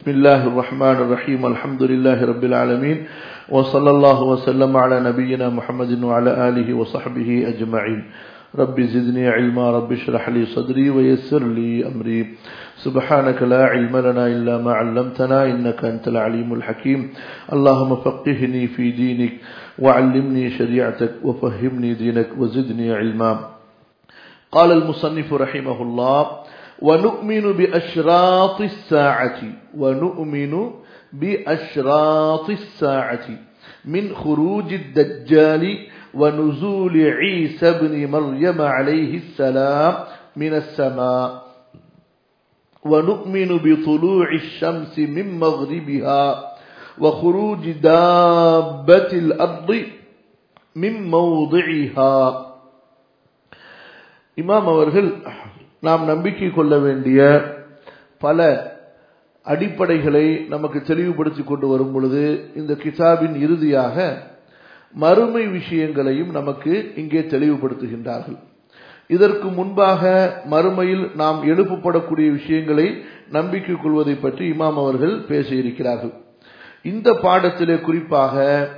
بسم الله الرحمن الرحيم الحمد لله رب العالمين وصلى الله وسلم على نبينا محمد وعلى آله وصحبه أجمعين رب زدني علما رب اشرح لي صدري ويسر لي أمري سبحانك لا علم لنا إلا ما علمتنا إنك أنت العليم الحكيم اللهم فقهني في دينك وعلمني شريعتك وفهمني دينك وزدني علما. قال المصنف رحمه الله: ونؤمن بأشراط الساعة من خروج الدجال ونزول عيسى بن مريم عليه السلام من السماء ونؤمن بطلوع الشمس من مغربها وخروج دابة الأرض من موضعها. இமாம் அவர்கள் நாம் நம்பிக்கை கொள்ள வேண்டிய பல அடிப்படைகளை நமக்கு தெளிவுபடுத்தி கொண்டு வரும் பொழுது இந்த கிதாபின் இறுதியாக மறுமை விஷயங்களையும் நமக்கு இங்கே தெளிவுபடுத்துகின்றார்கள். இதற்கு முன்பாக மறுமையில் நாம் எழுப்பப்படக்கூடிய விஷயங்களை நம்பிக்கை கொள்வதை பற்றி இமாம் அவர்கள் பேசியிருக்கிறார்கள். இந்த பாடத்திலே குறிப்பாக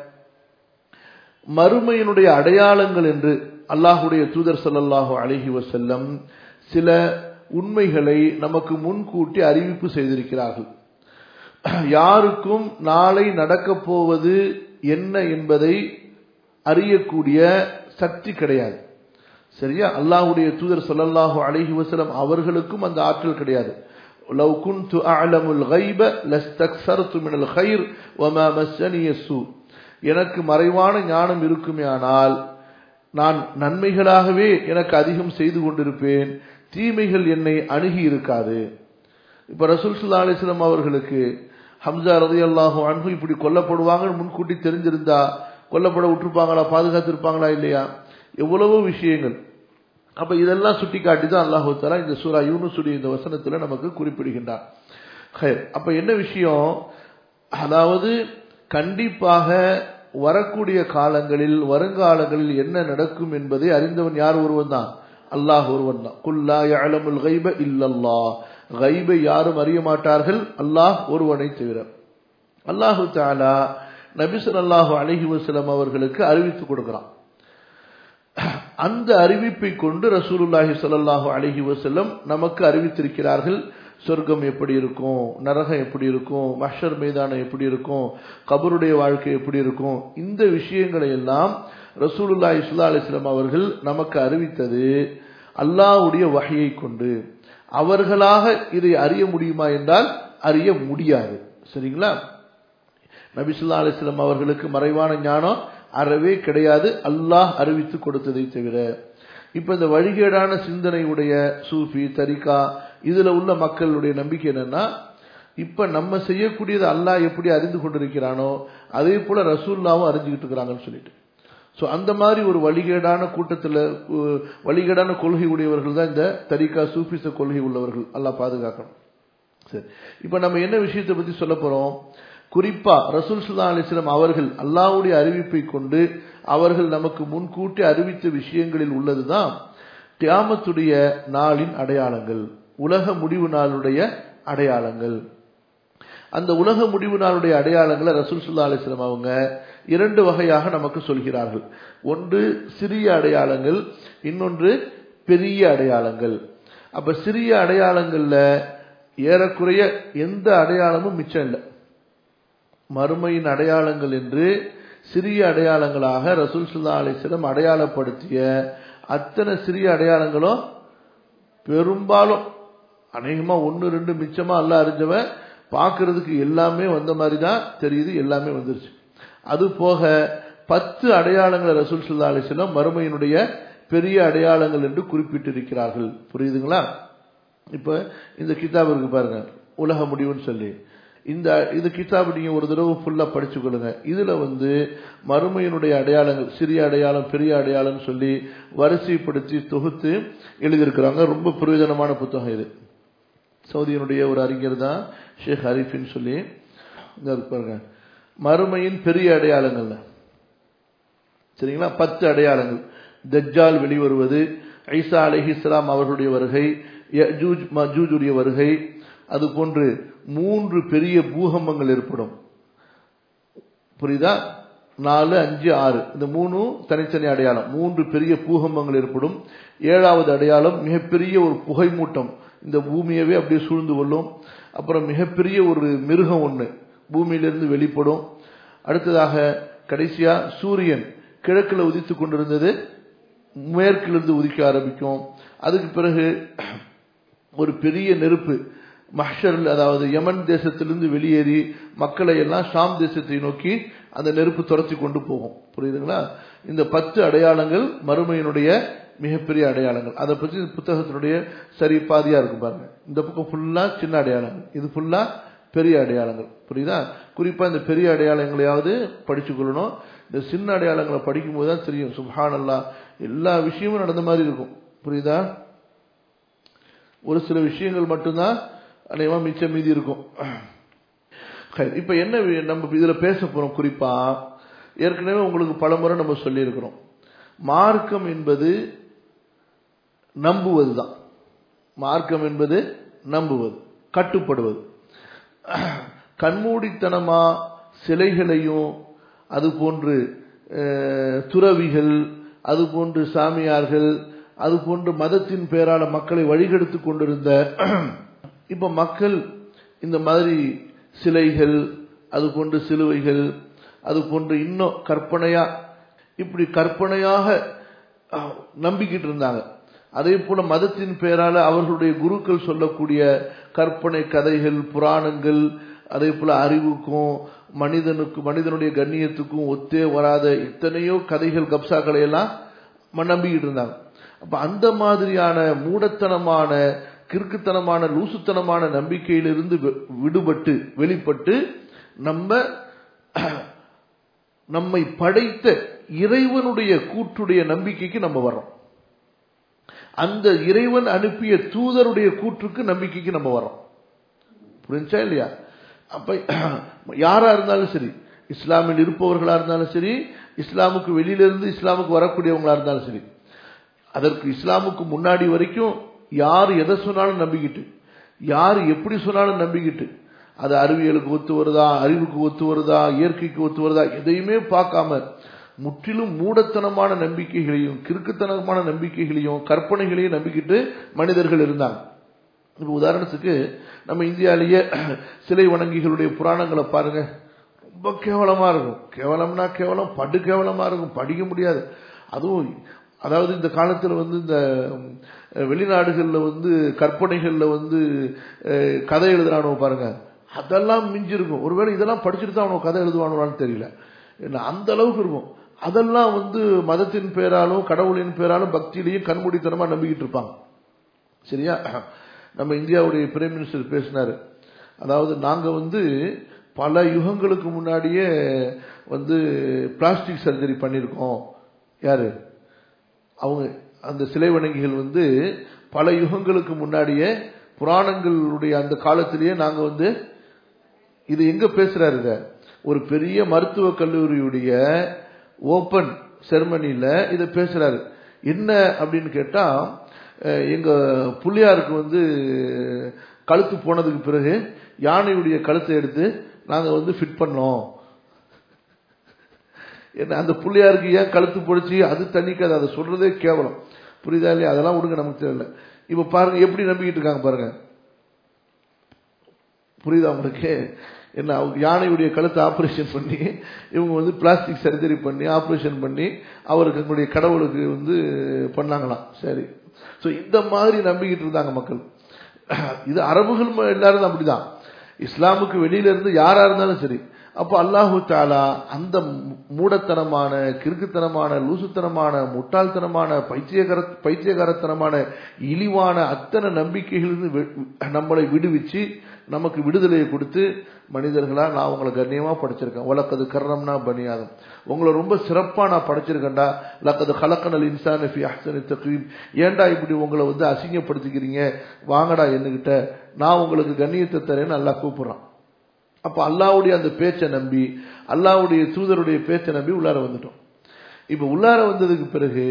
மறுமையினுடைய அடையாளங்கள் என்று அல்லாஹுடைய தூதர் ஸல்லல்லாஹு அலைஹி வஸல்லம் சில உண்மைகளை நமக்கு முன்கூட்டி அறிவிப்பு செய்திருக்கிறார்கள். யாருக்கும் நாளை நடக்கப் போவது என்ன என்பதை அறியக்கூடிய சக்தி கிடையாது. சரியா? அல்லாஹ்வுடைய தூதர் ஸல்லல்லாஹு அலைஹி வஸல்லம் அவர்களுக்கும் அந்த ஆற்றல் கிடையாது. லவ் குன்து அஅலமுல் கைப லஸ்தக்ஸர்து மினல் கைர் வமா மஸ்ஸனி யஸ்ஸூ. எனக்கு மறைவான ஞானம் இருக்குமேயானால் நான் நன்மைகளாகவே எனக்கு அதிகம் செய்து கொண்டிருப்பேன், தீமைகள் என்னை அணுகி இருக்காது. இப்ப ரசூல் ஸல்லல்லாஹு அலைஹி வஸல்லம் அவர்களுக்கு ஹம்ஸா ரலியல்லாஹு அன்ஹு இப்படி கொல்லப்படுவாங்கன்னு முன்கூட்டி தெரிஞ்சிருந்தா கொல்லப்பட விட்டுருப்பாங்களா, பாதுகாத்திருப்பாங்களா இல்லையா? எவ்வளவோ விஷயங்கள். அப்ப இதெல்லாம் சுட்டி காட்டி தான் அல்லாஹ் தஆலா இந்த சூரா யூனுஸுடைய இந்த வசனத்துல நமக்கு குறிப்பிடுகின்றார். அப்ப என்ன விஷயம்? அதாவது கண்டிப்பாக வரக்கூடிய காலங்களில் வருங்காலங்களில் என்ன நடக்கும் என்பதை அறிந்தவன் யார்? ஒருவன் தான், அல்லாஹ் ஒருவன் தான். குல் லா யஅலமுல் கைப இல்லல்லாஹ். கைபை யாரும் அறிய மாட்டார்கள் அல்லாஹ் ஒருவனை தவிர. அல்லாஹ் தஆலா நபி ஸல்லல்லாஹு அலைஹி வஸல்லம் அவர்களுக்கு அறிவித்து கொடுக்கிறான். அந்த அறிவிப்பை கொண்டு ரசூலுல்லாஹி ஸல்லல்லாஹு அலைஹி வஸல்லம் நமக்கு அறிவித்திருக்கிறார்கள். சொர்க்கம் எப்படி இருக்கும், நரகம் எப்படி இருக்கும், மஹ்ஷர் மைதானம் எப்படி இருக்கும், கபருடைய வாழ்க்கை எப்படி இருக்கும், இந்த விஷயங்களை எல்லாம் ரசூலுல்லாஹி ஸல்லல்லாஹு அலைஹி வஸல்லம் அவர்கள் நமக்கு அறிவித்தது அல்லாஹ்வுடைய வஹயை கொண்டு. அவர்களாக இதை அறிய முடியுமா என்றால் அறிய முடியாது. சரிங்களா? நபி ஸல்லல்லாஹு அலைஹி வஸல்லம் அவர்களுக்கு மறைவான ஞானம் அறவே கிடையாது, அல்லாஹ் அறிவித்து கொடுத்ததை தவிர. இப்ப இந்த வழிகேடான சிந்தனையுடைய சூஃபி தரிகா இதுல உள்ள மக்களுடைய நம்பிக்கை என்னன்னா, இப்ப நம்ம செய்யக்கூடியது அல்லாஹ் எப்படி அறிந்து கொண்டிருக்கிறானோ அதே போல ரசூலுல்லாவும் அறிஞ்சுக்கிட்டு இருக்கிறாங்கன்னு சொல்லிட்டு. சோ அந்த மாதிரி ஒரு வழிகேடான கூட்டத்துல வழிகேடான கொள்கை உடையவர்கள் தான் இந்த தரிகா சூஃபிச கொள்கை உள்ளவர்கள். அல்லாஹ் பாதுகாக்கணும். சரி, இப்ப நம்ம என்ன விஷயத்தை பத்தி சொல்ல போறோம்? குறிப்பா ரசூல் ஸல்லல்லாஹு அலைஹி வஸல்லம் அவர்கள் அல்லாஹ்வுடைய அறிவிப்பை கொண்டு அவர்கள் நமக்கு முன்கூட்டி அறிவித்த விஷயங்களில் உள்ளதுதான் கியாமத்துடைய நாளின் அடையாளங்கள், உலக முடிவு நாளுடைய அடையாளங்கள். அந்த உலக முடிவு நாளுடைய அடையாளங்களை ரசூல் ஸல்லல்லாஹு அலைஹி வஸல்லம் அவங்க இரண்டு வகையாக நமக்கு சொல்கிறார்கள். ஒன்று சிறிய அடையாளங்கள், இன்னொன்று பெரிய அடையாளங்கள். அப்ப சிறிய அடையாளங்கள்ல ஏறக்குறைய எந்த அடையாளமும் மிச்சம் இல்லை. மறுமையின் அடையாளங்கள் என்று சிறிய அடையாளங்களாக ரசூல் ஸல்லல்லாஹு அலைஹி வஸல்லம் அடையாளப்படுத்திய அத்தனை சிறிய அடையாளங்களும் பெரும்பாலும் அநேகமா 1-2 மிச்சமா அல்லாஹ் அறிஞ்சவன் பார்க்கிறதுக்கு எல்லாமே வந்த மாதிரி தான் தெரியுது, எல்லாமே வந்துருச்சு. அது போக 10 அடையாளங்களை ரசூல் ஸல்லல்லாஹு அலைஹி வஸல்லம் மறுமையினுடைய பெரிய அடையாளங்கள் என்று குறிப்பிட்டிருக்கிறார்கள். புரியுதுங்களா? இப்ப இந்த கிதாப் இருக்கு பாருங்க, உலக முடிவுன்னு சொல்லி. இந்த கிதாப் நீங்க ஒரு தடவை ஃபுல்லா படிச்சுக்கொள்ளுங்க. இதுல மறுமையினுடைய அடையாளங்கள், சிறிய அடையாளம் பெரிய அடையாளம் சொல்லி வரிசைப்படுத்தி தொகுத்து எழுதியிருக்கிறாங்க. ரொம்ப பிரயோஜனமான புத்தகம் இது. சவுதியினுடைய ஒரு அறிஞர் தான் ஷேக் ஹரீஃபின்னு சொல்லி பாருங்க, மறுமையின் பெரிய அடையாளங்கள். சரிங்களா? 10 அடையாளங்கள். தஜ்ஜால் வெளிவருவது, ஈசா அலைஹிஸ்ஸலாம் அவர்களுடைய வருகை, யஜூஜ் மஜூஜுடைய வருகை, அது போன்று 3 பெரிய பூகம்பங்கள் ஏற்படும். புரியுதா? 4, 5, 6 இந்த 3 தனித்தனி அடையாளம். 3 பெரிய பூகம்பங்கள் ஏற்படும். 7வது அடையாளம் மிகப்பெரிய ஒரு புகை மூட்டம் இந்த பூமியவே அப்படியே சூழ்ந்து கொள்ளும். அப்புறம் மிகப்பெரிய ஒரு மிருகம் ஒன்று பூமியிலிருந்து வெளிப்படும். அடுத்ததாக கடைசியா சூரியன் கிழக்கில் உதித்துக் கொண்டிருந்தது மேற்கிலிருந்து உதிக்க ஆரம்பிக்கும். அதுக்கு பிறகு ஒரு பெரிய நெருப்பு மஹ்ஷரில், அதாவது யமன் தேசத்திலிருந்து வெளியேறி மக்களை எல்லாம் ஷாம் தேசத்தை நோக்கி அந்த நெருப்பு துரத்தி கொண்டு போகும். புரியுதுங்களா? இந்த 10 அடையாளங்கள் மறுமையினுடைய மிகப்பெரிய அடையாளங்கள். அதை பற்றி புத்தகத்தினுடைய சரி பாதியா இருக்கும் பாருங்க. இந்த பக்கம் ஃபுல்லா சின்ன அடையாளங்கள், இது ஃபுல்லா பெரிய அடையாளங்கள். புரியுதா? குறிப்பா இந்த பெரிய அடையாளங்களையாவது படிச்சு கொள்ளணும். இந்த சின்ன அடையாளங்களை படிக்கும் போதுதான் தெரியும் சுப்ஹானல்லாஹ் எல்லா விஷயமும் நடந்த மாதிரி இருக்கும். புரியுதா? ஒரு சில விஷயங்கள் மட்டும்தான் அநேகமா மிச்சம் மீதி இருக்கும். இப்ப என்ன நம்ம இதுல பேச போறோம் குறிப்பா, ஏற்கனவே உங்களுக்கு பலமுறை நம்ம சொல்லி இருக்கிறோம், மார்க்கம் என்பது நம்புவதுதான். மார்க்கம் என்பது நம்புவது, கட்டுப்படுவது. கண்மூடித்தனமா சிலைகளையும் அது போன்று துறவிகள், அது போன்று சாமியார்கள், அது போன்று மதத்தின் பெயரால மக்களை வழிகெடுத்து கொண்டிருந்த இப்ப மக்கள் இந்த மாதிரி சிலைகள், அது போன்று சிலுவைகள், அது போன்று இன்னும் கற்பனையா இப்படி கற்பனையாக நம்பிக்கிட்டு இருந்தாங்க. அதே போல மதத்தின் பெயரால அவர்களுடைய குருக்கள் சொல்லக்கூடிய கற்பனை கதைகள், புராணங்கள், அதே போல அறிவுக்கும் மனிதனுடைய கண்ணியத்துக்கும் ஒத்தே வராத எத்தனையோ கதைகள், கப்சாக்களை எல்லாம் நம்பிக்கிட்டு இருந்தாங்க. அப்ப அந்த மாதிரியான மூடத்தனமான, கிறுக்குத்தனமான, லூசுத்தனமான நம்பிக்கையிலிருந்து விடுபட்டு வெளிப்பட்டு நம்மை படைத்த இறைவனுடைய கூற்றுடைய நம்பிக்கைக்கு நம்ம வர்றோம். அந்த இறைவன் அனுப்பிய தூதருடைய கூற்றுக்கு நம்பிக்கைக்கு நம்ம வர்றோம். புரிஞ்சா இல்லையா? அப்ப யாரா இருந்தாலும் சரி, இஸ்லாமில் இருப்பவர்களா இருந்தாலும் சரி, இஸ்லாமுக்கு வெளியிலிருந்து இஸ்லாமுக்கு வரக்கூடியவங்களா இருந்தாலும் சரி, அதற்கு இஸ்லாமுக்கு முன்னாடி வரைக்கும் யார் எதை சொன்னாலும் நம்பிக்கிட்டு, யார் எப்படி சொன்னாலும் நம்பிக்கிட்டு, அது அறிவியலுக்கு ஒத்து வருதா, அறிவுக்கு ஒத்து வருதா, இயற்கைக்கு ஒத்து வருதா, எதையுமே பார்க்காம முற்றிலும் மூடத்தனமான நம்பிக்கைகளையும் கிறுக்குத்தனமான நம்பிக்கைகளையும் கற்பனைகளையும் நம்பிக்கிட்டு மனிதர்கள் இருந்தாங்க. இப்ப உதாரணத்துக்கு நம்ம இந்தியாலேயே சிலை வணங்கிகளுடைய புராணங்களை பாருங்க, ரொம்ப கேவலமா இருக்கும். கேவலம்னா கேவலம், படு கேவலமா இருக்கும், படிக்க முடியாது. அதுவும் அதாவது இந்த காலத்துல இந்த வெளிநாடுகள்ல கற்பனைகள்ல கதை எழுதுறானோ பாருங்க, அதெல்லாம் மிஞ்சி இருக்கும். ஒருவேளை இதெல்லாம் படிச்சுட்டு தான் அவனுக்கு கதை எழுதுவானு தெரியல, அந்த அளவுக்கு இருக்கும். அதெல்லாம் மதத்தின் பேராலும் கடவுளின் பேராலும் பக்தியிலையும் கண்மூடித்தனமா நம்பிக்கிட்டு இருப்பாங்க. சரியா? நம்ம இந்தியாவுடைய பிரைம் மினிஸ்டர் பேசினாரு. அதாவது நாங்க பல யுகங்களுக்கு முன்னாடியே பிளாஸ்டிக் சர்ஜரி பண்ணிருக்கோம். யாரு? அவங்க அந்த சிலை வணங்கிகள் பல யுகங்களுக்கு முன்னாடியே புராணங்களுடைய அந்த காலத்திலேயே நாங்க இது எங்க பேசுறாரு, ஒரு பெரிய மருத்துவ கல்லூரியுடைய ஓபன் செரமனில இத பேசுறாரு. என்ன அப்படின்னு கேட்டா, எங்க புள்ளியாருக்கு கழுத்து போனதுக்கு பிறகு யானையுடைய கழுத்தை எடுத்து நாங்க ஃபிட் பண்ணோம். என்ன அந்த புள்ளியாருக்கு ஏன் கழுத்து போடுச்சு, அது தண்ணிக்காது, அதை சொல்றதே கேவலம். புரியுதா இல்லையா? அதெல்லாம் விடுங்க, நமக்கு தெரியல. இப்ப பாருங்க எப்படி நம்பிக்கிட்டு இருக்காங்க பாருங்க. புரியுதா உங்களுக்கு? என்ன, யானையுடைய கழுத்தை ஆபரேஷன் பண்ணி இவங்க பிளாஸ்டிக் சர்ஜரி பண்ணி ஆபரேஷன் பண்ணி அவருக்கு எங்களுடைய கடவுளுக்கு பண்ணாங்களாம். சரி, சோ இந்த மாதிரி நம்பிக்கிட்டு இருந்தாங்க மக்கள். இது அரபுகள் எல்லாரும் அப்படிதான், இஸ்லாமுக்கு வெளியில இருந்து யாரா இருந்தாலும் சரி. அப்போ அல்லாஹு தஆலா அந்த மூடத்தனமான, கிறுக்குத்தனமான, லூசுத்தனமான, முட்டாள்தனமான, பைத்தியகாரத்தனமான, இழிவான அத்தனை நம்பிக்கைகளிலிருந்து நம்மளை விடுவிச்சு நமக்கு விடுதலையை கொடுத்து, மனிதர்களா நான் உங்களை கண்ணியமா படைச்சிருக்கேன், வலக்கது கர்ரம்னா பனி ஆதம், உங்களை ரொம்ப சிறப்பா நான் படைச்சிருக்கேன்டா, லக்கது கலக்கனல் இன்சான ஃபி அஹ்சனி தக்வீம், ஏன்டா இப்படி உங்களை அசிங்கப்படுத்திக்கிறீங்க, வாங்கடா என்கிட்ட, நான் உங்களுக்கு கண்ணியத்தை தரேன்னு அல்லாஹ் கூப்பிடுறான். அப்ப அல்லாஹ்வுடைய அந்த பேச்சை நம்பி, அல்லாஹ்வுடைய தூதருடைய பேச்சை நம்பி உள்ளார வந்துட்டோம். இப்ப உள்ளார வந்ததுக்கு பிறகு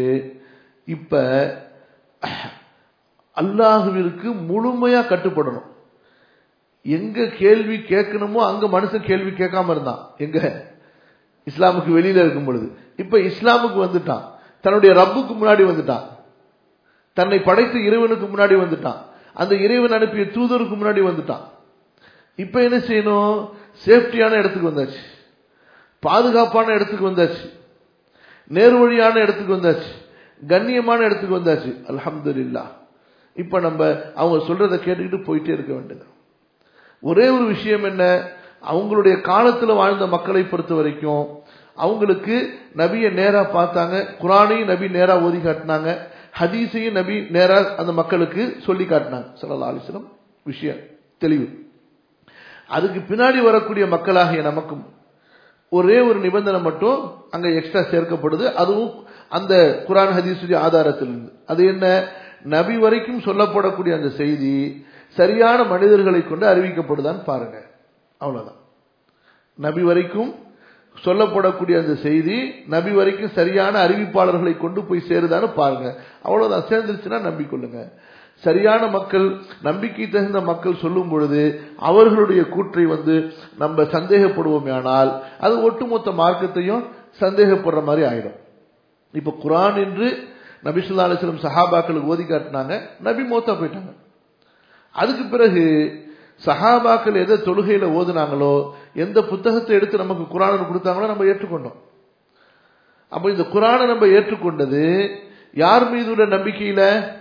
இப்ப அல்லாஹ்விற்கு முழுமையா கட்டுப்படணும். எங்க கேள்வி கேட்கணுமோ அங்க மனுஷன் கேள்வி கேட்காம இருந்தான். எங்க இஸ்லாமுக்கு வெளியில இருக்கும் பொழுது. இப்ப இஸ்லாமுக்கு வந்துட்டான், தன்னுடைய ரப்புக்கு முன்னாடி வந்துட்டான், தன்னை படைத்த இறைவனுக்கு முன்னாடி வந்துட்டான், அந்த இறைவன் அனுப்பிய தூதருக்கு முன்னாடி வந்துட்டான். இப்ப என்ன செய்யணும்? சேஃப்டியான இடத்துக்கு வந்தாச்சு, பாதுகாப்பான இடத்துக்கு வந்தாச்சு, நேர்வழியான இடத்துக்கு வந்தாச்சு, கண்ணியமான இடத்துக்கு வந்தாச்சு. அல்ஹம்துலில்லாஹ். இப்ப நம்ம அவங்க சொல்றதை கேட்டுக்கிட்டு போயிட்டே இருக்க வேண்டியது. ஒரே ஒரு விஷயம் என்ன, அவங்களுடைய காலத்துல வாழ்ந்த மக்களை பொறுத்த வரைக்கும் அவங்களுக்கு நபியை நேரா பார்த்தாங்க, குர்ஆனையும் நபி நேரா ஓதி காட்டினாங்க, ஹதீஸையும் நபி நேரா அந்த மக்களுக்கு சொல்லி காட்டினாங்க ஸல்லல்லாஹு அலைஹி வஸல்லம். விஷயம் தெளிவு. அதுக்கு பின்னாடி வரக்கூடிய மக்களாகிய நமக்கும் ஒரே ஒரு நிபந்தனை மட்டும் அங்க எக்ஸ்ட்ரா சேர்க்கப்படுது, அதுவும் அந்த குர்ஆன் ஹதீஸுடைய ஆதாரத்திலிருந்து. அது என்ன? நபி வரைக்கும் சொல்லப்படக்கூடிய அந்த செய்தி சரியான மனிதர்களை கொண்டு அறிவிக்கப்படுதான்னு பாருங்க. அவ்வளவுதான். நபி வரைக்கும் சொல்லப்படக்கூடிய அந்த செய்தி நபி வரைக்கும் சரியான அறிவிப்பாளர்களை கொண்டு போய் சேருதான்னு பாருங்க. அவ்வளவுதான். சேர்ந்துருச்சுன்னா நம்பிக்கொள்ளுங்க. சரியான மக்கள், நம்பிக்கை தகுந்த மக்கள் சொல்லும் பொழுது அவர்களுடைய கூற்றை நம்ம சந்தேகப்படுவோமேயானால் அது ஒட்டுமொத்த மார்க்கத்தையும் சந்தேகப்படுற மாதிரி ஆயிடும். இப்ப குர்ஆன் என்று நபி ஸல்லல்லாஹு அலைஹி வஸல்லம் சஹாபாக்களுக்கு ஓதி காட்டினாங்க, நபி மௌத்தா போயிட்டாங்க. அதுக்கு பிறகு சஹாபாக்கள் எதை தொழுகையில ஓதுனாங்களோ, எந்த புத்தகத்தை எடுத்து நமக்கு குர்ஆனை கொடுத்தாங்களோ நம்ம ஏற்றுக்கொண்டோம். அப்ப இந்த குர்ஆனை நம்ம ஏற்றுக்கொண்டது யார் மீதுள்ள நம்பிக்கையில?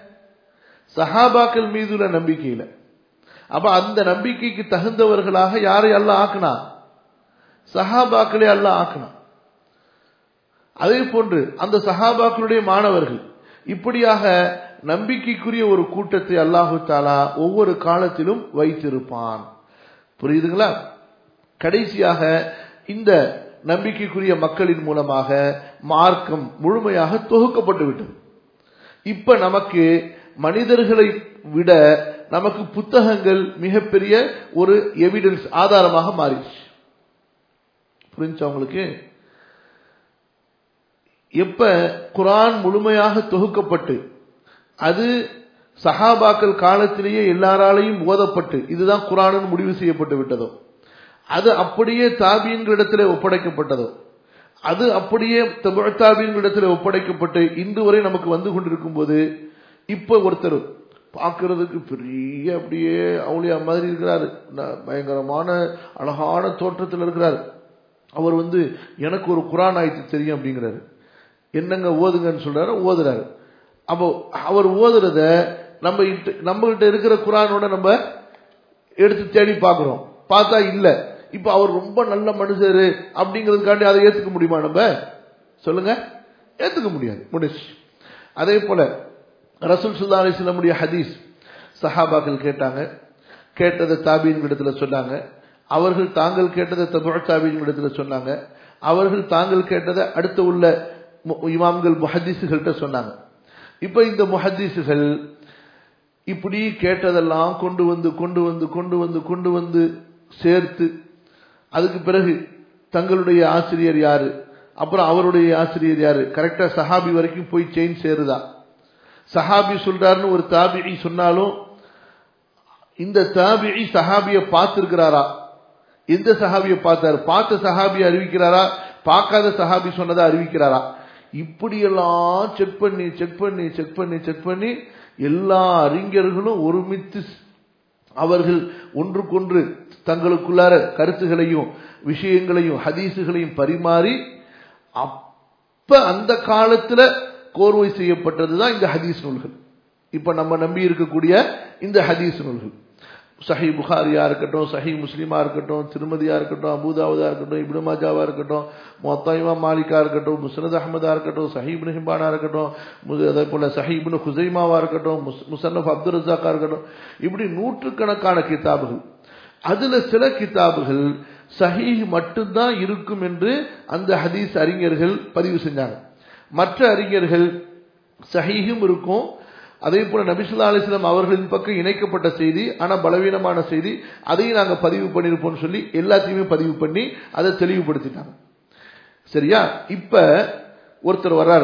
சஹாபாக்கள் மீதுள்ள நம்பிக்கையில. அப்ப அந்த நம்பிக்கைக்கு தகுந்தவர்களாக யாரை அல்லாஹ் ஆக்குனா? சஹாபாக்களே அல்லாஹ் ஆக்குனா. அதே போன்று அந்த சஹாபாக்களுடைய மாணவர்கள், இப்படியாக நம்பிக்கைக்குரிய ஒரு கூட்டத்தை அல்லாஹு தஆலா ஒவ்வொரு காலத்திலும் வைத்திருப்பான். புரியுதுங்களா? கடைசியாக இந்த நம்பிக்கைக்குரிய மக்களின் மூலமாக மார்க்கம் முழுமையாக தொகுக்கப்பட்டு விட்டது. இப்ப நமக்கு மனிதர்களை விட நமக்கு புத்தகங்கள் மிகப்பெரிய ஒரு எவிடன்ஸ், ஆதாரமாக மாறிடுச்சு. புரிஞ்சா உங்களுக்கு? எப்ப குர்ஆன் முழுமையாக தொகுக்கப்பட்டு அது சஹாபாக்கள் காலத்திலேயே எல்லாராலையும் ஓதப்பட்டு இதுதான் குர்ஆன் முடிவு செய்யப்பட்டு விட்டதோ, அது அப்படியே தாபீன்களிடத்திலே ஒப்படைக்கப்பட்டதோ, அது அப்படியே தபு தாபீன்களிடத்திலே ஒப்படைக்கப்பட்டு இன்று வரை நமக்கு வந்து கொண்டிருக்கும் போது, இப்ப ஒருத்தர் பார்க்கிறதுக்கு பெரிய அப்படியே அவுலியா மாதிரி இருக்கிறாரு, பயங்கரமான அழகான தோற்றத்தில் இருக்கிறார். அவர் எனக்கு ஒரு குர்ஆன் ஆயத்து தெரியும் அப்படிங்கிறாரு. என்னங்க ஓதுங்கன்னு சொல்றாரு, ஓதுறாரு. அப்போ அவர் ஓதுறத நம்மகிட்ட இருக்கிற குர்ஆனோட நம்ம எடுத்து தேடி பார்க்கிறோம், பார்த்தா இல்ல. இப்ப அவர் ரொம்ப நல்ல மனுஷரு அப்படிங்கிறதுக்காண்டி அதை ஏத்துக்க முடியுமா? நம்ம சொல்லுங்க, ஏத்துக்க முடியாது. முடிச்சு. அதே போல ரசூல் ஸல்லல்லாஹு அலைஹி வஸல்லம் ஹதீஸ் சஹாபாக்கள் கேட்டாங்க, கேட்டதை தாபீன்களிடத்துல சொன்னாங்க, அவர்கள் தாங்கள் கேட்டதை தபு தாபீன்களிடத்துல சொன்னாங்க, அவர்கள் தாங்கள் கேட்டதை அடுத்து உள்ள இமாம்கள் முஹத்திஸ்கள்கிட்ட சொன்னாங்க. இப்ப இந்த முஹத்திஸ்கள் இப்படி கேட்டதெல்லாம் கொண்டு வந்து கொண்டு வந்து கொண்டு வந்து கொண்டு வந்து சேர்த்து, அதுக்கு பிறகு தங்களுடைய ஆசிரியர் யாரு, அப்புறம் அவருடைய ஆசிரியர் யாரு, கரெக்டா சஹாபி வரைக்கும் போய் செயின் சேருதா? சஹாபி சொல்றாருன்னு ஒரு தாபிஈ சொன்னாலும் இந்த தாபிஈ சஹாபியை பார்த்திருக்கிறாரா? எந்த சஹாபியை பார்த்தாரு? பார்த்த சஹாபியை அறிவிக்கிறாரா? பார்க்காத சஹாபி சொன்னதா அறிவிக்கிறாரா? இப்படியெல்லாம் செக் பண்ணி செக் பண்ணி செக் பண்ணி செக் பண்ணி எல்லா அறிஞர்களும் ஒருமித்து அவர்கள் ஒன்றுக்கொன்று தங்களுக்குள்ளார கருத்துகளையும் விஷயங்களையும் ஹதீசுகளையும் பரிமாறி அப்ப அந்த காலத்துல கோர்வை செய்யப்பட்டதுதான் இந்த ஹதீஸ் நூல்கள். இப்ப நம்ம நம்பி இருக்கக்கூடிய இந்த ஹதீஸ் நூல்கள், சஹீஹ் புகாரியா இருக்கட்டும், சஹீஹ் முஸ்லிமா இருக்கட்டும், திருமதியா இருக்கட்டும், அபூதாவுதா இருக்கட்டும், இப்னு மாஜாவா இருக்கட்டும், முவத்தா இமாம் மாலிகா இருக்கட்டும், முஸ்னத் அஹ்மதா இருக்கட்டும், சஹீஹ் இப்னு ஹிப்பானா இருக்கட்டும், அதே போல சஹீஹ் இப்னு குஸைமாவா இருக்கட்டும், முஸன்னஃப் அப்துர் ரஸாக்கா இருக்கட்டும், இப்படி நூற்றுக்கணக்கான கிதாபுகள். அதுல சில கிதாபுகள் சஹீஹ் மட்டும்தான் இருக்கும் என்று அந்த ஹதீஸ் அறிஞர்கள் பதிவு செஞ்சாங்க. மற்ற அறிஞர்கள் சஹீஹும் இருக்கும், அதே போல நபி ஸல்லல்லாஹு அலைஹி வஸல்லம் அவர்களின் பக்கம் இணைக்கப்பட்ட செய்தி, ஆனா பலவீனமான செய்தி, அதையும் நாங்க பதிவு பண்ணிருப்போம்னு சொல்லி எல்லாத்தையுமே பதிவு பண்ணி அதை தெளிவுபடுத்திட்டாங்க. சரியா? இப்ப ஒருத்தர் வர்றாரு,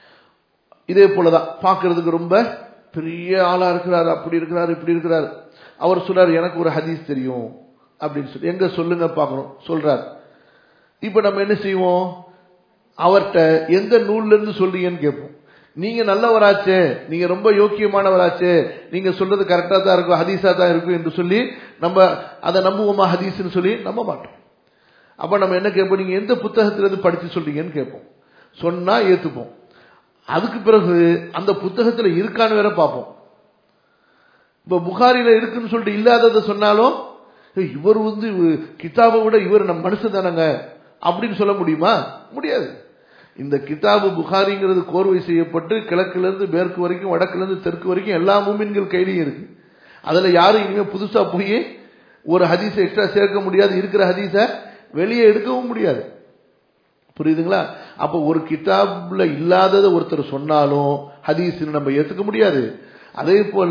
இதே போலதான் பார்க்கிறதுக்கு ரொம்ப பெரிய ஆளா இருக்கிறார், அப்படி இருக்கிறார் இப்படி இருக்கிறார். அவர் சொல்றாரு எனக்கு ஒரு ஹதீஸ் தெரியும் அப்படின்னு சொல்லி, எங்க சொல்லுங்க பார்க்கணும் சொல்றார். இப்ப நம்ம என்ன செய்வோம், அவர்கிட்ட எந்த நூல்ல இருந்து சொல்றீங்கன்னு கேட்போம். நீங்க நல்லவராச்சே, நீங்க ரொம்ப யோக்கியமானவராச்சே, நீங்க சொல்றது கரெக்டா தான் இருக்கும், ஹதீஸா தான் இருக்கும் என்று சொல்லி நம்ம அதை நம்புவோமா? ஹதீஸ்ன்னு சொல்லி நம்ப மாட்டோம். அப்ப நம்ம என்ன கேட்போம், நீங்க எந்த புத்தகத்திலிருந்து படிச்சு சொல்றீங்கன்னு கேட்போம். சொன்னா ஏத்துப்போம். அதுக்கு பிறகு அந்த புத்தகத்துல இருக்கான்னு வேற பார்ப்போம். இப்ப புகாரில இருக்குன்னு சொல்லிட்டு இல்லாததை சொன்னாலும் இவர் கிதாபை விட இவர் நம்ம மனுஷன் தானங்க அப்படின்னு சொல்ல முடியுமா? முடியாது. இந்த கிதாபு புகாரிங்கிறது கோர்வை செய்யப்பட்டு கிழக்குல இருந்து மேற்கு வரைக்கும் வடக்குல இருந்து தெற்கு வரைக்கும் எல்லா மூமின்கள் கையிலையும் இருக்கு. அதுல யாரும் இனிமே புதுசா போய் ஒரு ஹதீஸை எக்ஸ்ட்ரா சேர்க்க முடியாது, இருக்கிற ஹதீஸை வெளியே எடுக்கவும் முடியாது. புரியுதுங்களா? அப்ப ஒரு கிதாப்ல இல்லாததை ஒருத்தர் சொன்னாலும் ஹதீஸ் நம்ம ஏத்துக்க முடியாது. அதே போல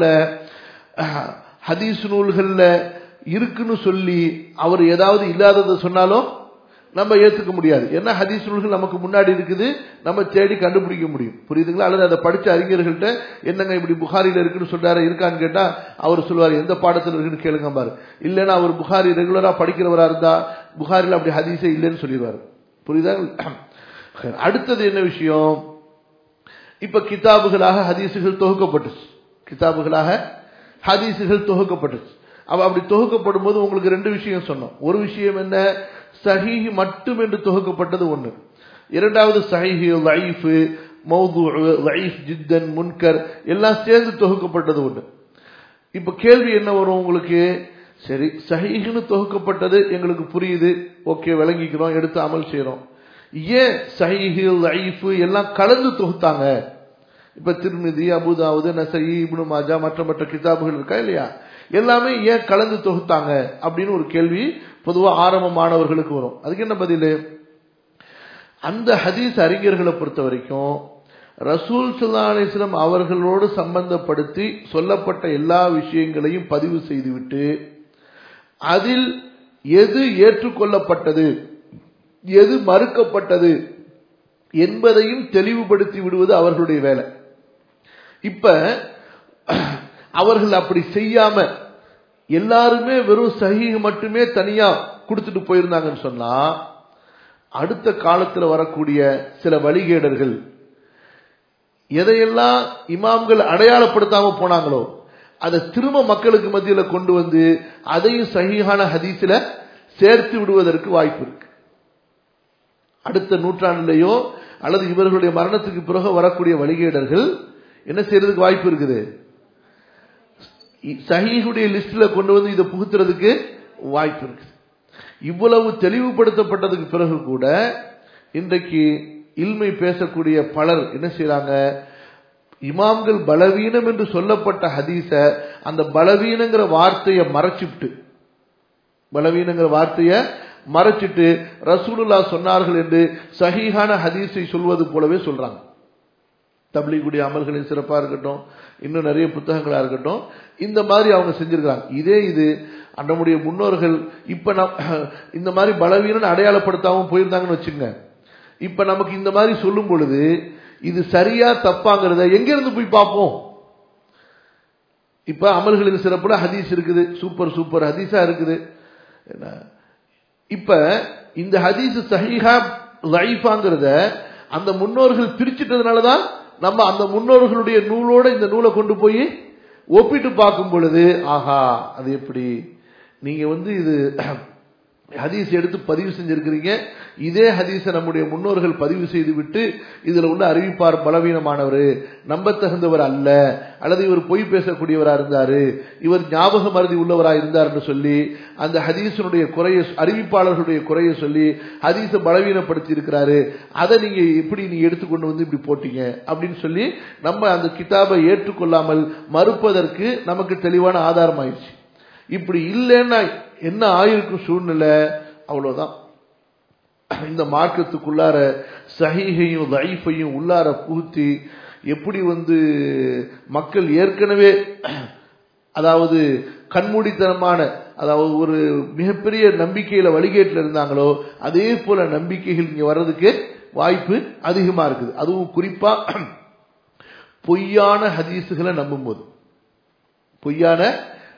ஹதீஸ் நூல்கள்ல இருக்குன்னு சொல்லி அவர் ஏதாவது இல்லாததை சொன்னாலும் நம்ம ஏத்துக்க முடியாது. ஏன்னா ஹதீஸ் நூல்கள் நமக்கு முன்னாடி இருக்குது, நம்ம தேடி கண்டுபிடிக்க முடியும். புரியுதுங்களா? அல்லது அதை படிச்ச அறிஞர்கள்ட்ட என்னங்க இப்படி புகாரில இருக்குன்னு சொல்றாரு, இருக்கான்னு கேட்டா அவர் சொல்லுவார் எந்த பாடத்துல இருக்குன்னு கேளுங்க பாரு. இல்லைன்னா அவர் புகாரி ரெகுலரா படிக்கிறவரா இருந்தா புகாரில அப்படி ஹதீஸே இல்லைன்னு சொல்லிடுவாரு. புரியுதா? அடுத்தது என்ன விஷயம், இப்ப கிதாபுகளாக ஹதீசுகள் தொகுக்கப்பட்டுச்சு, கிதாபுகளாக ஹதீசுகள் தொகுக்கப்பட்டுச்சு. அப்படி தொகுக்கப்படும் போது உங்களுக்கு ரெண்டு விஷயம் சொன்னோம். ஒரு விஷயம் என்ன, சஹீஹ் மட்டும் என்று தொகுக்கப்பட்டது ஒண்ணு. இரண்டாவது சஹீஹ், லைஃப், மௌது, லைஃப் ஜித்தன், முன்கர் எல்லாம் சேர்ந்து தொகுக்கப்பட்டது ஒண்ணு. இப்ப கேள்வி என்ன வரும் உங்களுக்கு, சரி சஹீஹ்னு தொகுக்கப்பட்டது எங்களுக்கு புரியுது, ஓகே விளங்கிக்கிறோம், எடுத்து அமல் செய்யறோம். ஏன் சஹீஹ் லைஃப் எல்லாம் கலந்து தொகுத்தாங்க? இப்ப திர்மிதி, அபூதாவுது, நஸஈ, இப்னு மாஜா மற்ற மற்ற கிதாபுகள் இருக்கா இல்லையா, எல்லாமே ஏன் கலந்து தொகுத்தாங்க அப்படின்னு ஒரு கேள்வி பொதுவா ஆரம்ப மாணவர்களுக்கு வரும். அதுக்கு என்ன பதில்? அந்த ஹதீஸ் அறிஞர்களை பொறுத்த வரைக்கும் ரசூல் ஸல்லல்லாஹு அலைஹி வஸல்லம் அவர்களோடு சம்பந்தப்படுத்தி சொல்லப்பட்ட எல்லா விஷயங்களையும் பதிவு செய்துவிட்டு அதில் எது ஏற்றுக்கொள்ளப்பட்டது எது மறுக்கப்பட்டது என்பதையும் தெளிவுபடுத்தி விடுவது அவர்களுடைய வேலை. இப்ப அவர்கள் அப்படி செய்யாம எல்லாருமே வெறும் சஹீஹ் மட்டுமே தனியா கொடுத்துட்டு போயிருந்தாங்கன்னு சொன்னா அடுத்த காலத்தில் வரக்கூடிய சில வழிகேடர்கள் எதையெல்லாம் இமாம்கள் அடையாளப்படுத்தாம போனாங்களோ அதை திரும்ப மக்களுக்கு மத்தியில கொண்டு வந்து அதையும் சஹீஹான ஹதீஸ்ல சேர்த்து விடுவதற்கு வாய்ப்பு இருக்கு. அடுத்த நூற்றாண்டிலேயோ அல்லது இவர்களுடைய மரணத்துக்கு பிறகு வரக்கூடிய வழிகேடர்கள் என்ன செய்யறதுக்கு வாய்ப்பு இருக்குது, சஹீஹுடைய லிஸ்ட்ல கொண்டு வந்து இதை புகுத்துறதுக்கு வாய்ப்பு இருக்கு. இவ்வளவு தெளிவுபடுத்தப்பட்டதுக்கு பிறகு கூட இன்றைக்கு இல்மை பேசக்கூடிய பலர் என்ன செய்யறாங்க, இமாம்கள் பலவீனம் என்று சொல்லப்பட்ட ஹதீஸ அந்த பலவீனங்கிற வார்த்தையை மறைச்சிட்டு ரசூலுல்லாஹ் சொன்னார்கள் என்று சஹீஹான ஹதீஸை சொல்வது போலவே சொல்றாங்க. தப்லீகுடைய அமல்களின் சிறப்பா இருக்கட்டும், இன்னும் நிறைய புத்தகங்களா இருக்கட்டும், இந்த மாதிரி அவங்க செஞ்சிருக்காங்க. இது நம்முடைய முன்னோர்கள் இப்ப இந்த மாதிரி பலவீனம் அடையாளப்படுத்தாம போயிருந்தாங்கன்னு வச்சுங்க. இப்ப நமக்கு இந்த மாதிரி சொல்லும் பொழுது இது சரியா தப்பாங்கிறத எங்க இருந்து போய் பார்ப்போம்? இப்ப அமல்களின் சிறப்புல ஹதீஸ் இருக்குது, சூப்பர் ஹதீஸா இருக்குது. இப்ப இந்த ஹதீஸ் சஹீஹா லைஃபாங்கிறத அந்த முன்னோர்கள் பிரிச்சுட்டதுனாலதான் நம்ம அந்த முன்னோர்களுடைய நூலோட இந்த நூலை கொண்டு போய் ஒப்பிட்டு பார்க்கும் பொழுது ஆஹா அது எப்படி, நீங்க இது ஹதீஸ் எடுத்து பதிவு செஞ்சிருக்கிறீங்க, இதே ஹதீஸ நம்முடைய முன்னோர்கள் பதிவு செய்து விட்டு இதுல உள்ள அறிவிப்பார் பலவீனமானவர், நம்ப தகுந்தவர் அல்ல, அல்லது இவர் பொய் பேசக்கூடியவரா இருந்தாரு, இவர் ஞாபக மறதி உள்ளவரா இருந்தார் என்று சொல்லி அந்த ஹதீஸனுடைய குறைய அறிவிப்பாளர்களுடைய குறைய சொல்லி ஹதீஸ பலவீனப்படுத்தி இருக்கிறாரு, அதை நீங்க எப்படி நீங்க எடுத்துக்கொண்டு வந்து இப்படி போட்டீங்க அப்படின்னு சொல்லி நம்ம அந்த கிதாபை ஏற்றுக்கொள்ளாமல் மறுப்பதற்கு நமக்கு தெளிவான ஆதாரம் ஆயிடுச்சு. இப்படி இல்லைன்னா என்ன ஆயிருக்கும் சூழ்நிலை? அவ்வளவுதான். இந்த மார்க்கத்துக்குள்ளார சஹீஹையும் லைஃபையும் உள்ளார புகுத்தி எப்படி மக்கள் ஏற்கனவே அதாவது கண்மூடித்தனமான அதாவது ஒரு மிகப்பெரிய நம்பிக்கையில வழிகேட்டில் இருந்தாங்களோ அதே போல நம்பிக்கைகள் இங்க வர்றதுக்கு வாய்ப்பு அதிகமா இருக்குது. அதுவும் குறிப்பா பொய்யான ஹதீஸுகளை நம்பும்போது, பொய்யான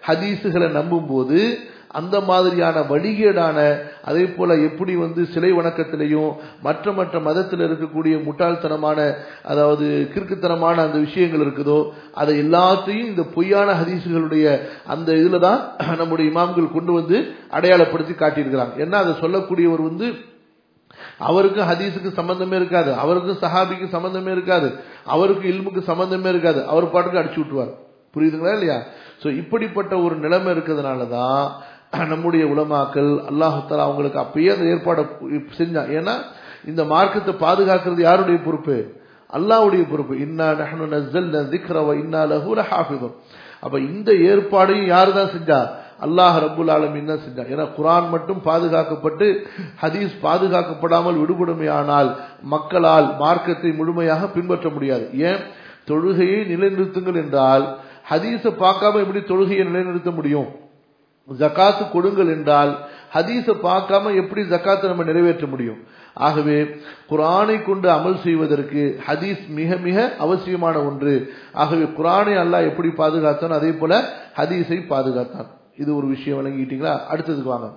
ஹதீஸுகளை நம்பும் போது அந்த மாதிரியான வழிகேடான, அதே போல எப்படி சிலை வணக்கத்திலையும் மற்ற மற்ற மதத்தில் இருக்கக்கூடிய முட்டாள்தனமான, அதாவது கிறுக்குத்தனமான அந்த விஷயங்கள் இருக்குதோ அதை எல்லாத்தையும் இந்த பொய்யான ஹதீஸுகளுடைய அந்த இதுல தான் நம்முடைய இமாம்கள் கொண்டு அடையாளப்படுத்தி காட்டியிருக்கிறாங்க. ஏன்னா அதை சொல்லக்கூடியவர் அவருக்கும் ஹதீஸுக்கு சம்பந்தமே இருக்காது, அவருக்கும் சஹாபிக்கு சம்பந்தமே இருக்காது, அவருக்கு இல்முக்கு சம்பந்தமே இருக்காது, அவர் பாட்டுக்கு அடிச்சு விட்டுருவார். புரியுதுங்களா இல்லையா? சோ இப்படிப்பட்ட ஒரு நிலைமை இருக்கிறதுனாலதான் நம்முடைய உலமாக்கள் அல்லாஹ் தஆலா அவங்களுக்கு அப்பயே அந்த ஏற்பாடு செஞ்சான். ஏன்னா இந்த மார்க்கத்தை பாதுகாக்கிறது யாருடைய பொறுப்பு? அல்லாஹ்வுடைய பொறுப்பு. இன்னா நஹ்னு நஸல்னா ذிக்ர வ இன்னா லஹு லஹாஃபிதுன். அப்ப இந்த ஏற்பாடையும் யார் தான் செஞ்சா? அல்லாஹ் ரப்புல் ஆலமீன் தான் செஞ்சான். ஏன்னா குர்ஆன் மட்டும் பாதுகாக்கப்பட்டு ஹதீஸ் பாதுகாக்கப்படாமல் விடுபடுமையானால் மக்களால் மார்க்கத்தை முழுமையாக பின்பற்ற முடியாது. ஏன்? தொழுகையை நிலைநிறுத்துங்கள் என்றால் ஹதீஸை பார்க்காம எப்படி தொழுகையை நிலைநிறுத்த முடியும்? ஜகாத்து கொடுங்கள் என்றால் ஹதீஸை பார்க்காம எப்படி ஜகாத்தை நம்ம நிறைவேற்ற முடியும்? ஆகவே குர்ஆனை கொண்டு அமல் செய்வதற்கு ஹதீஸ் மிக மிக அவசியமான ஒன்று. ஆகவே குர்ஆனை அல்லாஹ் எப்படி பாதுகாத்தான் அதே போல ஹதீஸை பாதுகாத்தான். இது ஒரு விஷயம் விளங்கிட்டீங்களா? அடுத்ததுக்கு வாங்க.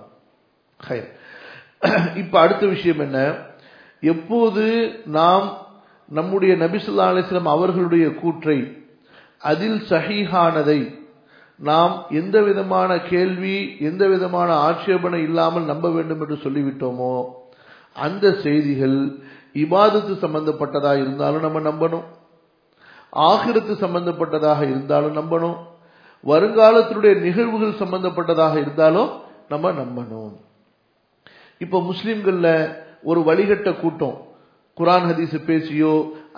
இப்ப அடுத்த விஷயம் என்ன? எப்போது நாம் நம்முடைய நபி ஸல்லல்லாஹு அலைஹி வஸல்லம் அவர்களுடைய கூற்றை, அதில் சஹீஹானதை நாம் எந்த விதமான கேள்வி, எந்த விதமான ஆட்சேபனை இல்லாமல் நம்ப வேண்டும் என்று சொல்லிவிட்டோமோ, அந்த செய்திகள் இபாதத்து சம்பந்தப்பட்டதாக இருந்தாலும் நம்ம நம்பணும், ஆகிரத்து சம்பந்தப்பட்டதாக இருந்தாலும் நம்பணும், வருங்காலத்தினுடைய நிகழ்வுகள் சம்பந்தப்பட்டதாக இருந்தாலும் நம்ம நம்பணும். இப்ப முஸ்லிம்கள்ல ஒரு வழிகட்ட கூட்டம் குர்ஆன் ஹதீஸ் பேசியோ,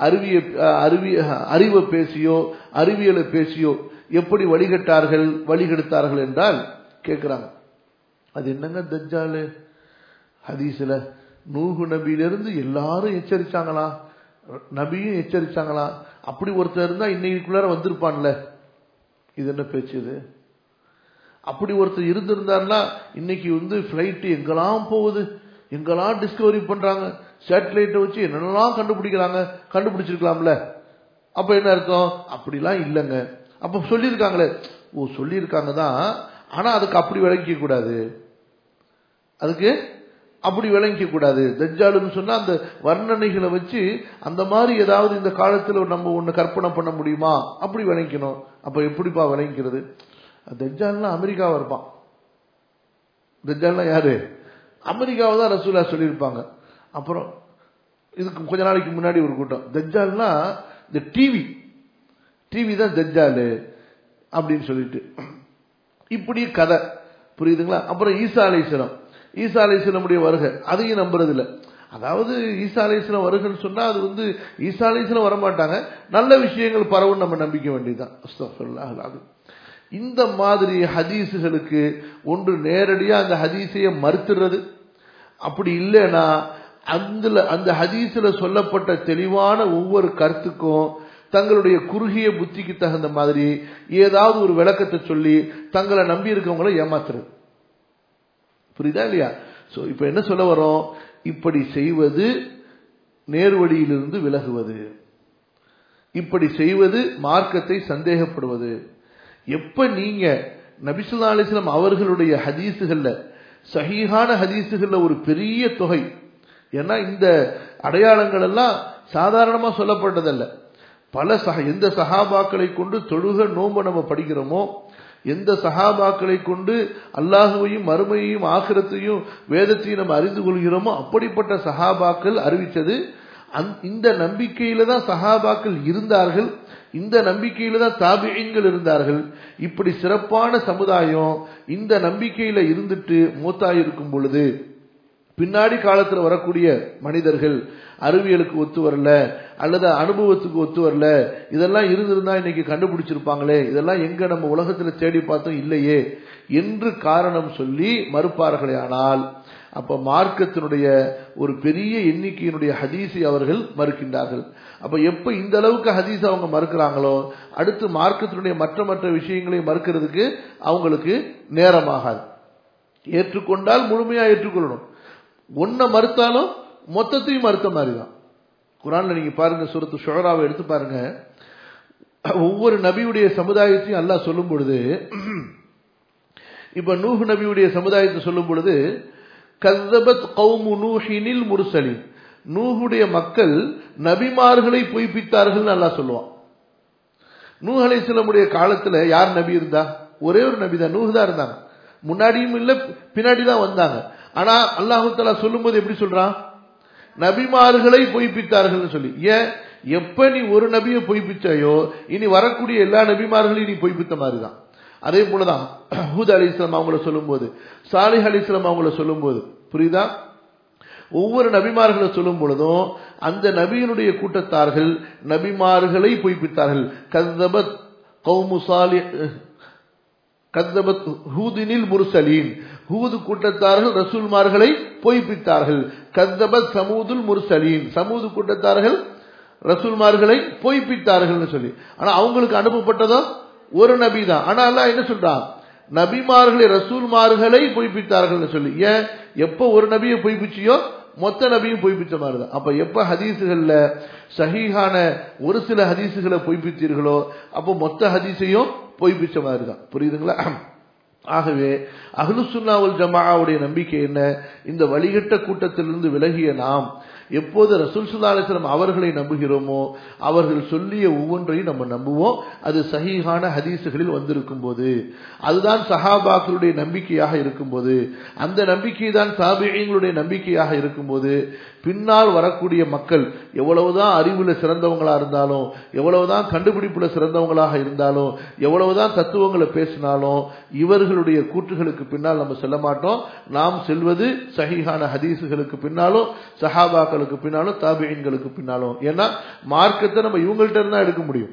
அறிவை பேசியோ, அறிவியலை பேசியோ எப்படி வழிகெடுத்தார்கள் என்றால் கேட்கிறாங்க, அது என்னங்க தஜ்ஜால்? ஹதீஸ்ல நூஹு நபியிலிருந்து எல்லாரும் எச்சரிச்சாங்களா, நபியும் எச்சரிச்சாங்களா, அப்படி ஒருத்தர் இருந்தா இன்னைக்குள்ளார வந்திருப்பான்ல. இது என்ன பேச்சு? இது அப்படி ஒருத்தர் இருந்திருந்தாருன்னா இன்னைக்கு பிளைட் எங்கெல்லாம் போகுது, எங்கெல்லாம் டிஸ்கவரி பண்றாங்க, சேட்டலைட்டை வச்சு என்னென்னலாம் கண்டுபிடிச்சிருக்கலாம்ல. அப்ப என்ன அர்த்தம்? அப்படிலாம் இல்லைங்க. அப்ப சொல்லியிருக்காங்களே, ஓ சொல்லியிருக்காங்க தான், ஆனா அதுக்கு அப்படி விளங்கிக்க கூடாது, அதுக்கு அப்படி விளங்கிக்க கூடாது. தஜ்ஜாலுன்னு சொன்னா அந்த வர்ணனைகளை வச்சு அந்த மாதிரி ஏதாவது இந்த காலத்துல நம்ம ஒண்ணு கற்பனை பண்ண முடியுமா? அப்படி விளங்கிக்கணும். அப்ப எப்படிப்பா விளங்கிக்கிறது? தஜ்ஜால்னா அமெரிக்காவா இருப்பான். தஜ்ஜால்னா யாரு? அமெரிக்காவை தான் ரசூலா சொல்லியிருப்பாங்க. அப்புறம் இதுக்கு கொஞ்ச நாளைக்கு முன்னாடி ஒரு கூட்டம், தஜ்ஜால்னா இந்த டிவி தான் தஜ்ஜாலு அப்படின்னு சொல்லிட்டு இப்படி கதை. புரியுதுங்களா? அப்புறம் ஈசா அலைஹிஸ்ஸலாமுடைய வருகை, அதையும் நம்புறது இல்லை. அதாவது ஈசா அலைஹிஸ்ஸலாம் வருகைன்னு சொன்னா அது ஈசா அலைஹிஸ்ஸலாம் வரமாட்டாங்க, நல்ல விஷயங்கள் பரவும் நம்ம நம்பிக்க வேண்டியதுதான். அஸ்தக்ஃபிருல்லாஹ். இந்த மாதிரி ஹதீஸுகளுக்கு ஒன்று நேரடியா அந்த ஹதீஸைய மறுத்துறது, அப்படி இல்லைன்னா அந்த ஹதீஸ்ல சொல்லப்பட்ட தெளிவான ஒவ்வொரு கருத்துக்கும் தங்களுடைய குறுகிய புத்திக்கு தகுந்த மாதிரி ஏதாவது ஒரு விளக்கத்தை சொல்லி தங்களை நம்பி இருக்கவங்களை ஏமாத்துறது. புரியுதா இல்லையா? சோ இப்ப என்ன சொல்ல வரோம்? இப்படி செய்வது நேர்வழியிலிருந்து விலகுவது, இப்படி செய்வது மார்க்கத்தை சந்தேகப்படுவது. எப்ப நீங்க நபி ஸல்லல்லாஹு அலைஹி வஸல்லம் அவர்களுடைய ஹதீஸுகள்ல, சஹீஹான ஹதீஸுகள்ல ஒரு பெரிய தொகை, ஏன்னா இந்த அடையாளங்கள் எல்லாம் சாதாரணமா சொல்லப்பட்டதல்ல. எந்த சஹாபாக்களை கொண்டு தொழுக நோன்பு நம்ம படிக்கிறோமோ, எந்த சஹாபாக்களை கொண்டு அல்லாஹுவையும் மறுமையையும் ஆகிரத்தையும் வேதத்தையும் நம்ம அறிந்து கொள்கிறோமோ அப்படிப்பட்ட சஹாபாக்கள் அறிவித்தது. இந்த நம்பிக்கையில தான் சஹாபாக்கள் இருந்தார்கள், இந்த நம்பிக்கையில தான் தாபிஈன்கள் இருந்தார்கள். இப்படி சிறப்பான சமுதாயம் இந்த நம்பிக்கையில இருந்துட்டு மூத்தாயிருக்கும் பொழுது பின்னாடி காலத்தில் வரக்கூடிய மனிதர்கள் அறிவியலுக்கு ஒத்து வரல அல்லது அனுபவத்துக்கு ஒத்து வரல, இதெல்லாம் இருந்திருந்தா இன்னைக்கு கண்டுபிடிச்சிருப்பாங்களே, இதெல்லாம் எங்க நம்ம உலகத்துல தேடி பார்த்தோம் இல்லையே என்று காரணம் சொல்லி மறுப்பார்களே. ஆனால் அப்ப மார்க்கத்தினுடைய ஒரு பெரிய எண்ணிக்கையினுடைய ஹதீஸை அவர்கள் மறுக்கின்றார்கள். அப்ப எப்ப இந்த அளவுக்கு ஹதீஸ் அவங்க மறுக்கிறாங்களோ, அடுத்து மார்க்கத்தினுடைய மற்ற விஷயங்களை மறுக்கிறதுக்கு அவங்களுக்கு நேரமாகாது. ஏற்றுக்கொண்டால் முழுமையா ஏற்றுக்கொள்ளணும், ஒன்ன மறுத்தாலும் மொத்தத்தையும் மறுத்த மாதிரிதான். குர்ஆன்ல நீங்க பாருங்க, சூரத்து ஷுஆராவை எடுத்து பாருங்க. ஒவ்வொரு நபியுடைய சமுதாயத்தையும் அல்லாஹ் சொல்லும் பொழுது இப்ப நூஹ் நபியுடைய சமுதாயத்தை சொல்லும் பொழுது கஸ்ஸபத் கௌமு நூஹினில் முர்சலின், நூஹுடைய மக்கள் நபிமார்களை பொய்ப்பித்தார்கள் அல்லாஹ் சொல்லுவான். நூஹ் அலைஹிஸ்ஸலாமுடைய காலத்துல யார் நபி இருந்தா? ஒரே ஒரு நபி தான், நூஹ் தான் இருந்தாங்க. முன்னாடியும் இல்ல பின்னாடி தான் வந்தாங்க. ஆனா அல்லாஹ் தஆலா சொல்லும்போது எப்படி சொல்றான்? நபிமார்களை பொய்ப்பித்தார்கள் சொல்லி. ஏன்? எப்ப நீ ஒரு நபியை பொய்ப்பிச்சாயோ இனி வரக்கூடிய எல்லா நபிமார்களையும் நீ பொய்ப்பித்த மாதிரி தான். அதே போலதான் ஹூத் அலைஹிஸ்ஸலாம் அவங்கள சொல்லும்போது, சாலிஹ் அலைஹிஸ்ஸலாம் அவங்கள சொல்லும்போது, புரியுதா? ஒவ்வொரு நபிமார்களை சொல்லும் பொழுதும் அந்த நபியினுடைய கூட்டத்தார்கள் நபிமார்களை பொய்ப்பித்தார்கள். கஸ்ஸபத் கௌமு சாலிஹ் கஸ்ஸபத் ஹூதினில் முர்சலீன், ஹூது கூட்டத்தார்கள் ரசூல்மார்களை பொய்ப்பித்தார்கள். கஸ்ஸபத் சமூதுல் முர்சலீன், சமூது கூட்டத்தார்கள் ரசூல்மார்களை பொய்ப்பித்தார்கள் சொல்லி. ஆனா அவங்களுக்கு அனுப்பப்பட்டதோ ஒரு நபி தான். ஆனா அல்லாஹ் என்ன சொல்றான்? நபிமார்களை ரசூல்மார்களை பொய்ப்பித்தார்கள் சொல்லி. ஏன்? எப்ப ஒரு நபியை பொய்ப்பிச்சியோ மொத்த நபியும் பொய்ப்பிச்ச மாதிரி தான். அப்ப எப்ப ஹதீசுகள்ல சஹீஹான ஒரு சில ஹதீசுகளை பொய்ப்பித்தீர்களோ அப்போ மொத்த ஹதீஸையும் பொய்ப்பிச்ச மாதிரி தான். புரியுதுங்களா? ஆகவே அஹ்லுஸ் சுன்னா வல் ஜமாஅவுடைய நம்பிக்கை என்ன? இந்த வழிகட்ட கூட்டத்திலிருந்து விலகிய நாம் எப்போது ரசூல் ஸல்லல்லாஹு அலைஹி வஸல்லம் அவர்களை நம்புகிறோமோ அவர்கள் சொல்லிய ஒவ்வொன்றையும் நம்ம நம்புவோம். அது சஹீஹான ஹதீசுகளில் வந்திருக்கும் போது, அதுதான் சஹாபாக்களுடைய நம்பிக்கையாக இருக்கும்போது, அந்த நம்பிக்கை தான் தாபிஈன்களுடைய நம்பிக்கையாக இருக்கும்போது, பின்னால் வரக்கூடிய மக்கள் எவ்வளவுதான் அறிவுல சிறந்தவங்களா இருந்தாலும், எவ்வளவுதான் கண்டுபிடிப்புல சிறந்தவங்களாக இருந்தாலும், எவ்வளவுதான் தத்துவங்களை பேசினாலும் இவர்களுடைய கூற்றுகளுக்கு பின்னால் நம்ம செல்ல மாட்டோம். நாம் செல்வது சஹீஹான ஹதீசுகளுக்கு பின்னாலும் சஹாபாக்களுக்கு பின்னாலும் தாபிஈன்களுக்கு பின்னாலும். ஏன்னா மார்க்கத்தை நம்ம இவங்கள்ட்ட இருந்தா எடுக்க முடியும்.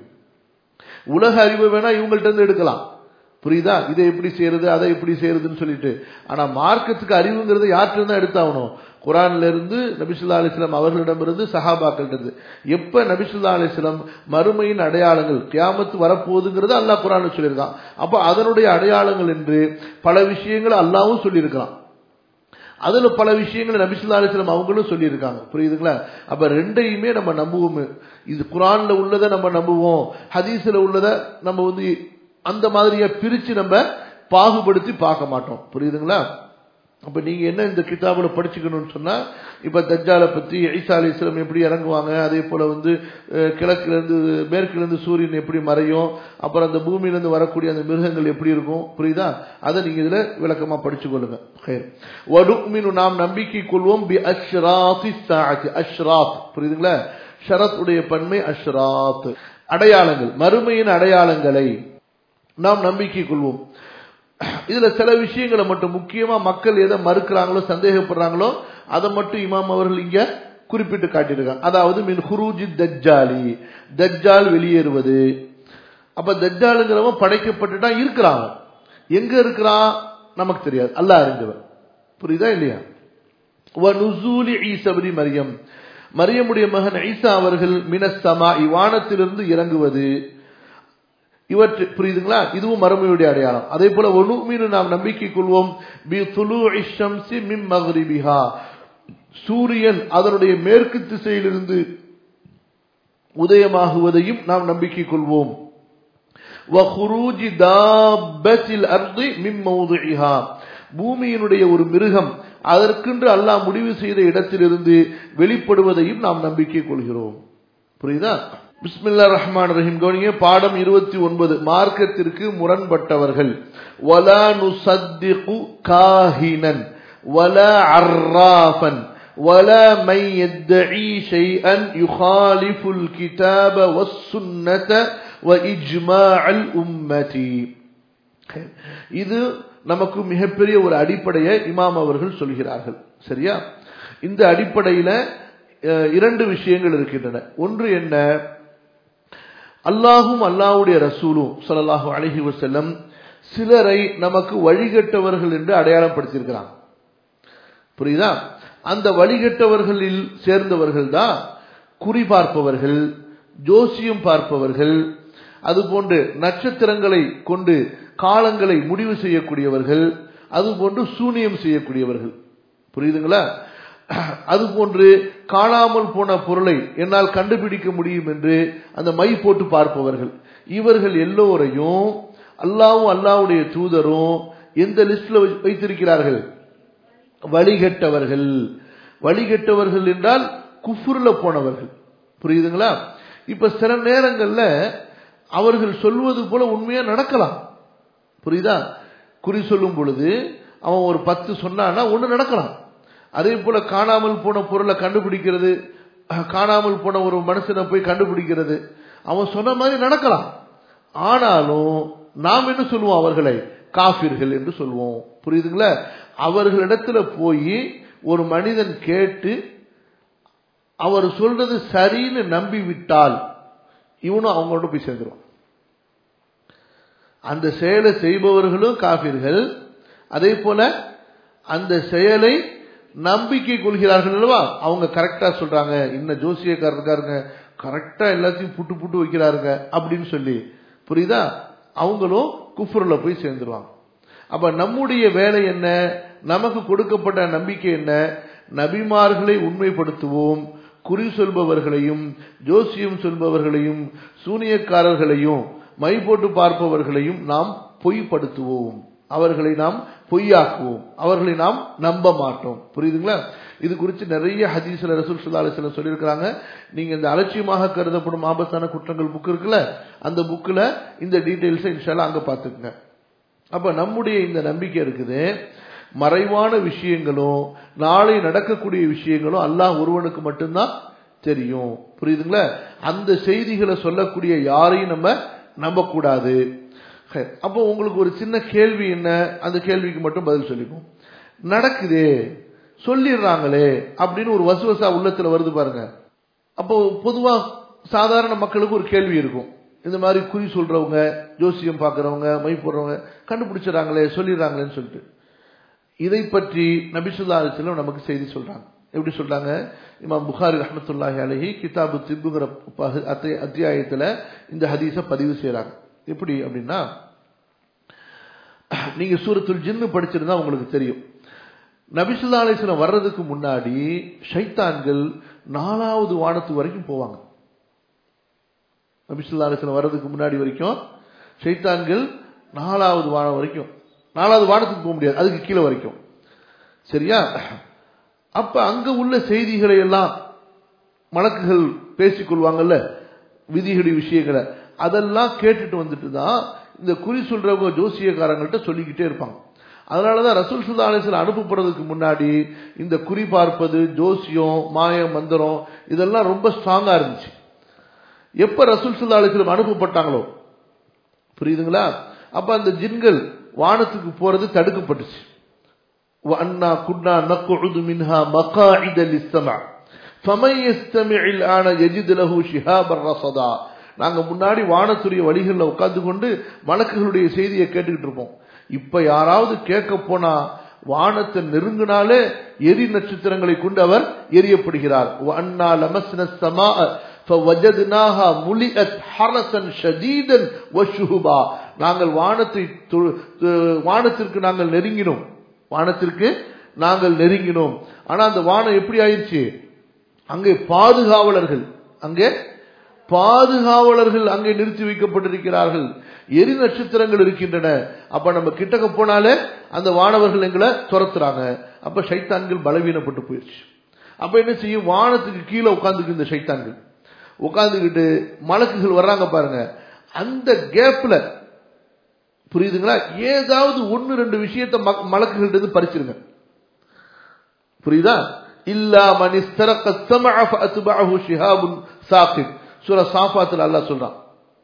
உலக அறிவு வேணா இவங்கள்ட்ட இருந்து எடுக்கலாம். புரியுதா? இதை எப்படி செய்யறது அதை எப்படி செய்யறதுன்னு சொல்லிட்டு. ஆனா மார்க்கத்துக்கு அறிவுங்கிறது யார்கிட்ட இருந்தா எடுத்தாகணும்? குர்ஆன்ல இருந்து நபி ஸல்லல்லாஹு அலைஹி வஸல்லம் அவர்களிடமிருந்து சஹாபாக்கள் இருந்து. எப்ப நபி ஸல்லல்லாஹு அலைஹி வஸல்லம் மறுமையின் அடையாளங்கள் கியாமத் வரப்போகுதுங்கிறது அல்லாஹ் குர்ஆன்ல சொல்லியிருக்கான். அப்ப அதனுடைய அடையாளங்கள் என்று பல விஷயங்களை அல்லாஹ்வும் சொல்லியிருக்கான். அதுல பல விஷயங்களை நபி ஸல்லல்லாஹு அலைஹி வஸல்லம் அவங்களும் சொல்லியிருக்காங்க. புரியுதுங்களா? அப்ப ரெண்டையுமே நம்ம நம்புவோம். இது குர்ஆன்ல உள்ளதை நம்ம நம்புவோம், ஹதீஸ்ல உள்ளதை நம்ம அந்த மாதிரியா பிரிச்சு நம்ம பாகுபடுத்தி பார்க்க மாட்டோம். புரியுதுங்களா? அப்ப நீங்க என்ன இந்த கிதாபுல படிச்சுக்கணும்னு சொன்னா, இப்ப தஜ்ஜாலை பத்தி, ஈசா அலைஹிஸ்ஸலாம் எப்படி இறங்குவாங்க, அதே போல கிழக்குல இருந்து மேற்குல இருந்து சூரியன் எப்படி மறையும், அப்புறம் அந்த பூமியில இருந்து வரக்கூடிய அந்த மிருகங்கள் எப்படி இருக்கும், புரியுதா? அதை நீங்க இதுல விளக்கமா படிச்சுக்கொள்ளுங்க. வடுமினு, நாம் நம்பிக்கை கொள்வோம், பி அஷ்ராத்திஸ் சாஅத்தி, அஷ்ராத் புரியுதுங்களா? ஷரத் உடைய பன்மை அஷ்ராத், அடையாளங்கள், மறுமையின் அடையாளங்களை நாம் நம்பிக்கை கொள்வோம். இதுல சில விஷயங்களை மட்டும், முக்கியமா மக்கள் எதை மறுக்கிறாங்களோ சந்தேகப்படுறாங்களோ அதை மட்டும் இமாம் அவர்கள் இங்க குறிப்பிட்டு காட்டியிருக்காங்க. அதாவது மின் ஹுரூஜி தஜ்ஜாலி, தஜ்ஜால் வெளியேறுவது. அப்ப தஜ்ஜாலுங்கிறவன் படைக்கப்பட்டுட்டா இருக்கிறான், எங்க இருக்கிறான் நமக்கு தெரியாது, அல்லாஹ் அறிந்தவன். புரியுதா இல்லையா? வ நுஸூலி ஈஸா இப்னு மரியம், மரியமுடைய மகன் ஈசா அவர்கள் மினஸ் ஸமாஇ, வானத்திலிருந்து இறங்குவது. இவற்றை புரியுதுங்களா? இதுவும் மறுமையுடைய அடையாளம். அதே போல ஒனுமீனு, நாம் நம்பிக்கை கொள்வோம், பி துலூஇ ஷம்ஸி மின் மக்ரிபிஹா, சூரியன் அதனுடைய மேற்கு திசையிலிருந்து உதயமாகுவதையும் நாம் நம்பிக்கை கொள்வோம். வ குரூஜி தாப்பத்தில் அர்தி மின் மௌதிஹா, பூமியினுடைய ஒரு மிருகம் அதற்கென்று அல்லாஹ் முடிவு செய்த இடத்திலிருந்து வெளிப்படுவதையும் நாம் நம்பிக்கை கொள்கிறோம். புரியுதா? பிஸ்மில்லாஹிர் ரஹ்மானிர் ரஹீம். கவனிங்க, பாடம் 29, மார்க்கத்திற்கு முரண்பட்டவர்கள். வலா நுஸத்திகு காஹினன் வலா அர்ராஃபன் வலா மை யத்இ ஷைஅன் யுகாலிஃபுல் கிதாப வஸ் சுன்னத வ இஜ்மாஅல் உம்மதி. இது நமக்கு மிகப்பெரிய ஒரு அடிப்படையை இமாம் அவர்கள் சொல்கிறார்கள். சரியா? இந்த அடிப்படையில இரண்டு விஷயங்கள் இருக்கின்றன. ஒன்று என்ன? அல்லாஹும் அல்லாஹ்வுடைய ரசூலும் ஸல்லல்லாஹு அலைஹி வஸல்லம் சிலரை நமக்கு வழிகட்டவர்கள் என்று அடையாளப்படுத்தியிருக்கிறாங்க. புரியுதா? அந்த வழிகட்டவர்களில் சேர்ந்தவர்கள் தான் குறி பார்ப்பவர்கள், ஜோசியம் பார்ப்பவர்கள், அதுபோன்று நட்சத்திரங்களை கொண்டு காலங்களை முடிவு செய்யக்கூடியவர்கள், அதுபோன்று சூனியம் செய்யக்கூடியவர்கள். புரியுதுங்களா? அதுபோன்று காணாமல் போன பொருளை என்னால் கண்டுபிடிக்க முடியும் என்று அந்த மை போட்டு பார்ப்பவர்கள். இவர்கள் எல்லோரையும் அல்லாஹ்வும் அல்லாஹ்வுடைய தூதரும் எந்த லிஸ்ட்ல வைத்திருக்கிறார்கள்? வழிகட்டவர்கள். வழிகட்டவர்கள் என்றால் குஃப்ர்ல போனவர்கள். புரியுதுங்களா? இப்ப சில நேரங்கள்ல அவர்கள் சொல்வது போல உண்மையா நடக்கலாம். புரியுதா? குறி சொல்லும் பொழுது அவன் ஒரு 10 சொன்னான்னா ஒண்ணு நடக்கலாம். அதே போல காணாமல் போன பொருளை கண்டுபிடிக்கிறது, காணாமல் போன ஒரு மனுஷனை போய் கண்டுபிடிக்கிறது, அவன் சொன்ன மாதிரி நடக்கலாம். ஆனாலும் நாம் என்ன சொல்லுவோம்? அவர்களை காஃபிர்கள் என்று சொல்வோம். புரியுதுங்களா? அவர்களிடத்துல போய் ஒரு மனிதன் கேட்டு அவர் சொல்றது சரின்னு நம்பி விட்டால் இவனும் அவங்களோட போய் சேர்ந்துருவான். அந்த செயலை செய்பவர்களும் காஃபிர்கள், அதே போல அந்த செயலை நம்பிக்கை கொள்கிறார்கள் அல்லவா, அவங்க கரெக்டா சொல்றாங்க, இன்ன ஜோசியக்காரர் இருக்காருங்க, கரெக்டா எல்லாத்தையும் புட்டு புட்டு வைக்கிறாருங்க அப்படின்னு சொல்லி, புரியுதா, அவங்களும் குஃப்ர்ல போய் சேர்ந்துருவாங்க. அப்ப நம்முடைய வேலை என்ன? நமக்கு கொடுக்கப்பட்ட நம்பிக்கை என்ன? நபிமார்களை உண்மைப்படுத்துவோம், குறி சொல்பவர்களையும் ஜோசியம் சொல்பவர்களையும் சூனியக்காரர்களையும் மை போட்டு பார்ப்பவர்களையும் நாம் பொய்ப்படுத்துவோம், அவர்களை நாம் பொய்யாக்குவோம், அவர்களை நாம் நம்ப மாட்டோம். புரியுதுங்களா? இது குறித்து நிறைய ஹதீஸ்ல ரசூல் ஸல்லல்லாஹு அலைஹி வஸல்லம் சொல்லியிருக்கிறாங்க. நீங்க இந்த அலட்சியமாக கருதப்படும் ஆபத்தான குற்றங்கள் புக் இருக்குல்ல, அந்த புக்ல இந்த டீடைல்ஸை இன்ஷால்லா அங்க பாத்துக்குங்க. அப்ப நம்முடைய இந்த நம்பிக்கை இருக்குது, மறைவான விஷயங்களும் நாளை நடக்கக்கூடிய விஷயங்களும் அல்லாஹ் ஒருவனுக்கு மட்டும்தான் தெரியும். புரியுதுங்களா? அந்த செய்திகளை சொல்லக்கூடிய யாரையும் நம்ம நம்பக்கூடாது. அப்போ உங்களுக்கு ஒரு சின்ன கேள்வி என்ன, அந்த கேள்விக்கு மட்டும் பதில் சொல்லிப்போம். நடக்குதே சொல்லிடுறாங்களே அப்படின்னு ஒரு வசுவசா உள்ளத்துல வருது பாருங்க. அப்போ பொதுவா சாதாரண மக்களுக்கு ஒரு கேள்வி இருக்கும், இந்த மாதிரி குறி சொல்றவங்க, ஜோசியம் பார்க்கறவங்க, மை போடுறவங்க கண்டுபிடிச்சிடறாங்களே, சொல்லிடுறாங்களேன்னு சொல்லிட்டு. இதை பற்றி நபி ஸல்லல்லாஹு அலைஹி வஸல்லம் நமக்கு செய்தி சொல்றாங்க. எப்படி சொல்றாங்க? இமாம் புகாரி ரஹ்மத்துல்லாஹி அலைஹி கிதாபு திப்புங்கிற அத்தியாயத்துல இந்த ஹதீஸை பதிவு செய்யறாங்க. எப்படி அப்படின்னா, நீங்க சூரத்துல் ஜின்னு படிச்சிருந்தா உங்களுக்கு தெரியும், நபி ஸல்லல்லாஹு அலைஹி வஸல்லம் வர்றதுக்கு முன்னாடி ஷைத்தான்கள் 4வது வானத்து வரைக்கும் போவாங்க. நபி ஸல்லல்லாஹு அலைஹி வஸல்லம் வர்றதுக்கு முன்னாடி வரைக்கும் ஷைத்தான்கள் 4வது வானம் வரைக்கும், 4வது வானத்துக்கு போக முடியாது, அதுக்கு கீழே வரைக்கும். சரியா? அப்ப அங்க உள்ள செய்திகளை எல்லாம் மலக்குகள் பேசிக்கொள்வாங்கல்ல, விதிகடி விஷயங்களை, அதெல்லாம் கேட்டுட்டு வந்துட்டு தான் இந்த குறி சொல்றவங்க ஜோசியக்காரங்கள்ட்ட சொல்லிக்கிட்டே இருப்பாங்க. அதனாலதான் ரசூல் ஸல்லல்லாஹு அலைஹி வஸல்லம் அனுப்பப்படுறதுக்கு முன்னாடி இந்த குறி பார்ப்பது, ஜோசியம், மாய மந்திரம் இதெல்லாம் ரொம்ப ஸ்ட்ராங்கா இருந்துச்சு. எப்ப ரசூல் ஸல்லல்லாஹு அலைஹி வஸல்லம் அனுப்பப்பட்டாங்களோ, புரியுதுங்களா, அப்ப அந்த ஜின்கள் வானத்துக்கு போறது தடுக்கப்பட்டுச்சு. وَأَنَّا كُنَّا نَقْعُدُ مِنْهَا مَقَاعِدَ لِلسَّمْعِ فَمَن يَسْتَمِعِ الْآنَ يَجِدْ لَهُ شِهَابًا رَصَدًا. நாங்க முன்னாடி வானத்துடைய வழிகளில் உட்கார்ந்து கொண்டு மலக்குகளுடைய செய்தியை கேட்டுக்கிட்டு இருப்போம். இப்ப யாராவது கேட்க போனா வானத்தை நெருங்கினாலே எரி நட்சத்திரங்களை கொண்டு அவர் எரியப்படுகிறார். وَأَنَّا لَمَسْنَا السَّمَاءَ فَوَجَدْنَاهَا مُلِئَتْ حَرَسًا شَدِيدًا وَشُهُبًا. நாங்கள் வானத்திற்கு நாங்கள் நெருங்கினோம், வானத்திற்கு நாங்கள் நெருங்கினோம். ஆனா அந்த வானம் எப்படி ஆயிடுச்சு? அங்கே பாதுகாவலர்கள் அங்கே நிறுத்தி வைக்கப்பட்டிருக்கிறார்கள், எரி நட்சத்திரங்கள் இருக்கின்றன. அப்ப நம்ம கிட்டக்க போனாலே அந்த வானவர்கள் எங்களை துரத்துறாங்க. அப்ப ஷைத்தான்கள் பலவீனப்பட்டு போயிடுச்சு. அப்ப என்ன செய்யும்? வானத்துக்கு கீழே உட்கார்ந்துக்கு இந்த ஷைத்தான்கள் உட்கார்ந்துக்கிட்டு மலக்குகள் வர்றாங்க பாருங்க, அந்த கேப்ல, புரியுதுங்களா, ஏதாவது 1-2 விஷயத்தை மலக்குகள் பறிச்சிருங்க. புரியுதா? இல்லா மன் இஸ்தரக ஸமஅ ஃபஅத்பஅஹு ஷிஹாபுன் சாகிப். சூரா சாஃபாத்ல அல்லாஹ் சொல்றான்.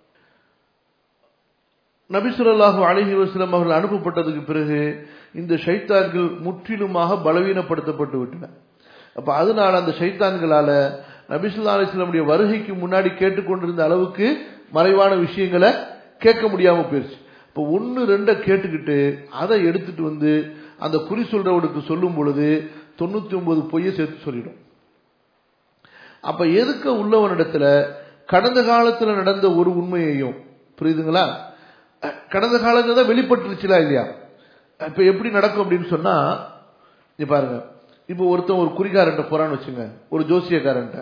நபி ஸல்லல்லாஹு அலைஹி வஸல்லம் அவர்கள் அனுப்பப்பட்டதுக்கு பிறகு இந்த ஷைத்தான்கள் முற்றிலுமாக பலவீனப்படுத்தப்பட்டு விட்டன. அப்ப அதனால அந்த ஷைத்தான்களால நபி ஸல்லல்லாஹு அலைஹி வஸல்லம் உடைய வருகைக்கு முன்னாடி கேட்டுக்கொண்டிருந்த அளவுக்கு மறைவான விஷயங்களை கேட்க முடியாம போயிருச்சு. இப்போ 1-2 கேட்டுக்கிட்டு அதை எடுத்துட்டு வந்து அந்த குறி சொல்றவனுக்கு சொல்லும் பொழுது 99 பொய்யை சேர்த்து சொல்லிடும். அப்ப எதுக்க உள்ளவனிடத்துல கடந்த காலத்துல நடந்த ஒரு உண்மையையும், புரியுதுங்களா, கடந்த காலத்துல தான் வெளிப்பட்டுருச்சுலா இல்லையா? இப்ப எப்படி நடக்கும் அப்படின்னு சொன்னா, பாருங்க, இப்ப ஒருத்தன் ஒரு குறிகாரன்ட்ட போறான்னு வச்சுங்க, ஒரு ஜோசியக்காரன்ட்ட.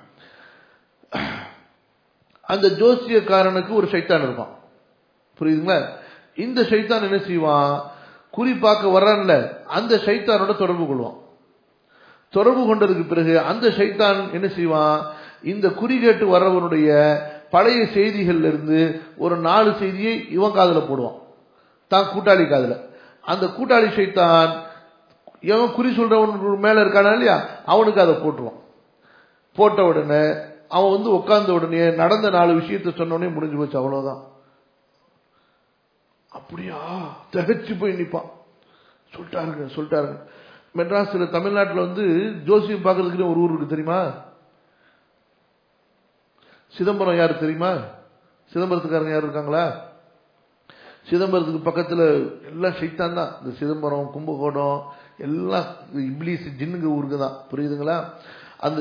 அந்த ஜோசியக்காரனுக்கு ஒரு ஷைத்தான் இருப்பான், புரியுதுங்களா? இந்த ஷைத்தான் என்ன செய்வான்? குறி பார்க்க வர்றான்ல அந்த ஷைத்தானோட தொடர்பு கொள்வான். தொடர்பு கொண்டதுக்கு பிறகு அந்த ஷைத்தான் என்ன செய்வான், இந்த குறி கேட்டு வர்றவனுடைய பழைய செய்திகள்ல இருந்து ஒரு 4 செய்தியை இவன் காதுல போடுவான், தான் கூட்டாளி காதுல. அந்த கூட்டாளி ஷைத்தான் எவன் குறி சொல்றவன் மேல இருக்கானா இல்லையா, அவனுக்கு அதை போட்டுருவான். போட்ட உடனே அவன் உட்கார்ந்த உடனே நடந்த 4 விஷயத்த சொன்ன உடனே முடிஞ்சு போச்சு, அவ்வளவுதான். அப்படியா திகச்சு போய் நிப்பான். சொல்லிட்டாருங்க. மெட்ராஸ்ல தமிழ்நாட்டில் ஜோசியம் பார்க்கறதுக்கு ஒரு ஊர் இருக்கு தெரியுமா? சிதம்பரம். யாரு தெரியுமா? சிதம்பரத்துக்காரங்க யாரு இருக்காங்களா? சிதம்பரத்துக்கு பக்கத்துல எல்லாம் ஷைத்தான் தான். இந்த சிதம்பரம், கும்பகோணம் எல்லாம் இப்லீஸ் ஜின்னுங்க ஊருக்கு தான். புரியுதுங்களா? அந்த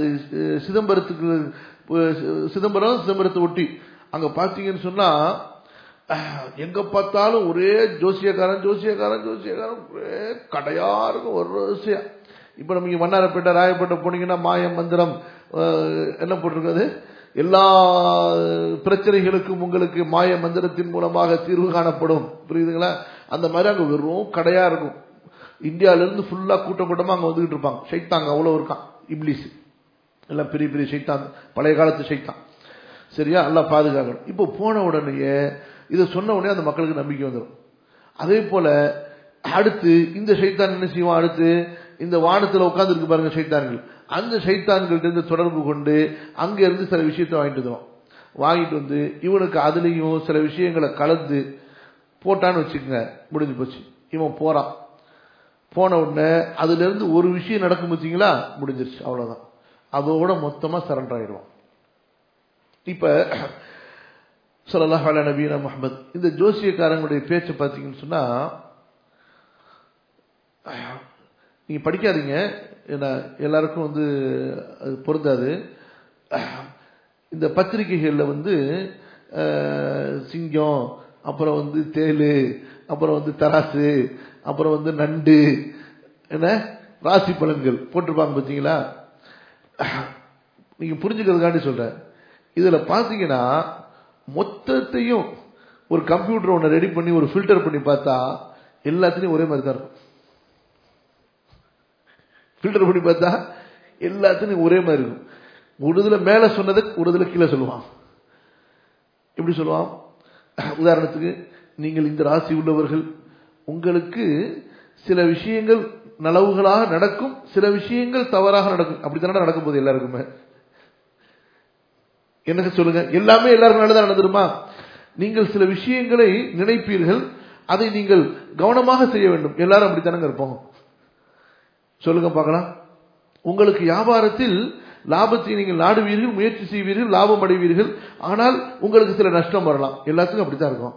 சிதம்பரத்தை ஒட்டி அங்க பாத்தீங்கன்னு சொன்னா எங்க பார்த்தாலும் ஒரே ஜோசியக்காரன் ஒரே கடையா இருக்கும். ஒரு விஷயம் இப்ப நம்ம மன்னாரப்பேட்டை, ராயப்பேட்டை போனீங்கன்னா மாயம் மந்திரம் என்ன போட்டிருக்கிறது, எல்லா பிரச்சனைகளுக்கும் உங்களுக்கு மாய மந்திரத்தின் மூலமாக தீர்வு காணப்படும். புரியுதுங்களா? அந்த மாதிரி அங்க வெறும் கடையா இருக்கும். இந்தியாவில இருந்து ஃபுல்லா கூட்டமா அங்க வந்துகிட்டு இருப்பாங்க. ஷைத்தாங்க அவ்வளவு இருக்கான். இப்லீஸ் எல்லாம் பெரிய பெரிய ஷைத்தான், பழைய காலத்து ஷைத்தான். சரியா? எல்லாம் பாதுகாக்கணும். இப்போ போன உடனே இதை சொன்ன உடனே அந்த மக்களுக்கு நம்பிக்கை வந்துடும். அதே போல அடுத்து இந்த ஷைத்தான் என்ன செய்வான், அடுத்து இந்த வானத்துல உட்கார்ந்து இருக்கு பாருங்க ஷைத்தான்கள், அந்த ஷைத்தான்கள்ட்ட இருந்து தொடர்பு கொண்டு அங்க இருந்து சில விஷயத்தை வாங்கிட்டு வந்து இவனுக்கு அதுலயும் சில விஷயங்களை கலந்து போட்டான்னு வச்சுக்கோங்க, முடிஞ்சு போச்சு. இவன் போறான். போன உடனே அதுல இருந்து ஒரு விஷயம் நடக்கும் வச்சீங்களா, முடிஞ்சிருச்சு, அவ்வளவுதான். அதோட மொத்தமா சரண்டர் ஆயிடுவான். இப்ப ஸல்லல்லாஹு அலைஹி நபியினா முஹம்மது இந்த ஜோசியக்காரங்களுடைய பேச்சை பார்த்தீங்கன்னு சொன்னா, நீங்க படிக்காதீங்க, ஏன்னா எல்லாருக்கும் அது பொருந்தாது. இந்த பத்திரிகைகள்ல சிங்கம், அப்புறம் தேலு, அப்புறம் தராசு, அப்புறம் நண்டு, என்ன ராசி பலன்கள் போட்டிருப்பாங்க பார்த்தீங்களா? நீங்க புரிஞ்சுக்கிறதுக்காண்டி சொல்றேன். இதுல பாத்தீங்கன்னா மொத்தத்தையும் ஒரு கம்ப்யூட்டர் ஒன்று ரெடி பண்ணி ஒரு ஃபில்டர் பண்ணி பார்த்தா எல்லாத்துலயும் ஒரே மாதிரி தான் இருக்கும். ஃபில்டர் பண்ணி பார்த்தா எல்லாத்துலயும் ஒரே மாதிரி இருக்கும். உடுதல மேல சொன்னதை உடுதல கீழே சொல்லுவான். எப்படி சொல்லுவான்? உதாரணத்துக்கு, நீங்கள் இந்த ராசி உள்ளவர்கள், உங்களுக்கு சில விஷயங்கள் நலவுகளாக நடக்கும், சில விஷயங்கள் தவறாக நடக்கும். அப்படித்தானே நடக்கும் போது எல்லாருக்குமே. எனக்கு சொல்லுங்க, எல்லாமே எல்லாருக்கும் நல்லதா நடந்துருமா? நீங்கள் சில விஷயங்களை நினைப்பீர்கள், அதை நீங்கள் கவனமாக செய்ய வேண்டும். எல்லாரும் அப்படித்தானங்க இருப்போம். சொல்லுங்க பார்க்கலாம். உங்களுக்கு வியாபாரத்தில் லாபத்தை நீங்கள் நாடுவீர்கள், முயற்சி செய்வீர்கள், லாபம் அடைவீர்கள். ஆனால் உங்களுக்கு சில நஷ்டம் வரலாம். எல்லாத்துக்கும் அப்படித்தான் இருக்கும்.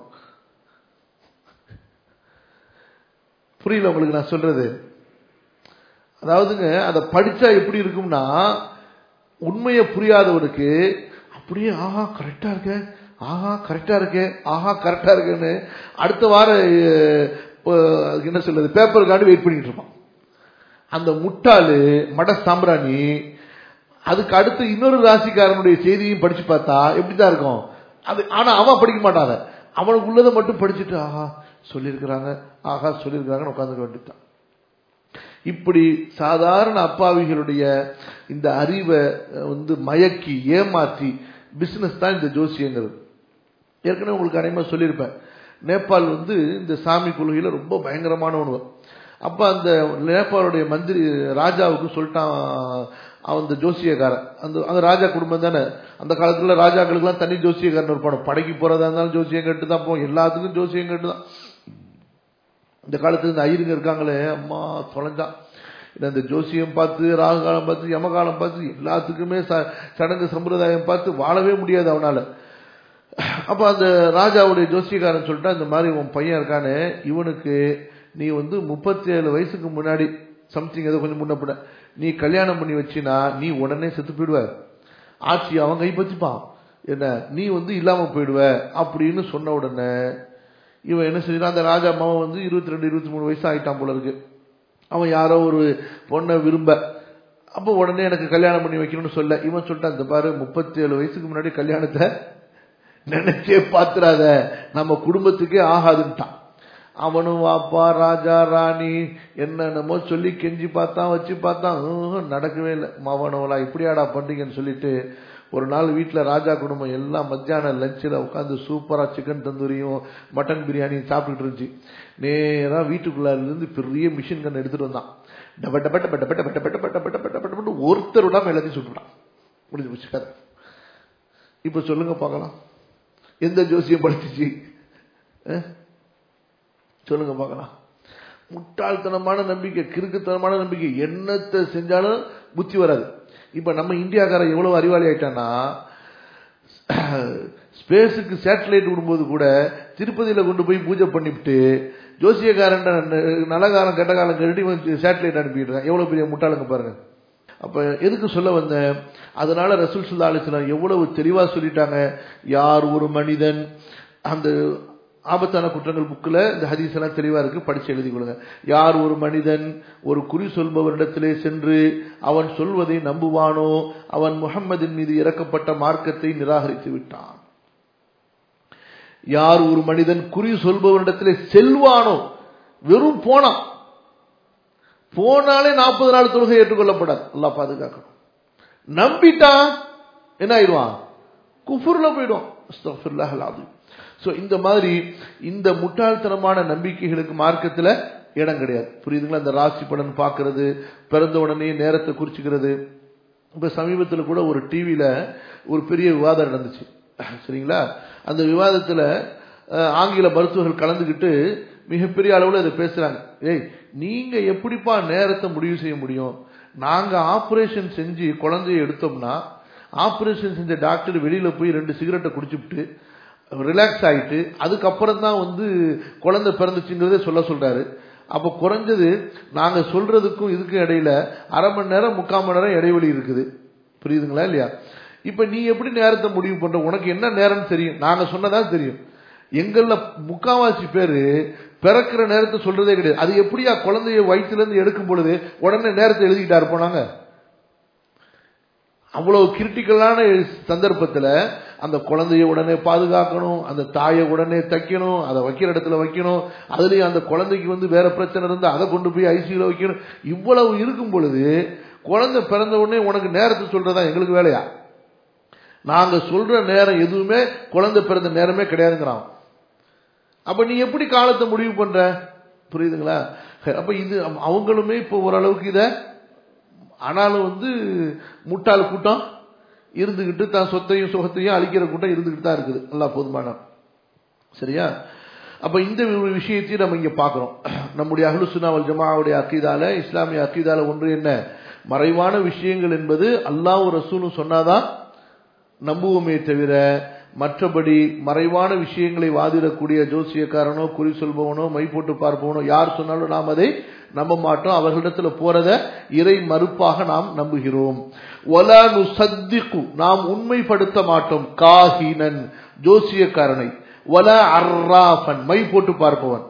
புரியல உங்களுக்கு நான் சொல்றது? அதாவதுங்க, அதை படிச்சா எப்படி இருக்கும்னா, உண்மையை புரியாதவனுக்கு அப்படியே ஆஹா கரெக்டா இருக்க, ஆஹா கரெக்டா இருக்கு, ஆஹா கரெக்டா இருக்குன்னு அடுத்த வாரம் என்ன சொல்றது பேப்பருக்காண்டி வெயிட் பண்ணிட்டு இருப்பான். அந்த முட்டாளு மட சாம்பிராணி அதுக்கு அடுத்து இன்னொரு ராசிக்காரனுடைய செய்தியும் படிச்சு பார்த்தா எப்படிதான் இருக்கும் அது. ஆனா அவன் படிக்க மாட்டான். அவனுக்கு உள்ளதை மட்டும் படிச்சுட்டு ஆஹா சொல்லியிருக்கிறாங்க, ஆஹா சொல்லியிருக்கிறாங்கன்னு உட்காந்துக்க வேண்டியதான். இப்படி சாதாரண அப்பாவிகளுடைய இந்த அறிவை மயக்கி ஏமாற்றி பிசினஸ் தான் இந்த ஜோசியங்கிறது. ஏற்கனவே உங்களுக்கு அனைவரும் சொல்லியிருப்பேன், நேபாள் இந்த சாமி கொள்கையில ரொம்ப பயங்கரமான ஒன்று. அப்ப அந்த நேபாளுடைய மந்திரி ராஜாவுக்கு சொல்லிட்டான், அந்த ஜோசியக்காரன், அந்த ராஜா குடும்பம் தானே, அந்த காலத்துல ராஜாக்களுக்கு எல்லாம் தனி ஜோசியக்காரன் இருப்பான. படைக்கு போறதா இருந்தாலும் ஜோசியம் கேட்டு தான் போவோம், எல்லாத்துக்கும் ஜோசியம் கேட்டு தான். இந்த காலத்துல இந்த ஐயருங்க இருக்காங்களே, அம்மா தொலைஞ்சான். இந்த ஜோசியம் பார்த்து, ராகுகாலம் பார்த்து, யமகாலம் பார்த்து, எல்லாத்துக்குமே சடங்கு சம்பிரதாயம் பார்த்து வாழவே முடியாது அவனால. அப்ப அந்த ராஜாவுடைய ஜோசியக்காரன் சொல்லிட்டா, இந்த மாதிரி உன் பையன் இருக்கானே, இவனுக்கு நீ 37 வயசுக்கு முன்னாடி சம்திங் ஏதோ கொஞ்சம் முன்னப்பட நீ கல்யாணம் பண்ணி வச்சினா நீ உடனே செத்து போயிடுவ, ஆட்சி அவன் கைப்பற்றிப்பான், என்ன நீ இல்லாம போயிடுவ அப்படின்னு சொன்ன உடனே இவன் என்ன செய்யறான், அந்த ராஜா மாவன் 22 23 வயசு ஆயிட்டான் போல இருக்கு. அவன் யாரோ ஒரு பொண்ணை விரும்ப, அப்ப உடனே எனக்கு கல்யாணம் பண்ணி வைக்கணும்னு சொல்ல இவன் சொல்லிட்டான், இந்த பாரு 37 வயசுக்கு முன்னாடி கல்யாணத்தை நினைச்சே பாத்துறாத, நம்ம குடும்பத்துக்கே ஆகாதுன்ட்டான். அவனும் வாப்பா ராஜா ராணி என்னென்னமோ சொல்லி கெஞ்சி பார்த்தான், வச்சு பார்த்தான், நடக்கவே இல்லை. மவனோலா இப்படியாடா பண்றீங்கன்னு சொல்லிட்டு ஒரு நாள் வீட்டில் ராஜா குடும்பம் எல்லாம் மத்தியானம் லஞ்சில் உட்காந்து சூப்பரா சிக்கன் தந்தூரியும் மட்டன் பிரியாணியும் சாப்பிட்டுட்டு இருந்துச்சு. நேரா வீட்டுக்குள்ளாரிலிருந்து பெரிய மிஷின் கன் எடுத்துட்டு வந்தான். டபட்ட பட்ட பட்ட பட்ட பட்ட பட்ட பட்ட பட்ட பட்ட பட்ட பட்ட ஒருத்தர் விடாம எல்லாத்தையும் சுட்டுட்டான். முடிஞ்சு போச்சு கதை. இப்ப சொல்லுங்க பார்க்கலாம், எந்த ஜோசியம் படிச்சிச்சு? சொல்லுங்க பார்க்கலாம். முட்டாள்தனமான நம்பிக்கை, கிறுக்குத்தனமான நம்பிக்கை. என்னத்தை செஞ்சாலும் புத்தி வராது. இப்ப நம்ம இந்தியாக்காரன் எவ்வளவு அறிவாளி ஆயிட்டான்னா, ஸ்பேஸுக்கு சேட்டலைட் விடும்போது கூட திருப்பதியில கொண்டு போய் பூஜை பண்ணிவிட்டு ஜோசியக்காரன் நல்ல காலம் கெட்ட காலம் கட்டி சேட்டலைட் அனுப்பிடுறான். எவ்வளவு பெரிய முட்டாளுங்க பாருங்க. அப்ப எதுக்கு சொல்ல வந்தேன்? அதனால ரசூல் ஸல்லல்லாஹு அலைஹி வஸல்லம் எவ்வளவு தெளிவா சொல்லிட்டாங்க. யார் ஒரு மனிதன், அந்த ஆபத்தான குற்றங்கள் புக்கில் இந்த ஹதீஸ் எல்லாம் தெளிவா இருக்கு, படிச்சு எழுதி கொள்ளுங்க. யார் ஒரு மனிதன் ஒரு குறி சொல்பவரிடத்திலே சென்று அவன் சொல்வதை நம்புவானோ அவன் முஹம்மதின் மீது இறக்கப்பட்ட மார்க்கத்தை நிராகரித்து விட்டான். யார் ஒரு மனிதன் குறி சொல்பவரிடத்திலே செல்வானோ, வெறும் போனாலே 40 நாள் தொழுகை ஏற்றுக்கொள்ளப்படாது. அல்லாஹ் பாதுகாக்கணும். நம்பிட்டான் என்ன ஆயிடுவான்? குஃபுர்ல போயிடும். அஸ்தக்ஃபிருல்லாஹ் அல்-அஸீம். சோ இந்த மாதிரி இந்த முட்டாள்தனமான நம்பிக்கைகளுக்கு மார்க்கத்துல இடம் கிடையாது. புரியுதுங்களா? இந்த ராசி பலன் பார்க்கிறது, பிறந்த உடனே நேரத்தை குறிச்சுக்கிறது. இப்ப சமீபத்தில் கூட ஒரு டிவியில ஒரு பெரிய விவாதம் நடந்துச்சு. சரிங்களா? அந்த விவாதத்துல ஆங்கில மருத்துவர்கள் கலந்துகிட்டு மிகப்பெரிய அளவுல இதை பேசுறாங்க. ஏய், நீங்க எப்படிப்பா நேரத்தை முடிவு செய்ய முடியும்? நாங்க ஆபரேஷன் செஞ்சு குழந்தைய எடுத்தோம்னா ஆபரேஷன் செஞ்ச டாக்டர் வெளியில போய் 2 சிகரெட்டை குடிச்சுட்டு ரிலாக்ஸ் ஆயிட்டு அதுக்கப்புறம் தான் குழந்தை பிறந்துச்சுங்கிறதே சொல்றாரு. அப்ப குறைஞ்சது நாங்க சொல்றதுக்கும் இதுக்கும் இடையில அரை மணி நேரம் 3/4 மணி நேரம் இடைவெளி இருக்குது. புரியுதுங்களா இல்லையா? இப்ப நீ எப்படி நேரத்தை முடிவு பண்ற? உனக்கு என்ன நேரம் தெரியும்? நாங்க சொன்னதான் தெரியும். எங்கள்ல முக்காவாசி பேரு பிறக்கிற நேரத்தை சொல்றதே கிடையாது. அது எப்படியா குழந்தைய வயிற்றுல இருந்து எடுக்கும் பொழுது உடனே நேரத்தை எழுதிக்கிட்டா இருப்போம். அவ்வளவு கிரிட்டிக்கலான சந்தர்ப்பத்துல அந்த குழந்தைய உடனே பாதுகாக்கணும், அந்த தாயை உடனே தைக்கணும், அதை வைக்கிற இடத்துல வைக்கணும், அதுலயும் அந்த குழந்தைக்கு வேற பிரச்சனை இருந்தா அதை கொண்டு போய் ஐசியூல வைக்கணும். இவ்வளவு இருக்கும் பொழுது குழந்தை பிறந்த உடனே உனக்கு நேரத்தை சொல்றதா எங்களுக்கு வேலையா? நாங்க சொல்ற நேரம் எதுவுமே குழந்தை பிறந்த நேரமே கிடையாதுங்கிறான். அப்ப நீ எப்படி காலத்தை முடிவு பண்ற? புரியுதுங்களா? அப்ப இது அவங்களுமே இப்போ ஓரளவுக்கு இத ஆனாலும் முட்டாள் கூட்டம் இருந்துகிட்டு தான் சொத்தையும் சுகத்தையும் அழிக்கிற கூட்டம் இருந்துகிட்டு தான் இருக்குது. நல்லா போதுமான. சரியா? அப்ப இந்த விஷயத்தையும் நம்ம இங்க பாக்குறோம். நம்முடைய அஹ்லு சுன்னா வல் ஜமாஅவுடைய அக்கீதால, இஸ்லாமிய அக்கீதால ஒன்று என்ன? மறைவான விஷயங்கள் என்பது அல்லாஹ் ரசூலும் சொன்னாதான் நம்புவோமே தவிர மற்றபடி மறைவான விஷயங்களை வாதிடக்கூடிய ஜோசியக்காரனோ குறி சொல்பவனோ மை போட்டு பார்ப்பவனோ யார் சொன்னாலும் நாம் அதை நம்ப மாட்டோம். அவர்களிடத்துல போறத இறை மறுப்பாக நாம் நம்புகிறோம். வலா நுஸத்திகு, நாம் உண்மைப்படுத்த மாட்டோம். காஹினன், ஜோசியக்காரனை. வலா அர்ராஃபன், மை போட்டு பார்ப்பவன்.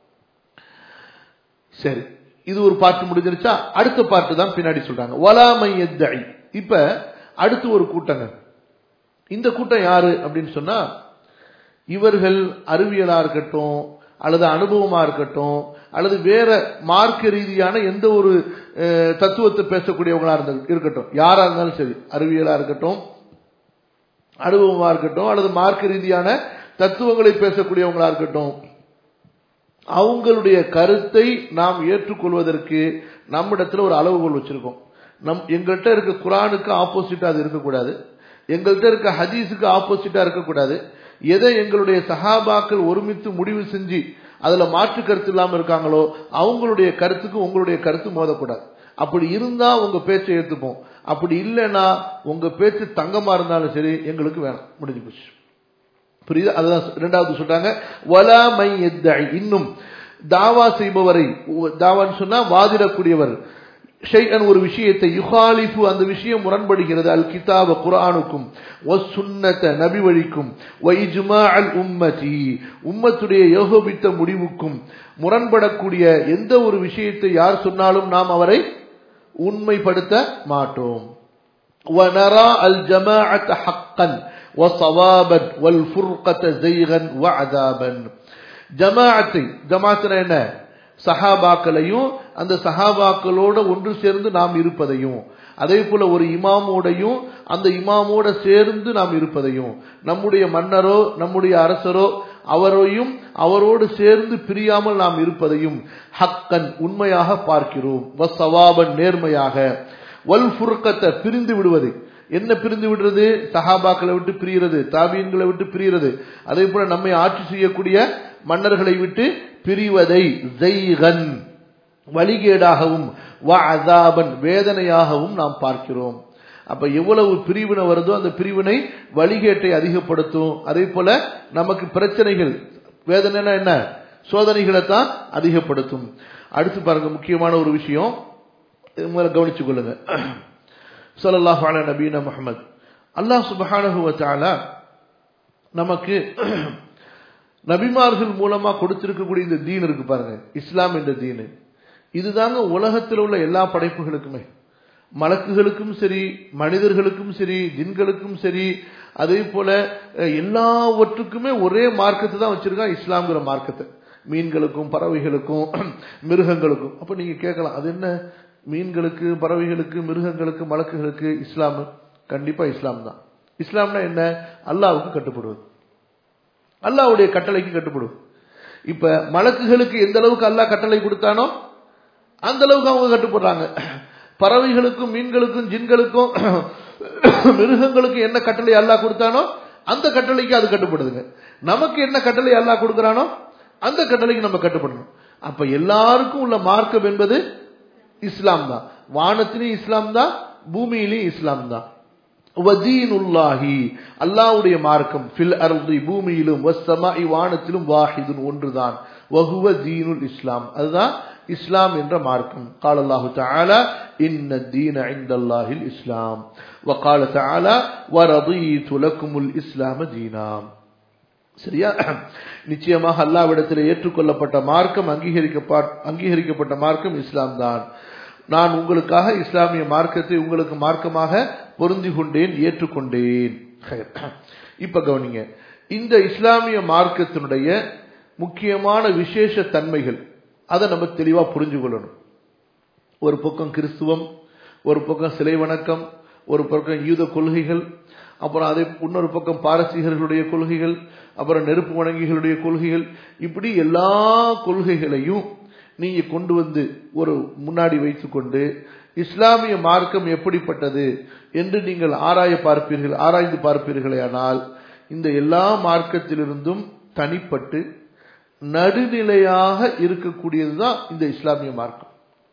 சரி, இது ஒரு பாட்டு முடிஞ்சிருச்சா? அடுத்த பாட்டு தான் பின்னாடி சொல்றாங்க. வலா மை யத்இ. இப்ப அடுத்து ஒரு கூட்டங்க. இந்த கூட்டம் யாரு அப்படின்னு சொன்னா, இவர்கள் அறிவியலா இருக்கட்டும் அல்லது அனுபவமா இருக்கட்டும் அல்லது வேற மார்க்க ரீதியான எந்த ஒரு தத்துவத்தை பேசக்கூடியவங்களா இருக்கட்டும், யாரா இருந்தாலும் சரி, அறிவியலா இருக்கட்டும் அனுபவமா இருக்கட்டும் அல்லது மார்க்க ரீதியான தத்துவங்களை பேசக்கூடியவங்களா இருக்கட்டும், அவங்களுடைய கருத்தை நாம் ஏற்றுக்கொள்வதற்கு நம்மிடத்துல ஒரு அளவுகோல் வச்சிருக்கோம். எங்கள்கிட்ட இருக்க குர்ஆனுக்கு ஆப்போசிட்டா அது இருக்கக்கூடாது, எங்கள்கிட்ட இருக்க ஹதீஸுக்கு ஆப்போசிட்டா இருக்கக்கூடாது. எதை எங்களுடைய சஹாபாக்கள் ஒருமித்து முடிவு செஞ்சு அதுல மாற்று கருத்து இல்லாம இருக்காங்களோ அவங்களுடைய கருத்துக்கு உங்களுடைய கருத்து மோதக்கூடாது. அப்படி இருந்தா உங்க பேச்சை ஏத்துப்போம், அப்படி இல்லைன்னா உங்க பேச்சு தங்கமா இருந்தாலும் சரி எங்களுக்கு வேணாம், முடிஞ்சு போச்சு. புரியுது? அதுதான் இரண்டாவது சொல்றாங்க. வலா மை யத்இ, இன்னும் தாவா செய்பவரை, தாவான்னு சொன்னா வாதிடக்கூடியவர், ஷைஅன் ஒரு விஷயத்தை, யுகாலிஃபு அந்த விஷயம் முரண்படுகிறது, அல் கிதாப குர்ஆனுக்கும் வஸ் சுன்னத நபி வழிக்கும் வ இஜ்மாஅல் உம்மதி உம்மத்துடைய ஏகோபித்த முடிவுக்கும் முரண்படக்கூடிய எந்த ஒரு விஷயத்தை யார் சொன்னாலும் நாம் அவரை உண்மைப்படுத்த மாட்டோம். வ நரா அல் ஜமாஅத ஹக்கன் வ ஸவாபன் வல் ஃபுர்கத ஸைகன் வ அஸாபன். ஜமாஅத்னா என்ன? சஹாபாக்களையும் அந்த சஹாபாக்களோட ஒன்று சேர்ந்து நாம் இருப்பதையும், அதே போல ஒரு இமாமோடையும் அந்த இமாமோட சேர்ந்து நாம் இருப்பதையும், நம்முடைய மன்னரோ நம்முடைய அரசரோ அவரையும் அவரோடு சேர்ந்து பிரியாமல் நாம் இருப்பதையும் ஹக்கன் உண்மையாக பார்க்கிறோம். வஸ்ஸவாபன் நேர்மையாக, வல் ஃபுர்கத்தை பிரிந்து விடுவது. என்ன பிரிந்து விடுறது? சஹாபாக்களை விட்டு பிரிகிறது, தாபீன்களை விட்டு பிரிகிறது, அதே போல நம்மை ஆட்சி செய்யக்கூடிய மன்னர்களை விட்டு பிரிவதை ஸைகன் வழிகேடாகவும் வஅஸாபன் வேதனையாகவும் நாம் பார்க்கிறோம். அப்ப எவ்வளவு பிரிவினை வருதோ அந்த பிரிவினை வழிகேட்டை அதிகப்படுத்தும். அதே போல நமக்கு பிரச்சனைகள், வேதனைனா என்ன? சோதனைகளை தான் அதிகப்படுத்தும். அடுத்து பாருங்க, முக்கியமான ஒரு விஷயம் கவனிச்சுக் கொள்ளுங்க. ஸல்லல்லாஹு அலா நபீனா முஹம்மத். அல்லாஹ் சுப்ஹானஹு வ தஆலா நமக்கு நபிமார்கள் மூலமா கொடுத்திருக்கக்கூடிய இந்த தீன் இருக்கு பாருங்க, இஸ்லாம் என்ற தீன், இதுதாங்க உலகத்தில் உள்ள எல்லா படைப்புகளுக்குமே, மலக்குகளுக்கும் சரி, மனிதர்களுக்கும் சரி, ஜின்களுக்கும் சரி, அதே போல எல்லாவற்றுக்குமே ஒரே மார்க்கத்தை தான் வச்சிருக்கான், இஸ்லாம்ங்கிற மார்க்கத்தை. மீன்களுக்கும் பறவைகளுக்கும் மிருகங்களுக்கும். அப்ப நீங்க கேட்கலாம், அது என்ன மீன்களுக்கு பறவைகளுக்கு மிருகங்களுக்கு மலக்குகளுக்கு இஸ்லாம்? கண்டிப்பா இஸ்லாம் தான். இஸ்லாம்னா என்ன? அல்லாஹ்வுக்கு கட்டுப்படுவது, அல்லாஹ்வுடைய கட்டளைக்கு கட்டுப்படுவது. இப்ப மலக்குகளுக்கு எந்த அளவுக்கு அல்லாஹ் கட்டளை கொடுத்தானோ அந்த அளவுக்கு அவங்க கட்டுப்படுறாங்க. பறவைகளுக்கும் மீன்களுக்கும் ஜின்களுக்கும் மிருகங்களுக்கும் என்ன கட்டளை அல்லாஹ் கொடுத்தானோ அந்த கட்டளைக்கு அது கட்டுப்படுதுங்க. நமக்கு என்ன கட்டளை அல்லாஹ் கொடுக்கிறானோ அந்த கட்டளைக்கு நம்ம கட்டுப்படணும். அப்ப எல்லாருக்கும் உள்ள மார்க்கம் என்பது இஸ்லாம் தான். வானத்திலும் இஸ்லாம் தான், பூமியிலும் இஸ்லாம் தான். வதீனுல்லாஹி அல்லாஹ்வுடைய மார்க்கம் ஃபில் அர்தி பூமியிலும் வஸ்ஸமாஇ வானத்திலும் வாஹிதுன் ஒன்றுதான். வஹுவ தீனுல் இஸ்லாம், அதுதான் இஸ்லாம் என்ற மார்க்கம். قال الله تعالى ان الدين عند الله الاسلام وقال تعالى ورضيت لكم الاسلام دينا. சரியா? நிச்சயமாக அல்லாஹ்விடத்தில் ஏற்றுக்கொள்ளப்பட்ட மார்க்கம், அங்கீகரிக்கப்பட்ட மார்க்கம் இஸ்லாம் தான். நான் உங்களுக்காக இஸ்லாமிய மார்க்கத்தை உங்களுக்கு மார்க்கமாக பொருந்தி கொண்டேன், ஏற்றுக்கொண்டேன். இப்ப கவனிங்க, இந்த இஸ்லாமிய மார்க்கத்தினுடைய முக்கியமான விசேஷ தன்மைகள், அதை நம்ம தெளிவா புரிஞ்சு கொள்ளணும். ஒரு பக்கம் கிறிஸ்துவம், ஒரு பக்கம் சிலை வணக்கம், ஒரு பக்கம் யூத கொள்கைகள், அப்புறம் அதே இன்னொரு பக்கம் பாரசீகர்களுடைய கொள்கைகள், அப்புறம் நெருப்பு வணங்கிகளுடைய கொள்கைகள், இப்படி எல்லா கொள்கைகளையும் நீங்க கொண்டு வந்து ஒரு முன்னாடி வைத்துக்கொண்டு இஸ்லாமிய மார்க்கம் எப்படிப்பட்டது என்று நீங்கள் ஆராய்ந்து பார்ப்பீர்களே, ஆனால் இந்த எல்லா மார்க்கத்திலிருந்தும் தனிப்பட்டு நடுநிலையாக இருக்கக்கூடியதுதான் இந்த இஸ்லாமிய மார்க்கம்.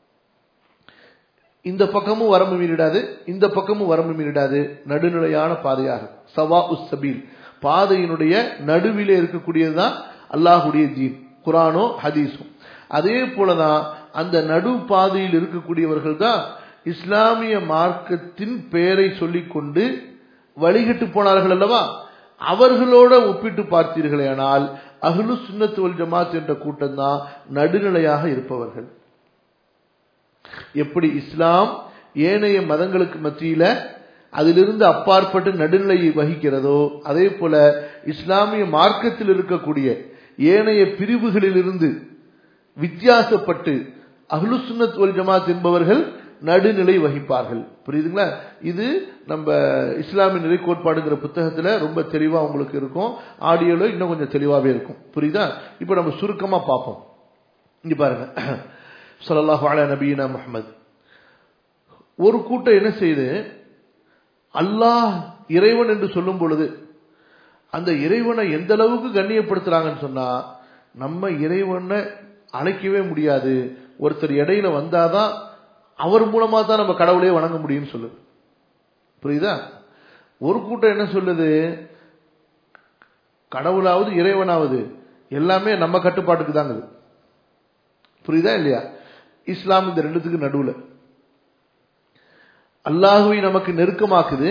இந்த பக்கமும் வரம்பு மீறிடாது, இந்த பக்கமும் வரம்பு மீறிடாது, நடுநிலையான பாதையாக சவா உஸ் சபீல், பாதையினுடைய நடுவிலே இருக்கக்கூடியதுதான் அல்லாஹ்வுடைய தீன், குர்ஆனோ ஹதீஸும். அதே போலதான் அந்த நடு பாதையில் இருக்கக்கூடியவர்கள் தான் இஸ்லாமிய மார்க்கத்தின் பெயரை சொல்லிக்கொண்டு வழிகட்டு போனார்கள் அல்லவா, அவர்களோட ஒப்பிட்டு பார்த்தீர்களே ஆனால் அஹ்லு சுன்னத் வல் ஜமாத் என்ற கூட்டம் தான் நடுநிலையாக இருப்பவர்கள். எப்படி இஸ்லாம் ஏனைய மதங்களுக்கு மத்தியில அதிலிருந்து அப்பாற்பட்டு நடுநிலையை வகிக்கிறதோ, அதே போல இஸ்லாமிய மார்க்கத்தில் இருக்கக்கூடிய ஏனைய பிரிவுகளிலிருந்து வித்தியாசப்பட்டு அஹ்லு சுன்னத் வல் ஜமாத் என்பவர்கள் நடுநிலை வகிப்பார்கள். புரியுதுங்களா? இது நம்ம இஸ்லாமிய நிலை கோட்பாடுங்கிற புத்தகத்துல ரொம்ப தெளிவா உங்களுக்கு இருக்கும், ஆடியோல இன்னும் கொஞ்சம் தெளிவாவே இருக்கும். புரியுதா? இப்ப நம்ம சுருக்கமா பார்ப்போம். இங்க பாருங்க, ஸல்லல்லாஹு அலா நபியினா முஹம்மத். ஒரு கூட்டம் என்ன செய்து, அல்லாஹ் இறைவன் என்று சொல்லும் பொழுது அந்த இறைவனை எந்த அளவுக்கு கண்ணியப்படுத்துறாங்கன்னு சொன்னா, நம்ம இறைவனை அழைக்கவே முடியாது, ஒருத்தர் இடையில வந்தாதான் அவர் மூலமா தான் நம்ம கடவுளையே வணங்க முடியும்னு சொல்லுது. புரியுதா? ஒரு கூட்டம் என்ன சொல்லுது, கடவுளாவது இறைவனாவது எல்லாமே நம்ம கட்டுப்பாட்டுக்கு தாங்க. புரியுதா இல்லையா? இஸ்லாம் இந்த ரெண்டுத்துக்கு நடுவுல அல்லாஹுவை நமக்கு நெருக்கமாக்குது,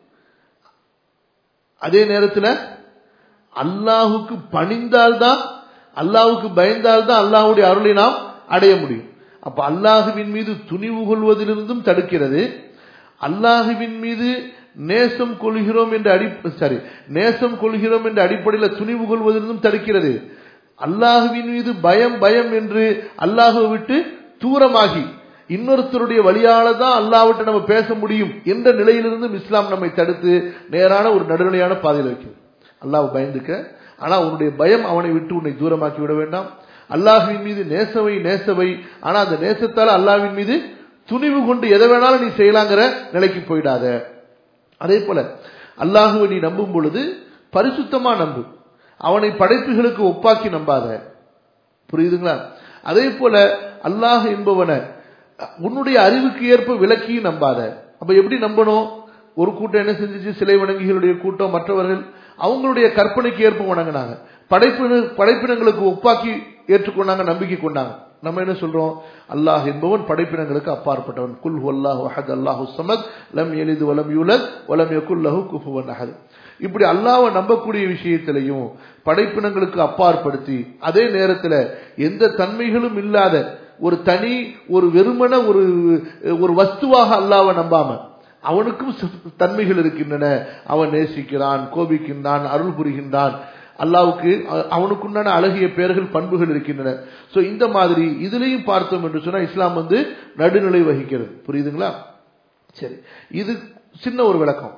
அதே நேரத்தில் அல்லாஹுக்கு பணிந்தால்தான், அல்லாஹுக்கு பயந்தால்தான் அல்லாஹுடைய அருளை நாம் அடைய முடியும். அப்ப அல்லாஹுவின் மீது துணிவு கொள்வதிலிருந்தும் தடுக்கிறது, அல்லாஹுவின் மீது நேசம் கொள்கிறோம் என்ற நேசம் கொள்கிறோம் என்ற அடிப்படையில் துணிவு கொள்வதிலிருந்தும் தடுக்கிறது. அல்லாஹுவின் மீது பயம் பயம் என்று அல்லாஹுவை விட்டு தூரமாகி இன்னொருத்தருடைய வழியால தான் அல்லாஹ்விட்ட நம்ம பேச முடியும் என்ற நிலையிலிருந்து இஸ்லாம் நம்மை தடுத்து நேரான ஒரு நடுநிலையான பாதையில் வைக்கும். அல்லாஹ் பயந்துக்க, ஆனா உன்னுடைய பயம் அவனை விட்டு உன்னை தூரமாக்கி விட வேண்டாம். அல்லாஹ்வின் மீது நேசவை, ஆனா அந்த நேசத்தால அல்லாஹ்வின் மீது துணிவு கொண்டு எதை வேணாலும் நீ செய்யலாங்கிற நிலைக்கு போயிடாத. அதே போல அல்லாஹுவை நீ நம்பும் பொழுது பரிசுத்தமா நம்பு, அவனை படைப்புகளுக்கு ஒப்பாக்கி நம்பாத. புரியுதுங்களா? அதே போல அல்லாஹ் என்பவனை உன்னுடைய அறிவுக்கு ஏற்ப விலக்கி நம்பாத. அப்ப எப்படி நம்பணும்? ஒரு கூட்டம் என்ன செஞ்சிச்சு, சிலை வணங்கிகளுடைய கூட்டம், மற்றவர்கள் அவங்களுடைய கற்பனைக்கு ஏற்ப வணங்கினாங்க, படைப்பினங்களுக்கு ஒப்பாக்கி ஏற்றுக்கொண்டாங்க, நம்பிக்கை கொண்டாங்க. நம்ம என்ன சொல்றோம்? அல்லாஹ் என்பவன் படைப்பினங்களுக்கு அப்பாற்பட்டவன். குல் ஹுவல்லாஹு அஹத் அல்லாஹு ஸமத் லம் யலித் வலம் யூலத் வலம் யகுல் லஹு குஃபுவன் அஹத். இப்படி அல்லாஹ்வை நம்பக்கூடிய விஷயத்திலையும் படைப்பினங்களுக்கு அப்பாற்படுத்தி, அதே நேரத்தில் எந்த தன்மைகளும் இல்லாத ஒரு தனி ஒரு வெறுமன ஒரு வஸ்துவாக அல்லாஹ்வை நம்பாம, அவனுக்கும் தன்மைகள் இருக்கின்றன. அவன் நேசிக்கிறான், கோபிக்கின்றான், அருள் புரிகின்றான். அல்லாஹ்வுக்கு அவனுக்குண்டான அழகிய பெயர்கள், பண்புகள் இருக்கின்றன. சோ இந்த மாதிரி இதுலயும் பார்த்தோம் என்று சொன்னா இஸ்லாம் நடுநிலை வகிக்கிறது. புரியுதுங்களா? சரி, இது சின்ன ஒரு விளக்கம்.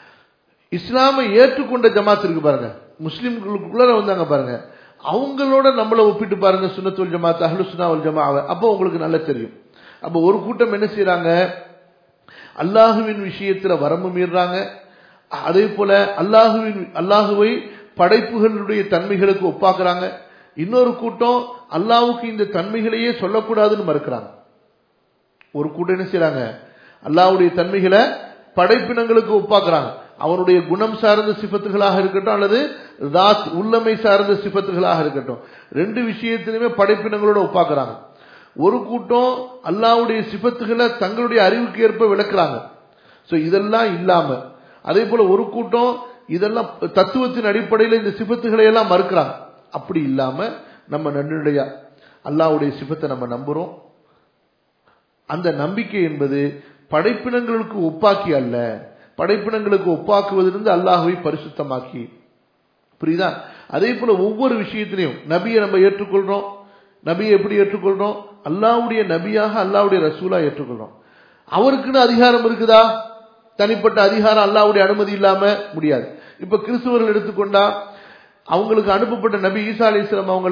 இஸ்லாமை ஏற்றுக்கொண்ட ஜமாத் இருக்கு பாருங்க, முஸ்லிம்களுக்குள்ள வந்தாங்க பாருங்க, அவங்களோட நம்மள ஒப்பிட்டு பாருங்க, சுன்னத் வல் ஜமாத், அஹ்லுஸ் சுன்னா வல் ஜமாஅ. அப்போ உங்களுக்கு நல்லா தெரியும். அப்ப ஒரு கூட்டம் என்ன செய்யறாங்க, அல்லாஹுவின் விஷயத்துல வரம்பு மீறாங்க. அதே போல அல்லாஹுவை படைப்புகளுடைய தன்மைகளுக்கு ஒப்பாக்குறாங்க. இன்னொரு கூட்டம் அல்லாஹ்வுக்கு இந்த தன்மைகளையே சொல்லக்கூடாதுன்னு மறுக்கிறாங்க. ஒரு கூட்டம் என்ன செய்யறாங்க, அல்லாஹ்வுடைய தன்மைகளை படைப்பினங்களுக்கு ஒப்பாக்குறாங்க. அவனுடைய குணம் சார்ந்த சிஃபத்துகளாக இருக்கட்டும் அல்லது ராத் உள்ளமை சார்ந்த சிஃபத்துகளாக இருக்கட்டும், ரெண்டு விஷயத்திலுமே படைப்பினங்களோட ஒப்பாக்குறாங்க. ஒரு கூட்டம் அல்லாஹ்வுடைய சிஃபத்துகளை தங்களுடைய அறிவுக்கு ஏற்ப விளக்குறாங்க. சோ இதெல்லாம் இல்லாம, அதே போல ஒரு கூட்டம் இதெல்லாம் தத்துவத்தின் அடிப்படையில் இந்த சிஃபத்துகளை எல்லாம் மறுக்கிறாங்க. அப்படி இல்லாம நம்ம நடுநிலையா அல்லாஹ்வுடைய சிஃபத்தை நம்ம நம்புறோம். அந்த நம்பிக்கை என்பது படைப்பினங்களுக்கு ஒப்பாக்கி அல்ல, படைப்பினங்களுக்கு ஒப்பாக்குவதிலிருந்து அல்லாஹ்வை பரிசுத்தமாக்கி. புரியுதா? அதே போல ஒவ்வொரு விஷயத்திலையும் நபியை நம்ம ஏற்றுக்கொள்றோம். நபியை எப்படி ஏற்றுக்கொள்றோம்? அல்லாஹ்வுடைய நபியாக, அல்லாஹ்வுடைய ரசூலா ஏற்றுக்கொள்றோம். அவருக்குன்னு அதிகாரம் இருக்குதா? தனிப்பட்ட அதிகாரம் அல்லாஹ்வுடைய அனுமதி இல்லாம முடியாது. இப்ப கிறிஸ்துவர்கள் எடுத்துக்கொண்டா, அவங்களுக்கு அனுப்பப்பட்ட நபி ஈசா அலைஹிஸ்ஸலாம் அவங்கள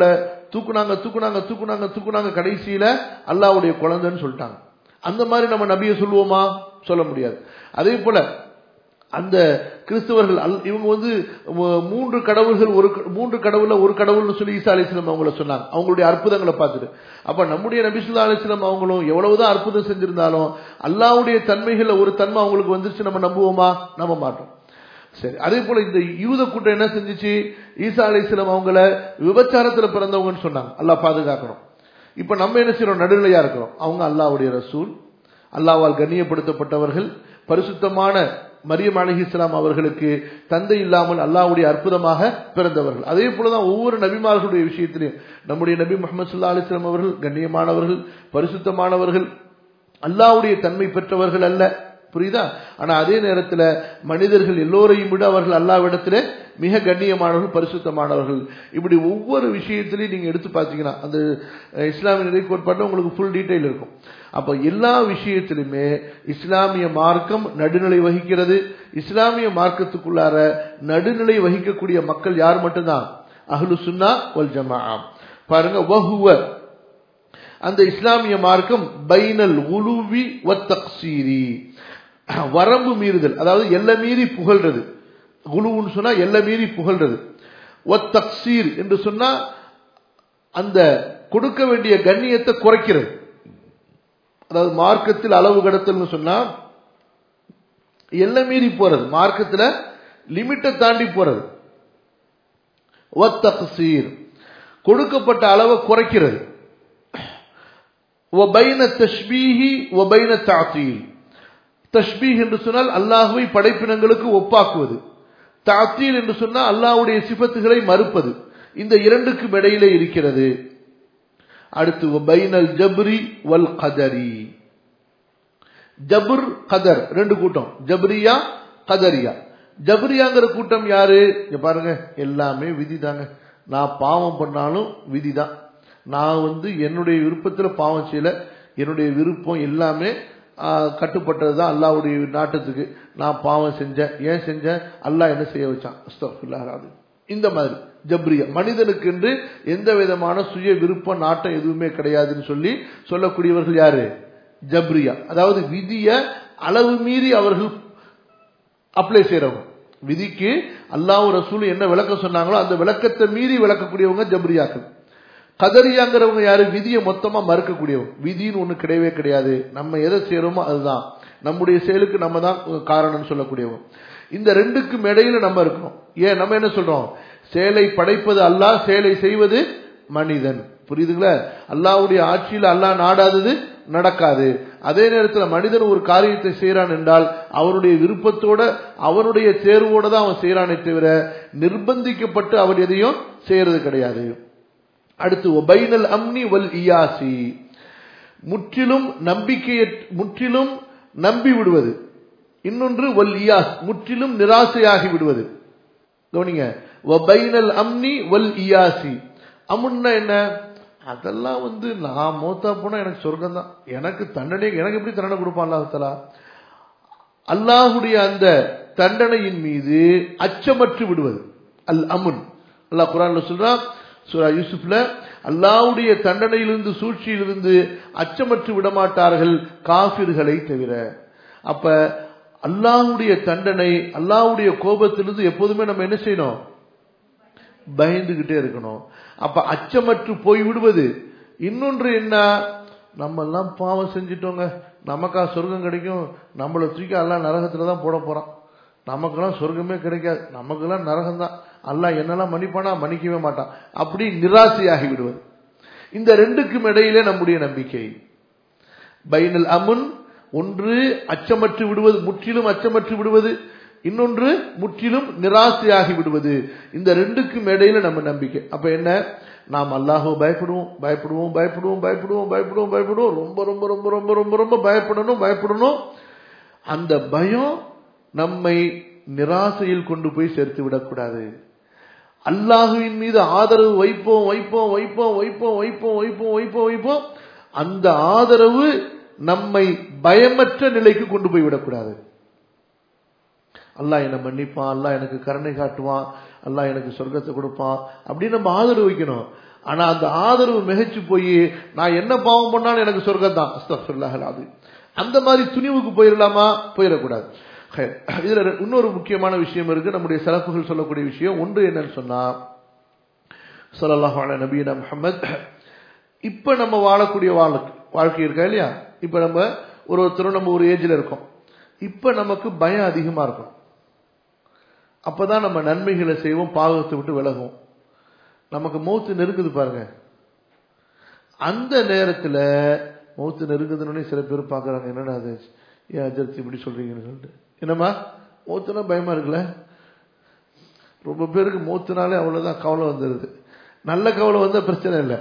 தூக்குனாங்க, கடைசியில அல்லாஹ்வுடைய குழந்தைன்னு சொல்லிட்டாங்க. அந்த மாதிரி நம்ம நபியை சொல்லுவோமா? சொல்ல முடியாது. அதே போல அந்த கிறிஸ்தவர்கள் இவங்க மூன்று கடவுள்ல ஒரு கடவுள்னு சொல்லி ஈசா அலைஹிஸ்ஸலாம் அவங்கள சொன்னாங்க, அவங்களுடைய அற்புதங்களை பார்த்துட்டு. அப்ப நம்முடைய நபி ஸல்லல்லாஹு அலைஹி வஸல்லம் அவங்களும் எவ்வளவுதான் அற்புதம் செஞ்சிருந்தாலும் அல்லாஹ்வுடைய தன்மைகள்ல ஒரு தன்மை அவங்களுக்கு வந்துருச்சு, நம்ம நம்புவோமா? நம்ப மாட்டோம். சரி, அதே போல இந்த யூத கூட்டம் என்ன செஞ்சுச்சு, ஈசா அலைஹிஸ்ஸலாம் அவங்கள விபச்சாரத்துல பிறந்தவங்கன்னு சொன்னாங்க. அல்லாஹ் பாதுகாக்கணும். இப்ப நம்ம என்ன செய்யறோம்? நடுநிலையா இருக்கிறோம். அவங்க அல்லாஹ்வுடைய ரசூல், அல்லாஹ்வால் கண்ணியப்படுத்தப்பட்டவர்கள், பரிசுத்தமான மரியம் அலைஹிஸ்ஸலாம் அவர்களுக்கு தந்தை இல்லாமல் அல்லாஹ்வுடைய அற்புதமாக பிறந்தவர்கள். அதே போலதான் ஒவ்வொரு நபிமார்களுடைய விஷயத்திலையும் நம்முடைய நபி முஹம்மது ஸல்லல்லாஹு அலைஹி வஸல்லம் அவர்கள் கண்ணியமானவர்கள், பரிசுத்தமானவர்கள், அல்லாஹ்வுடைய தன்மை பெற்றவர்கள் அல்ல. புரியுதா? ஆனா அதே நேரத்தில் மனிதர்கள் எல்லோரையும் விட அவர்கள் அல்லாஹ்விடத்திலே மிக கண்ணியமானவர்கள், பரிசுத்தமானவர்கள். இப்படி ஒவ்வொரு விஷயத்திலையும் நீங்க எடுத்து பார்த்தீங்கன்னா அந்த இஸ்லாமிய நிலை கோட்பாட்டில் உங்களுக்கு ஃபுல் டீடைல் இருக்கும். அப்ப எல்லா விஷயத்திலுமே இஸ்லாமிய மார்க்கம் நடுநிலை வகிக்கிறது. இஸ்லாமிய மார்க்கத்துக்குள்ளார நடுநிலை வகிக்கக்கூடிய மக்கள் யார் மட்டும்தான்? அஹ்லு சுன்னா வல் ஜமாஅ. பாருங்க, வஹுவ அந்த இஸ்லாமிய மார்க்கம் பைனல் குலுவி வத் தக்சீரி, வரம்பு மீறுதல், அதாவது எல்லை மீறி புகழ்றது. குலுன்னு சொன்னா எல்லை மீறி புகழ்றது. வத் தக்சீர் என்று சொன்னா அந்த கொடுக்க வேண்டிய கண்ணியத்தை குறைக்கிறது. அதாவது மார்க்கத்தில் அளவு கடத்தல்னு சொன்னா எல்லை மீறி போறது, மார்க்கத்துல லிமிட்டை தாண்டி போறது. வத் தக்சீர் கொடுக்கப்பட்ட அளவை குறைக்கிறது. வபைன தஷ்பீஹி வபைன தஅதீல், தஷ்பீஹ் என்று சொன்னால் அல்லாஹ்வை படைப்பினங்களுக்கு ஒப்பாக்குவது, தஅதீல் என்று சொன்னால் அல்லாஹ்வுடைய சிஃபத்துகளை மறுப்பது. இந்த இரண்டுக்கும் இடையிலே இருக்கிறது. அடுத்து வபைனல் ஜப்ரி வல் கதரி, ஜபர் கதர் ரெண்டு கூட்டம், ஜப்ரியா கதரியா. ஜப்ரியாங்கிற கூட்டம் யாரு? பாருங்க, எல்லாமே விதி தாங்க. நான் பாவம் பண்ணாலும் விதிதான். நான் என்னுடைய விருப்பத்துல பாவம் செய்யல, என்னுடைய விருப்பம் எல்லாமே கட்டுப்பட்டதுதான் அல்லாஹ்வுடைய நாட்டத்துக்கு. நான் பாவம் செஞ்சேன், ஏன் செஞ்சேன், அல்லாஹ் என்ன செய்ய வச்சான், அஸ்தக்ஃபிருல்லாஹ். இந்த மாதிரி ஜப்ரியா, மனிதனுக்கு என்று எந்த விதமான சுய விருப்ப நாட்டம் எதுவுமே கிடையாதுன்னு சொல்லக்கூடியவர்கள் யாரு, ஜப்ரியா. அதாவது விதிய அளவு மீறி அவர்கள் அப்ளை செய்யறவங்க. விதிக்கு அல்லாஹ் ரசூல் என்ன விளக்கம் சொன்னாங்களோ அந்த விளக்கத்தை மீறி விளக்கக்கூடியவங்க ஜப்ரியாக்கள். கதரியாங்கிறவங்க யாரு, விதியை மொத்தமா மறுக்கக்கூடியவங்க. விதின்னு ஒண்ணு கிடையவே கிடையாது, நம்ம எதை செய்யறோமோ அதுதான், நம்முடைய செயலுக்கு நம்ம தான் காரணம்னு சொல்லக்கூடியவங்க. இந்த ரெண்டுக்கும் இடையில நம்ம இருக்கணும். ஏன் நம்ம என்ன சொல்றோம், செயலை படைப்பது அல்லாஹ், செயலை செய்வது மனிதன். புரியுதுங்களா? அல்லாஹ்வுடைய ஆட்சியில் அல்லாஹ் நாடாதது நடக்காது. அதே நேரத்தில் மனிதன் ஒரு காரியத்தை செய்யறான் என்றால் அவனுடைய விருப்பத்தோட அவனுடைய தேர்வோட தான் அவன் செய்யறானே தவிர நிர்பந்திக்கப்பட்டு அவன் எதையும் செய்யறது கிடையாது. அடுத்து ஒபைனல் அம்னி வல் இயாசி, முற்றிலும் முற்றிலும் நம்பி விடுவது. இன்னொன்று வல் இயாஸ், முற்றிலும் நிராசையாகி விடுவது. கவனிங்க, ஒபைனல் அம்னி வல் இயாசி. அமுன்னா என்ன, அதெல்லாம் நான் மௌத்தா போனா எனக்கு சொர்க்கம் தான், எனக்கு தண்டனை, எனக்கு எப்படி தண்டனை கொடுப்பான் அல்லாஹ் தஆலா. அல்லாஹ்வுடைய அந்த தண்டனையின் மீது அச்சமற்று விடுவது அல் அமுன். அல்லாஹ் குர்ஆன்ல சொல்றான், சூரா யூசுப்ல, அல்லாஹ்வுடைய தண்டனையிலிருந்து சூழ்ச்சியிலிருந்து அச்சமற்று விடமாட்டார்கள் காஃபிர்களை தவிர. அப்ப அல்லாஹ்வுடைய தண்டனை, அல்லாஹ்வுடைய கோபத்திலிருந்து எப்போதுமே நம்ம என்ன செய்யணும், பயந்துகிட்டே இருக்கணும். அப்ப அச்சமற்று போய் விடுவது. இன்னொன்று என்ன, நம்ம எல்லாம் பாவம் செஞ்சிட்டோங்க, நமக்கா சொர்க்கம் கிடைக்கும், நம்மளை தூக்கி அல்லாஹ் நரகத்துல தான் போட போறான், நமக்கெல்லாம் சொர்க்கமே கிடைக்காது, நமக்கெல்லாம் நரகம் தான், அல்லாஹ் என்னெல்லாம் மன்னிப்பானா, மன்னிக்கவே மாட்டான், அப்படி நிராசையாகி விடுவது. இந்த ரெண்டுக்கும் இடையிலே நம்முடைய நம்பிக்கை. பைனல் அமுன், ஒன்று அச்சமற்று விடுவது, முற்றிலும் அச்சமற்று விடுவது, இன்னொன்று முற்றிலும் நிராசையாகி விடுவது. இந்த ரெண்டுக்கும் இடையில நம்ம நம்பிக்கை. அப்ப என்ன, நாம் அல்லாஹ்வை பயப்படுவோம் பயப்படுவோம் பயப்படுவோம் பயப்படுவோம் பயப்படுவோம் பயப்படுவோம், ரொம்ப ரொம்ப ரொம்ப ரொம்ப ரொம்ப ரொம்ப பயப்படணும். அந்த பயம் நம்மை நிராசையில் கொண்டு போய் சேர்த்து விடக்கூடாது. அல்லாஹ்வின் மீது ஆதரவு வைப்போம் வைப்போம் வைப்போம் வைப்போம் வைப்போம் வைப்போம் வைப்போம் வைப்போம், அந்த ஆதரவு நம்மை பயமற்ற நிலைக்கு கொண்டு போய் விடக்கூடாது. அல்லாஹ் என்ன மன்னிப்பான், அல்லாஹ் எனக்கு கருணை காட்டுவான், அல்லாஹ் எனக்கு சொர்க்கத்தை கொடுப்பான் அப்படின்னு நம்ம ஆதரவு வைக்கணும். ஆனா அந்த ஆதரவு மிகச்சு போய் நான் என்ன பாவம் பண்ணாலும் எனக்கு சொர்க்கம் தான், அஸ்தக்ஃபிருல்லாஹ் அல்-அஸீம், அந்த மாதிரி துணிவுக்கு போயிடலாமா, போயிடக்கூடாது. இதுல இன்னொரு முக்கியமான விஷயம் இருக்கு, நம்முடைய சலஃபுகள் சொல்லக்கூடிய விஷயம். ஒன்று என்னன்னு சொன்னா, ஸல்லல்லாஹு அலைஹி நபியினா முஹம்மத், இப்ப நம்ம வாழக்கூடிய வாழ்க்கை இருக்கா இல்லையா, இப்ப நம்ம ஒருத்தரும் நம்ம ஒரு ஏஜ்ல இருக்கோம், இப்ப நமக்கு பயம் அதிகமா இருக்கும். அப்பதான் நம்ம நன்மைகளை செய்வோம், பாவத்தை விட்டு விலகும். நமக்கு மௌத்து நெருங்குது பாருங்க, அந்த நேரத்துல மௌத்து நெருங்குதுன்னு சில பேர் பாக்குறாங்க, என்னடா அது, ஏன் அஜர்த்தி இப்படி சொல்றீங்கன்னு சொல்லிட்டு, என்னம்மா மௌத்துனா பயமா இருக்குல்ல. ரொம்ப பேருக்கு மௌத்துனாலே அவ்வளவுதான் கவலை வந்துருது. நல்ல கவலை வந்தா பிரச்சனை இல்லை,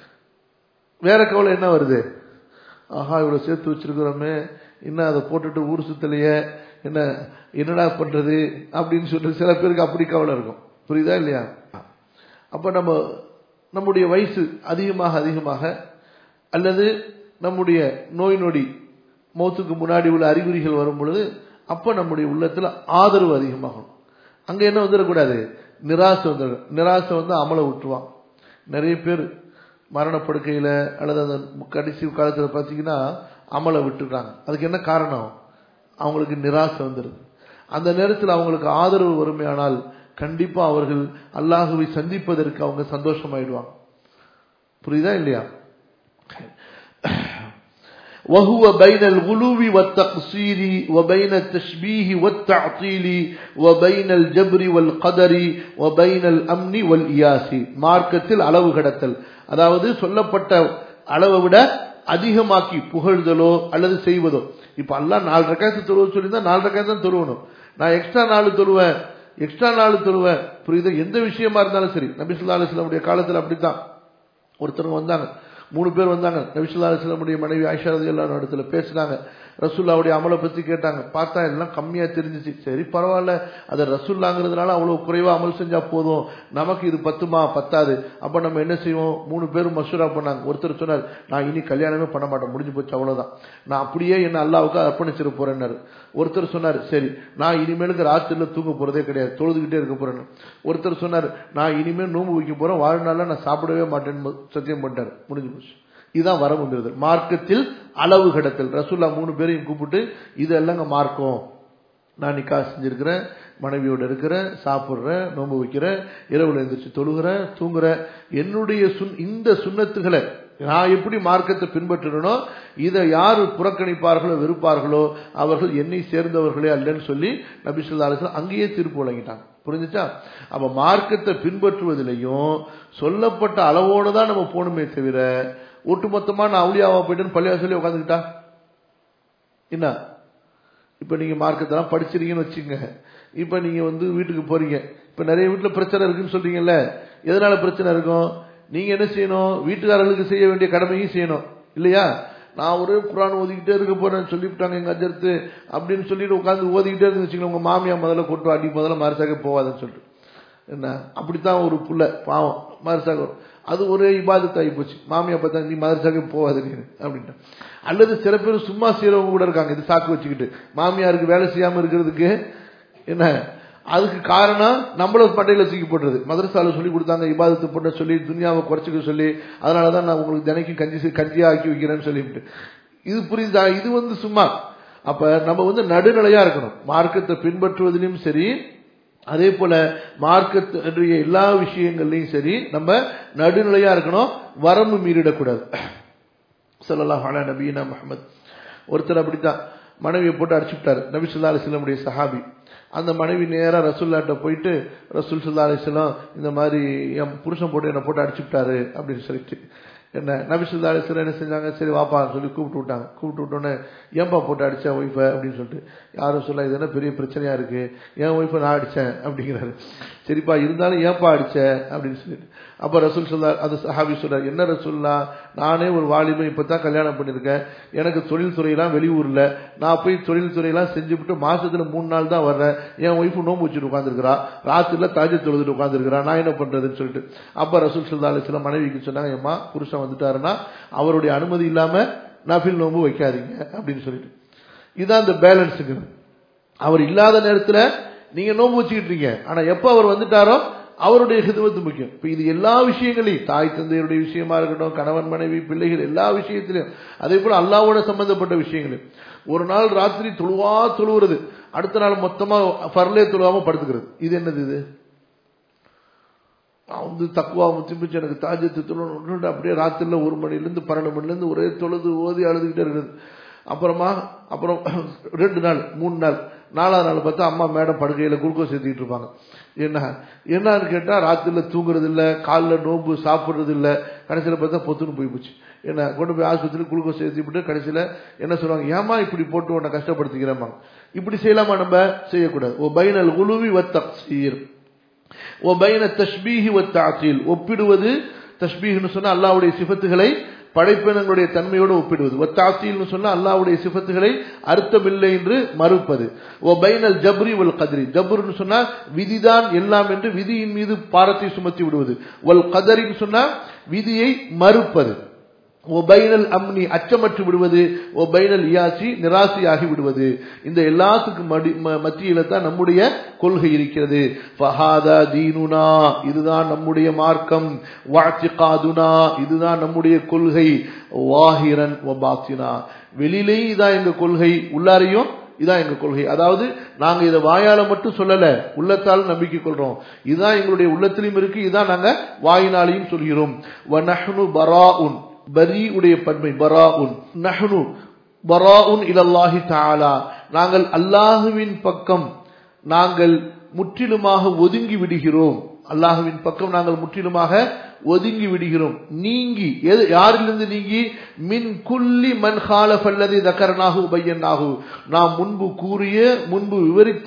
வேற கவலை என்ன வருது, ஆஹா இவ்வளவு சேர்த்து வச்சிருக்கிறோமே, இன்னும் அதை போட்டுட்டு ஊர் சுத்தலையே, என்னடா பண்றது அப்படின்னு சொல்லிட்டு சில பேருக்கு அப்படி கவலை இருக்கும். புரியுதா இல்லையா? அப்ப நம்முடைய வயசு அதிகமாக அதிகமாக, அல்லது நம்முடைய நோய் நொடி மௌத்துக்கு முன்னாடி உள்ள அறிகுறிகள் வரும் பொழுது, அப்ப நம்முடைய உள்ளத்துல ஆதரவு அதிகமாகும். அங்க என்ன வந்துடக்கூடாது, நிராசை வந்துடும். நிராசை அமலை விட்டுருவான். நிறைய பேர் மரணப்படுக்கையில அல்லது அந்த கடைசி காலத்துல பாத்தீங்கன்னா அமலை விட்டுறாங்க. அதுக்கு என்ன காரணம், அவங்களுக்கு நிராசை வந்துருது. அந்த நேரத்தில் அவங்களுக்கு ஆதரவு வறுமையானால் கண்டிப்பா அவர்கள் அல்லாஹுவை சந்திப்பதற்கு அவங்க சந்தோஷமாயிடுவாங்க. புரியுதா இல்லையா? وهو بين الغلو والتقصير وبين التشبيه والتعطيل وبين الجبر والقدر وبين الامن والإياس. மார்க்கத்தில் அளவு கடத்தல், அதாவது சொல்லப்பட்ட அளவை விட அதிகமாக்கி புகழ்தலோ அல்லது செய்வதோ. இப்ப அல்லாஹ் 4 ரக்காத்து தொழுவ சொல்லியிருந்தா 4 ரக்காத்து தான் தொழுவணும். நான் எக்ஸ்ட்ரா 4 தொழுவேன். புரியுது? எந்த விஷயமா இருந்தாலும் சரி. நபி ஸல்லல்லாஹு அலைஹி வஸல்லம் காலத்துல அப்படித்தான். ஒருத்தர் வந்தாங்க, 3 பேர் வந்தாங்க. நபி ஸல்லல்லாஹு அலைஹி வஸல்லம் மனைவி ஆயிஷா ரலியல்லாஹு அன்ஹா இடத்துல பேசினாங்க. ரசூல்லாவுடைய அமலை பத்தி கேட்டாங்க. பார்த்தா எல்லாம் கம்மியா தெரிஞ்சிச்சு. சரி பரவாயில்ல, அதை ரசூல்லாங்கிறதுனால அவ்வளவு குறைவா அமல் செஞ்சா போதும், நமக்கு இது பத்துமா பத்தாது. அப்ப நம்ம என்ன செய்வோம்? 3 பேரும் மசூரா பண்ணாங்க. ஒருத்தர் சொன்னார், நான் இனி கல்யாணமே பண்ண மாட்டேன், முடிஞ்சு போச்சு, அவ்வளவுதான், நான் அப்படியே என்ன அல்லாவுக்கு அர்ப்பணிச்சிட போறேன்னாரு. ஒருத்தர் சொன்னார், சரி நான் இனிமேலுக்கு ராத்திரில தூங்க போறதே கிடையாது, தொழுதுகிட்டே இருக்க போறேன்னு. ஒருத்தர் சொன்னார், நான் இனிமேல் நோன்பு வைக்க போறேன், வாழ்நாள்ல நான் சாப்பிடவே மாட்டேன்னு சத்தியம் பண்ணிட்டாரு, முடிஞ்சு போச்சு. இதுதான் வரம்பு மீறுதல், மார்க்கத்தில் அளவு கடத்தல். ரசூல்லா 3 பேரையும் கூப்பிட்டு, இதெல்லாங்க மார்க்கம், நான் நிக்கா செஞ்சிருக்கிறேன், மனைவியோட இருக்கிறேன், சாப்பிடுறேன், நோன்பு வைக்கிறேன், இரவுல எந்திரிச்சு தொழுகிறேன், தூங்குறேன், என்னுடைய இந்த சுன்னத்துகளை நான் எப்படி மார்க்கத்தை பின்பற்றனோ இதை யாரு புறக்கணிப்பார்களோ வெறுப்பார்களோ அவர்கள் என்னை சேர்ந்தவர்களே அல்லன்னு சொல்லி நபி ஸல்லல்லாஹு அலைஹி வஸல்லம் அங்கேயே தீர்ப்பு வழங்கிட்டாங்க. புரிஞ்சுச்சா? அப்ப மார்க்கத்தை பின்பற்றுவதிலையும் சொல்லப்பட்ட அளவோடு தான் நம்ம போகணுமே தவிர ஒட்டுமொத்தமா நான் அவுலியாவா போயிட்டு பள்ளிவாசல்ல உட்காந்துக்கிட்டா என்ன? இப்ப நீங்க மார்க்கத்தெல்லாம் படிச்சிருக்கீங்கன்னு வச்சுங்க, இப்ப நீங்க வீட்டுக்கு போறீங்க, இப்ப நிறைய வீட்டுல பிரச்சனை இருக்குன்னு சொல்றீங்கல்ல, எதனால பிரச்சனை இருக்கும்? நீங்க என்ன செய்யணும்? வீட்டுக்காரர்களுக்கு செய்ய வேண்டிய கடமையும் செய்யணும் இல்லையா? நான் ஒரு குர்ஆன் ஓதிக்கிட்டே இருக்க போறேன்னு சொல்லிவிட்டாங்க எங்க அஜர்த்து அப்படின்னு சொல்லிட்டு உட்காந்து ஓதிக்கிட்டே இருந்து வச்சுக்கோங்க, உங்க மாமியா முதல்ல கொட்டு அடி, முதல்ல மாரிசாக போவாதுன்னு சொல்லிட்டு என்ன, அப்படித்தான் ஒரு புள்ள பாவம் மாரிசாக, அது ஒரு இபாதத் ஆகி போச்சு. மாமியா பார்த்தா நீ மதரசாக போவாது நீ அப்படின்ட்டு. அல்லது சில பேர் சும்மா செய்யறவங்க கூட இருக்காங்க, இது சாக்கு வச்சுக்கிட்டு மாமியாருக்கு வேலை செய்யாம இருக்கிறதுக்கு என்ன, அதுக்கு காரணம் நம்மள பண்டையில தூக்கி போடுறது. மதரசால சொல்லி கொடுத்தாங்க இபாதத்து போட்ட சொல்லி துனியாவை குறைச்சிக்க சொல்லி, அதனாலதான் நான் உங்களுக்கு தினைக்கும் கஞ்சியா ஆக்கி வைக்கிறேன்னு சொல்லிவிட்டு, இது புரியுதா? இது சும்மா. அப்ப நம்ம நடுநிலையா இருக்கணும், மார்க்கத்தை பின்பற்றுவதிலும் சரி, அதே போல மார்க்கத்துடைய எல்லா விஷயங்கள்லையும் சரி நம்ம நடுநிலையா இருக்கணும், வரம்பு மீறிடக்கூடாது. ஸல்லல்லாஹு அலைஹி நபியினா முஹம்மத். ஒருத்தர் அப்படித்தான் மனைவியை போட்டு அடிச்சுட்டாரு, நபி ஸல்லல்லாஹு அலைஹி வஸல்லம் உடைய சஹாபி. அந்த மனைவி நேரா ரசூலுல்லாஹ்ட்ட போயிட்டு, ரசூல் ஸல்லல்லாஹு அலைஹி வஸல்லம் இந்த மாதிரி என் புருஷன் போட்டு என்ன போட்டு அடிச்சுட்டாரு அப்படின்னு சொல்லிட்டு, என்ன நபி ஸல்லல்லாஹு அலைஹி வஸல்லம் என்ன செஞ்சாங்க, சரி வாப்பா சொல்லி கூப்பிட்டு விட்டாங்க. கூப்பிட்டு விட்டோன்னே, ஏன்பா போட்டு அடிச்சேன் ஒய்ஃபை அப்படின்னு சொல்லிட்டு, யாரும் சொல்ல இது என்ன பெரிய பிரச்சனையா இருக்கு, என் ஒய்ஃபை நான் அடிச்சேன் அப்படிங்கிறாரு. சரிப்பா இருந்தாலும் ஏன்பா அடிச்ச அப்படின்னு சொல்லிட்டு, அப்ப ரசூல் ஸல்லல்லாஹு அது சஹாபி சொல்றாரு, என்ன ரசூலுல்லா, நானே ஒரு வாலிபன், இப்பதான் கல்யாணம் பண்ணிருக்கேன், எனக்கு தொழில் துறையெல்லாம் வெளியூர்ல, நான் போய் தொழில் துறையெல்லாம் செஞ்சுவிட்டு மாசத்துல 3 நாள் தான் வர்றேன், என் ஒய்ஃபு நோம்பு வச்சுட்டு உட்காந்துருக்கிறா, ராத்திரில தஹஜ்ஜுத் தொழுதுட்டு உட்காந்துருக்கிறா, நான் என்ன பண்றதுன்னு சொல்லிட்டு. அப்ப ரசூல் ஸல்லல்லாஹு அலைஹி வஸல்லம் மனைவிக்கு சொன்னாங்க, ஏம்மா புருஷன் வந்துட்டாருன்னா அவருடைய அனுமதி இல்லாம நஃபில் நோம்பு வைக்காதீங்க அப்படின்னு சொல்லிட்டு. இதுதான் இந்த பேலன்ஸுக்கு. அவர் இல்லாத நேரத்துல நீங்க நோம்பு வச்சுக்கிட்டு இருக்கீங்க, ஆனா எப்ப அவர் வந்துட்டாரோ அவருடைய ஹிதமத்து முக்கியம். இப்ப இது எல்லா விஷயங்களையும், தாய் தந்தையருடைய விஷயமா இருக்கட்டும், கணவன் மனைவி பிள்ளைகள் எல்லா விஷயத்திலும், அதே போல அல்லாஹ்வோட சம்பந்தப்பட்ட விஷயங்களும். ஒரு நாள் ராத்திரி தொழுவுறது, அடுத்த நாள் மொத்தமா ஃபர்லே தொழுவாம படுத்துக்கிறது, இது என்னது? இது தக்குவா முத்திப்பிச்சு எனக்கு தாஜத்து தொழு, அப்படியே ராத்திரில 1 மணிலிருந்து 12 மணிலிருந்து ஒரே தொழுது ஓதி அழுதுகிட்டே இருக்குது. அப்புறம் 2 நாள் 3 நாள் 4ஆவது நாள் பார்த்தா அம்மா மேடம் படுக்கையில குளுக்கோஸ் ஏற்றிட்டு இருப்பாங்க. என்னன்னு கேட்டா ராத்திரில தூங்குறது இல்ல, காலில் நோம்பு சாப்பிடுறது இல்ல, கடைசியில பார்த்தா பொத்துன்னு போய் போச்சு. என்ன கொண்டு போய் ஆஸ்பத்திரியில் குளுக்கோஸ் ஏற்றி விட்டு கடைசியில என்ன சொல்லுவாங்க, ஏமா இப்படி போட்டு உன்னை கஷ்டப்படுத்திக்கிறேம்மா. இப்படி செய்யலாமா? நம்ம செய்யக்கூடாது. ஓ பைனல் குலுவி வத்தக்சீர் ஓ பைன தஷ்பீஹி வத்தஅதீல், ஒப்பிடுவது. தஷ்பீஹ்னு சொன்னா அல்லாஹ்வுடைய சிஃபத்துகளை படைப்பினங்களுடைய தன்மையோடு ஒப்பிடுவது. வத்தஅதீல்னு சொன்னா அல்லாஹ்வுடைய சிஃபத்துகளை அர்த்தமில்லை என்று மறுப்பது. ஓ பைனல் ஜப்ரி வல் கத்ரி, ஜப்ர்னு சொன்னா விதிதான் எல்லாம் என்று விதியின் மீது பாரத்தை சுமத்தி விடுவது. வல் கதரின்னு சொன்னா விதியை மறுப்பது. ஓ பைனல் அம்னி, அச்சமற்று விடுவது. ஓ பைனல் இயாசி, நிராசையாகி விடுவது. இந்த எல்லாத்துக்கும் மத்தியில தான் நம்முடைய கொள்கை இருக்கிறது. ஃபஹாதா தீனுனா, இதுதான் நம்முடைய மார்க்கம். வஅத்திகாதுனா, இதுதான் நம்முடைய கொள்கை. வாஹிரன் வ பாத்தினா, வெளியிலேயும் இதான் எங்க கொள்கை, உள்ளாரையும் இதான் எங்க கொள்கை. அதாவது நாங்க இதை வாயால மட்டும் சொல்லல, உள்ளத்தால் நம்பிக்கை கொள்றோம். இதுதான் எங்களுடைய உள்ளத்திலும் இருக்கு, இதான் நாங்க வாயினாலையும் சொல்கிறோம். வ நஹ்னு பராஉன், பரி உடைய பன்மை பராஉன், நஹ்னு பராஉன் இலல்லாஹி தஆலா, நாங்கள் அல்லாஹ்வின் பக்கம் நாங்கள் முற்றிலுமாக ஒதுங்கி விடுகிறோம். அல்லாஹ்வின் பக்கம் நாங்கள் முற்றிலுமாக ஒதுங்கி விடுகிறோம். நீங்கி, யாரிலிருந்து நீங்கி? மின் குல்லி மன் காலஃப அல்லதி தக்கர்னாஹு பையன்னாஹு, நாம் முன்பு விவரித்த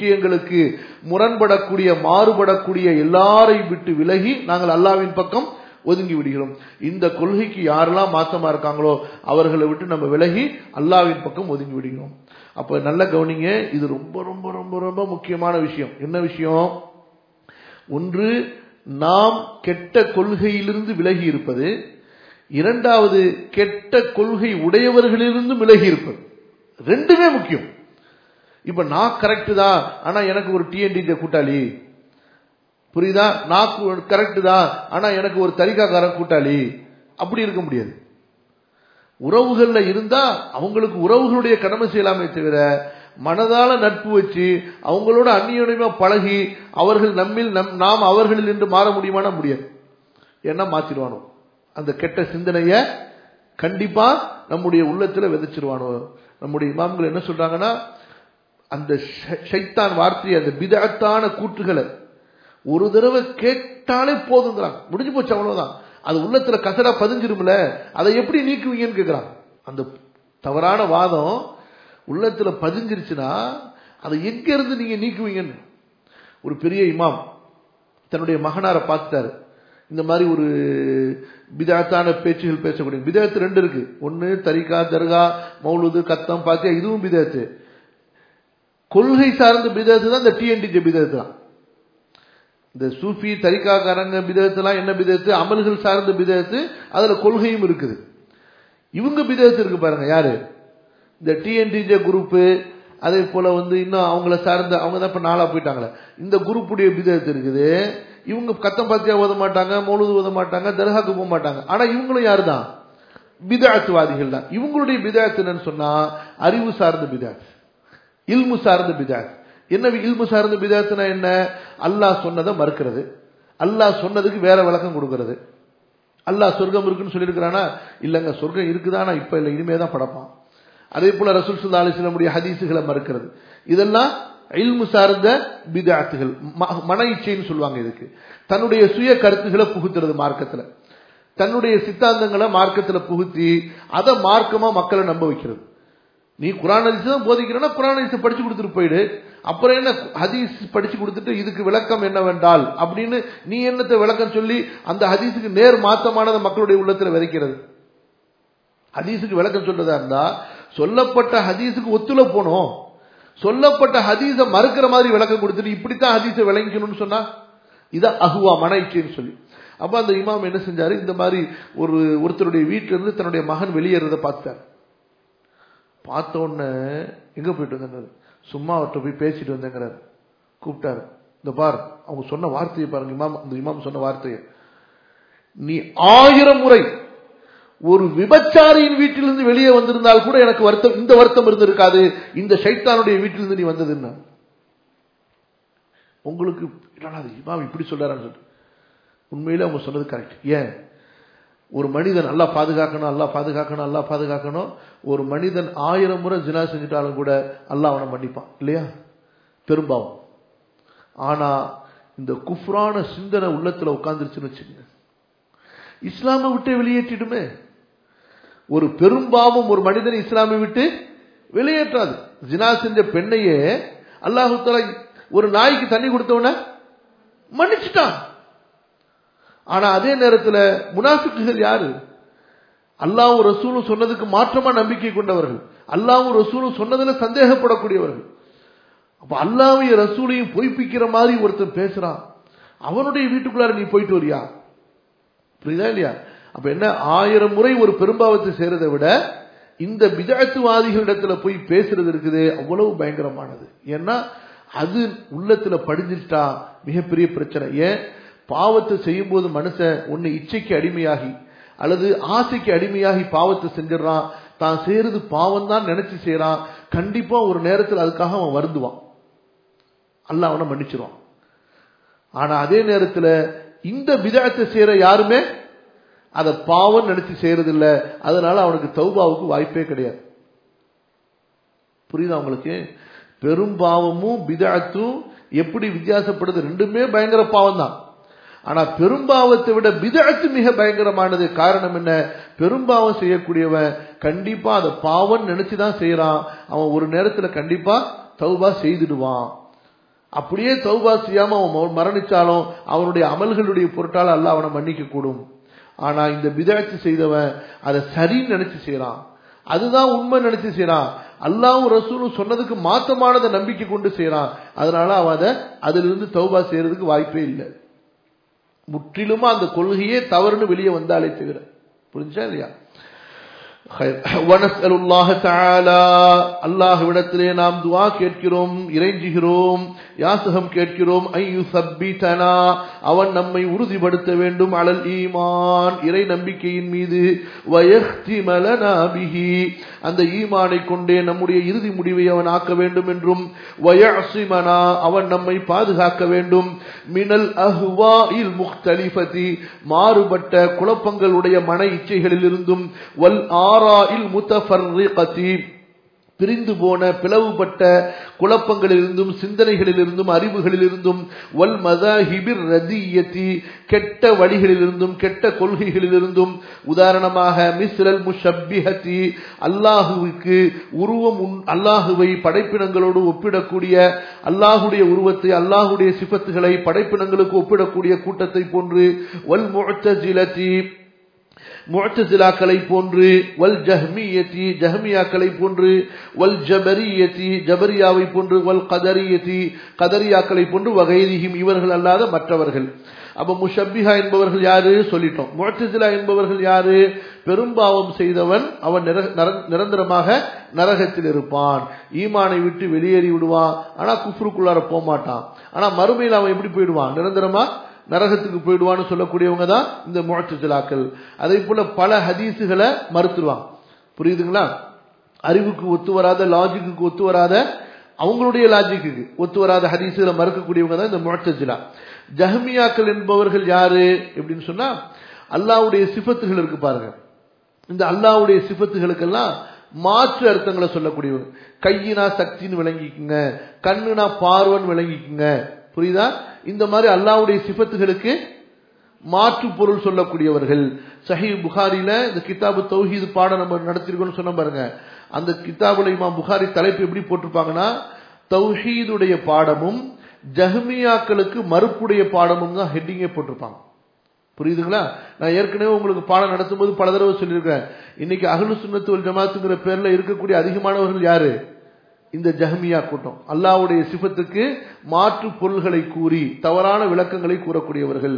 விஷயங்களுக்கு முரண்படக்கூடிய மாறுபடக்கூடிய எல்லாரையும் விட்டு விலகி நாங்கள் அல்லாஹ்வின் பக்கம் ஒதுங்கி விடுகிறோம். இந்த கொள்கைக்கு யாரெல்லாம் மாற்றமா இருக்காங்களோ அவர்களை விட்டு நம்ம விலகி அல்லாஹ்வின் பக்கம் ஒதுங்கி விடுகிறோம். அப்ப நல்ல கவனிங்க, இது ரொம்ப ரொம்ப ரொம்ப ரொம்ப முக்கியமான விஷயம். என்ன விஷயம்? ஒன்று, நாம் கெட்ட கொள்கையிலிருந்து விலகி இருப்பது. இரண்டாவது, கெட்ட கொள்கை உடையவர்களிலிருந்து விலகி இருப்பது. ரெண்டுமே முக்கியம். இப்ப நான் கரெக்ட் தான், ஆனா எனக்கு ஒரு டிஎன்டிஜே கூட்டாளி, புரியுதா? நான் கரெக்ட் தான், ஆனா எனக்கு ஒரு தரிகாக்காரன் கூட்டாளி, அப்படி இருக்க முடியாது. உறவுகள்ல இருந்தா அவங்களுக்கு உறவுகளுடைய கடமை செய்யலாமே தவிர மனதால நட்பு வச்சு அவங்களோட அந்நியோன்யமா பழகி அவர்கள் நம்மில் நாம் அவர்களில் என்று மாற முடியுமானா முடியாது. ஏன்னா மாத்திடுவானோ, அந்த கெட்ட சிந்தனைய கண்டிப்பா நம்முடைய உள்ளத்துல விதைச்சிருவானோ. நம்முடைய இமாம்கள் என்ன சொல்றாங்கன்னா, அந்த ஷைத்தான் வார்த்தை, அந்த பிதஅத்தான கூற்றுகளை ஒரு தடவை கேட்டாலே போதுங்கிறாங்க. முடிஞ்சு போச்சு, அவ்வளவுதான். அது உள்ளத்துல கசடா பதிஞ்சிரும்ல, அதை எப்படி நீக்குவீங்கன்னு கேட்கிறாங்க. அந்த தவறான வாதம் உள்ளத்துல பதிஞ்சிருச்சுன்னா அதை எங்க இருந்து நீங்க நீக்குவீங்கன்னு. ஒரு பெரிய இமாம் தன்னுடைய மகனாரை பார்த்துட்டாரு. இந்த மாதிரி ஒரு பிதஅத்தான பேச்சுகள் பேசக்கூடிய பிதஅத்து ரெண்டு இருக்கு. ஒன்னு தரிகா, தர்கா, மௌலூது, கத்தம், பாத்தியா, இதுவும் பிதஅத்து. கொள்கை சார்ந்த பிதஅத்து தான் இந்த டிஎன்டிஜே பிதஅத்து தான். இந்த சூஃபி தரிகாக்காரங்க பிதஅத்துலாம் என்ன பிதஅத்து? அமல்கள் சார்ந்த பிதஅத்து, அதுல கொள்கையும் இருக்குது. இவங்க பிதஅத்து இருக்கு பாருங்க, யாரு? இந்த டிஎன்டிஜே குரூப், அதே போல இன்னும் அவங்கள சார்ந்த, அவங்க தான் இப்ப நாளா போயிட்டாங்களே, இந்த குரூப்புடைய பிதஅத்து இருக்குது. இவங்க கத்தம் பாத்தியா ஓத மாட்டாங்க, மௌலூது ஓத மாட்டாங்க, தர்காக்கு போக மாட்டாங்க. ஆனா இவங்களும் யாரு தான்? பிதஅத்துவாதிகள் தான். இவங்களுடைய பிதஅத்து என்னன்னு சொன்னா அறிவு சார்ந்த பிதஅத், இல்மு சார்ந்த பிதஅத். என்ன இல்மு சார்ந்த பிதஅத்துனா என்ன? அல்லாஹ் சொன்னதை மறுக்கிறது, அல்லாஹ் சொன்னதுக்கு வேற விளக்கம் கொடுக்கிறது. அல்லாஹ் சொர்க்கம் இருக்குன்னு சொல்லியிருக்கிறானா? இல்லங்க, சொர்க்கம் இருக்குதானா இப்ப இல்ல, இனிமேதான் படைப்பான். அதே போல ரசூல் ஸல்லல்லாஹு அலைஹி வஸல்லம் ஹதீஸுகளை மறுக்கிறது. இதெல்லாம் இல்மு சார்ந்த பிதஅத்துகள், மன இச்சைன்னு சொல்லுவாங்க. இதுக்கு தன்னுடைய சுய கருத்துக்களை புகுத்துறது மார்க்கத்துல, தன்னுடைய சித்தாந்தங்களை மார்க்கத்துல புகுத்தி அதை மார்க்கமா மக்களை நம்ப வைக்கிறது. நீ குர்ஆன் ஹதீஸ் தான் போதிக்கிறனா குர்ஆன் ஹதீஸ் படிச்சு கொடுத்துட்டு போயிடு. அப்புறம் என்ன ஹதீஸ் படிச்சு கொடுத்துட்டு இதுக்கு விளக்கம் என்னவென்றால் அப்படின்னு நீ என்னத்தை விளக்கம் சொல்லி அந்த ஹதீஸுக்கு நேர் மாத்தமானதை மக்களுடைய உள்ளத்துல விதைக்கிறது. ஹதீஸுக்கு விளக்கம் சொல்றதா இருந்தா சொல்லப்பட்ட ஹதீஸுக்கு ஒத்துல போனோம். சொல்லப்பட்ட ஹதீஸை மறுக்கிற மாதிரி விளக்கம் கொடுத்துட்டு இப்படித்தான் ஹதீஸை விளங்கிக்கணும்னு சொன்னா இதான் அஹ்வா, மன இச்சைன்னு சொல்லி. அப்ப அந்த இமாம் என்ன செஞ்சாரு, இந்த மாதிரி ஒருத்தருடைய வீட்டுல இருந்து தன்னுடைய மகன் வெளியேறத பார்த்தார். பார்த்த உடனே எங்க போயிட்டு வந்தாரு, சும்மா அவர்கிட்ட போய் பேசிட்டு வந்தேங்கிறாரு. கூப்பிட்டாரு, இந்த பார், அவங்க சொன்ன வார்த்தையை பாருங்க. அந்த இமாம் சொன்ன வார்த்தையை, நீ 1000 முறை ஒரு விபச்சாரியின் வீட்டிலிருந்து வெளியே வந்திருந்தால் கூட எனக்கு வருத்தம், இந்த வருத்தம் இருந்திருக்காது, இந்த ஷைத்தானுடைய வீட்டிலிருந்து நீ வந்ததுன்னா. உங்களுக்கு இமாம் இப்படி சொல்றாருன்னு சொல்லிட்டு உண்மையில அவங்க சொன்னது கரெக்ட். ஏன்? ஒரு மனிதன் அல்லாஹ் பாதுகாக்கணும், அல்லாஹ் பாதுகாக்கணும், அல்லாஹ் பாதுகாக்கணும். ஒரு மனிதன் 1000 முறை ஜினா செஞ்சுட்டாலும் கூட அல்லாஹ் அவனை மன்னிப்பான் இல்லையா? பெரும்பாவம். ஆனா இந்த குஃப்ரான சிந்தனை உள்ளத்துல உட்கார்ந்துருச்சுன்னு வச்சுக்கோங்க, இஸ்லாமை விட்டு வெளியேற்றிடுமே. ஒரு பெரும்பாவம் ஒரு மனிதனை இஸ்லாமை விட்டு வெளியேற்றாது. ஜினா செஞ்ச பெண்ணையே அல்லாஹ் தஆலா ஒரு நாய்க்கு தண்ணி கொடுத்தவன மன்னிச்சுட்டான். ஆனா அதே நேரத்தில் முனாஃபிக்குகள் யாரு? அல்லாஹ்வும் ரசூலும் சொன்னதுக்கு மாற்றமா நம்பிக்கை கொண்டவர்கள், அல்லாஹ்வும் ரசூலும் சொன்னதுல சந்தேகப்படக்கூடியவர்கள். அப்ப அல்லாஹ்வையும் ரசூலையும் பொய்ப்பிக்கிற மாதிரி ஒருத்தன் பேசுறான், அவனுடைய வீட்டுக்குள்ளார நீ போயிட்டு வரியா? புரியுதா இல்லையா? அப்ப என்ன, 1000 முறை ஒரு பெரும்பாவத்தை செய்யறதை விட இந்த பிதஅத்துவாதிகளிடத்துல போய் பேசுறது இருக்குது அவ்வளவு பயங்கரமானது. ஏன்னா அது உள்ளத்துல படிஞ்சிட்டா மிகப்பெரிய பிரச்சனை. ஏன்? பாவத்தை செய்யும் போது மனுஷன் ஒன்னு இச்சைக்கு அடிமையாகி அல்லது ஆசைக்கு அடிமையாகி பாவத்தை செஞ்சிடறான். தான் செய்யறது பாவம் தான் நினைச்சு செய்யறான். கண்டிப்பா ஒரு நேரத்தில் அதுக்காக அவன் வருந்துவான், அல்லாஹ் அவனை மன்னிச்சிருவான். ஆனா அதே நேரத்தில் இந்த பிதஅத்தை செய்யற யாருமே அதை பாவம் நினைச்சு செய்யறது இல்லை. அதனால அவனுக்கு தௌபாவுக்கு வாய்ப்பே கிடையாது. புரியுதா உங்களுக்கு? பெரும்பாவமும் பிதஅத்தும் எப்படி வித்தியாசப்படுது? ரெண்டுமே பயங்கர பாவம் தான். ஆனா பெரும்பாவத்தை விட பிதஅத்து மிக பயங்கரமானது. காரணம் என்ன? பெரும்பாவம் செய்யக்கூடியவன் கண்டிப்பா அதை பாவம் நினைச்சுதான் செய்யறான். அவன் ஒரு நேரத்தில் கண்டிப்பா தௌபா செய்துடுவான். அப்படியே தௌபா செய்யாம அவன் மரணிச்சாலும் அவனுடைய அமல்களுடைய பொருட்டால் அல்லாஹ் அவனை மன்னிக்க கூடும். ஆனா இந்த பிதஅத் செய்தவன் அதை சரின்னு நினைச்சு செய்யறான், அதுதான் உண்மை நினைச்சு செய்யறான், அல்லாஹ்வும் ரசூலும் சொன்னதுக்கு மாத்தமானதை நம்பிக்கை கொண்டு செய்யறான். அதனால அவன் அதிலிருந்து தௌபா செய்யறதுக்கு வாய்ப்பே இல்லை. முற்றிலுமா அந்த கொள்கையே தவறுன்னு வெளியே வந்தாலே தவிர. புரிஞ்சா இல்லையா? வனஸ்அலுல்லாஹ தஆலா, அல்லாஹ்விடத்திலே நாம் துஆ கேட்கிறோம், இறைஞ்சுகிறோம், யாசகம் கேட்கிறோம். ஐயுஸப்பிதனா, அவன் நம்மை உறுதிப்படுத்த வேண்டும், அலல் ஈமான், இறை நம்பிக்கையின் மீது, வயஹ்திமலனா பிஹி, அந்த ஈமானை கொண்டே நம்முடைய இறுதி முடிவை அவன் ஆக்க வேண்டும் என்றும், வயஅஸிமனா, அவன் நம்மை பாதுகாக்க வேண்டும், மினல் அஹ்வாஇல் முக்தலிஃபதி, மாறுபட்ட குழப்பங்களுடைய மன இச்சைகளிலிருந்தும், வல் ஆராஇல் முத்தஃபர்ரிகதி, பிரிந்து போன பிளவுபட்ட குழப்பங்களிலிருந்தும் சிந்தனைகளிலிருந்தும் அறிவுகளிலிருந்தும், வல் மதாஹிபிர் ரதியதி, கெட்ட வழிகளிலிருந்தும் கெட்ட கொள்கைகளிலிருந்தும். உதாரணமாக மிஸ்ரல் முஷப்பிஹதி, அல்லாஹுவுக்கு உருவம், அல்லாஹுவை படைப்பினங்களோடு ஒப்பிடக்கூடிய, அல்லாஹுடைய உருவத்தை அல்லாஹுடைய சிஃபத்துகளை படைப்பினங்களுக்கு ஒப்பிடக்கூடிய கூட்டத்தை போன்று, வல் முஅ்தஸிலதி, முஅ்தஸிலாக்களை போன்று, வல் ஜஹ்மியதி, ஜஹ்மியாக்களை போன்று, வல் ஜபரியதி, ஜபரியாவை போன்று, வல் கதரியதி, கதரியாக்களை போன்று, வகைரிஹிம், இவர்கள் அல்லாத மற்றவர்கள். அப்ப முஷப்பிஹா என்பவர்கள் யாரு சொல்லிட்டோம். முஅ்தஸிலா என்பவர்கள் யாரு? பெரும்பாவம் செய்தவன் அவன் நிரந்தரமாக நரகத்தில் இருப்பான், ஈமானை விட்டு வெளியேறி விடுவான், ஆனா குஃப்ருக்குள்ளார போக மாட்டான். ஆனா மறுமையில் அவன் எப்படி போயிடுவான்? நிரந்தரமா நரகத்துக்கு போயிடுவான்னு சொல்லக்கூடியவங்க தான் இந்த முஅ்தஸிலாக்கள். அதே போல பல ஹதீஸுகளை மறுத்துருவாங்க. புரியுதுங்களா? அறிவுக்கு ஒத்து வராத, லாஜிக்கு ஒத்து வராத, அவங்களுடைய லாஜிக்கு ஒத்து வராத ஹதீஸுகளை மறுக்கக்கூடியவங்க தான் இந்த முஅ்தஸிலா. ஜஹ்மியாக்கள் என்பவர்கள் யாரு எப்படின்னு சொன்னா, அல்லாஹ்வுடைய சிஃபத்துகள் இருக்கு பாருங்க, இந்த அல்லாஹ்வுடைய சிஃபத்துகளுக்கெல்லாம் மாற்று அர்த்தங்களை சொல்லக்கூடியவங்க. கையினா சக்தின்னு விளங்கிக்குங்க, கண்ணுனா பார்வன் விளங்கிக்குங்க. புரியுதா? இந்த மாதிரி அல்லாஹ்வுடைய சிஃபத்துகளுக்கு மாற்று பொருள் சொல்லக்கூடியவர்கள். சஹீஹ் புகாரில இந்த கிதாபு தௌஹீத் பாடம் நம்ம நடத்திருக்கோம்னு சொன்ன பாருங்க, அந்த கிதாபுல இமாம் புகாரி தலைப்பு எப்படி போட்டிருப்பாங்கன்னா, தௌஹீதுடைய பாடமும் ஜஹ்மியாக்களுக்கு மறுப்புடைய பாடமும் தான் ஹெட்டிங்கே போட்டிருப்பாங்க. புரியுதுங்களா? நான் ஏற்கனவே உங்களுக்கு பாடம் நடத்தும் போது பல தடவை சொல்லியிருக்கேன், இன்னைக்கு அஹ்லுஸ் சுன்னத் வல் ஜமாத்துங்கிற பேர்ல இருக்கக்கூடிய அதிகமானவர்கள் யாரு? இந்த ஜஹ்மியா கூட்டம். அல்லாஹ்வுடைய சிஃபத்துக்கு மாற்று பொருள்களை கூறி தவறான விளக்கங்களை கூறக்கூடியவர்கள்.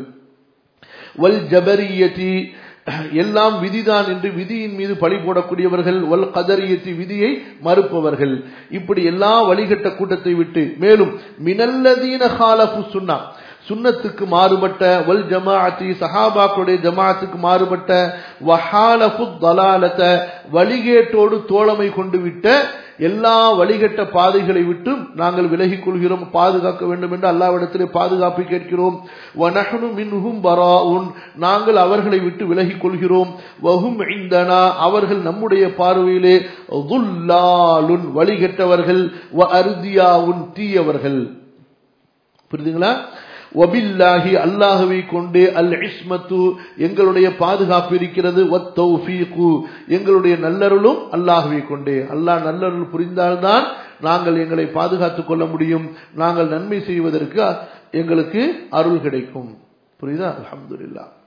வல் ஜபரியதி, எல்லாம் விதிதான் என்று விதியின் மீது பழி போடக்கூடியவர்கள். வல் கதரியத்தி, விதியை மறுப்பவர்கள். இப்படி எல்லா வழிகட்ட கூட்டத்தை விட்டு, மேலும் மினல்லதீன காலஃபு சுன்னா, சுன்னத்துக்கு மாறுபட்ட, வல் ஜமாஅத்தி, சஹாபாக்களுடைய ஜமாஅத்துக்கு மாறுபட்ட, வஹாலஃபு தலாலத, வழிகேட்டோடு தோழமை கொண்டு விட்ட எல்லா வழிகட்ட பாதைகளை விட்டு நாங்கள் விலகிக் கொள்கிறோம், பாதுகாக்க வேண்டும் என்று அல்லாஹ்விடத்திலே பாதுகாப்பு கேட்கிறோம். வனஹ்னு மின்ஹும் பராஉன், நாங்கள் அவர்களை விட்டு விலகிக் கொள்கிறோம். வஹும் இந்தனா, அவர்கள் நம்முடைய பார்வையிலே துல்லாலுன், வழிகட்டவர்கள், வ அர்தியாவுன், தீயவர்கள். புரியுதுங்களா? வபில்லாஹி, அல்லாஹ்வை கொண்டே, அல் இஸ்மத்து, எங்களுடைய பாதுகாப்பு இருக்கிறது, வத் தௌஃபீகு, எங்களுடைய நல்லருளும் அல்லாஹ்வை கொண்டே. அல்லாஹ் நல்லருள் புரிந்தால்தான் நாங்கள் எங்களை பாதுகாத்துக் கொள்ள முடியும், நாங்கள் நன்மை செய்வதற்கு எங்களுக்கு அருள் கிடைக்கும். புரியுதா? அல்ஹம்துலில்லாஹ்.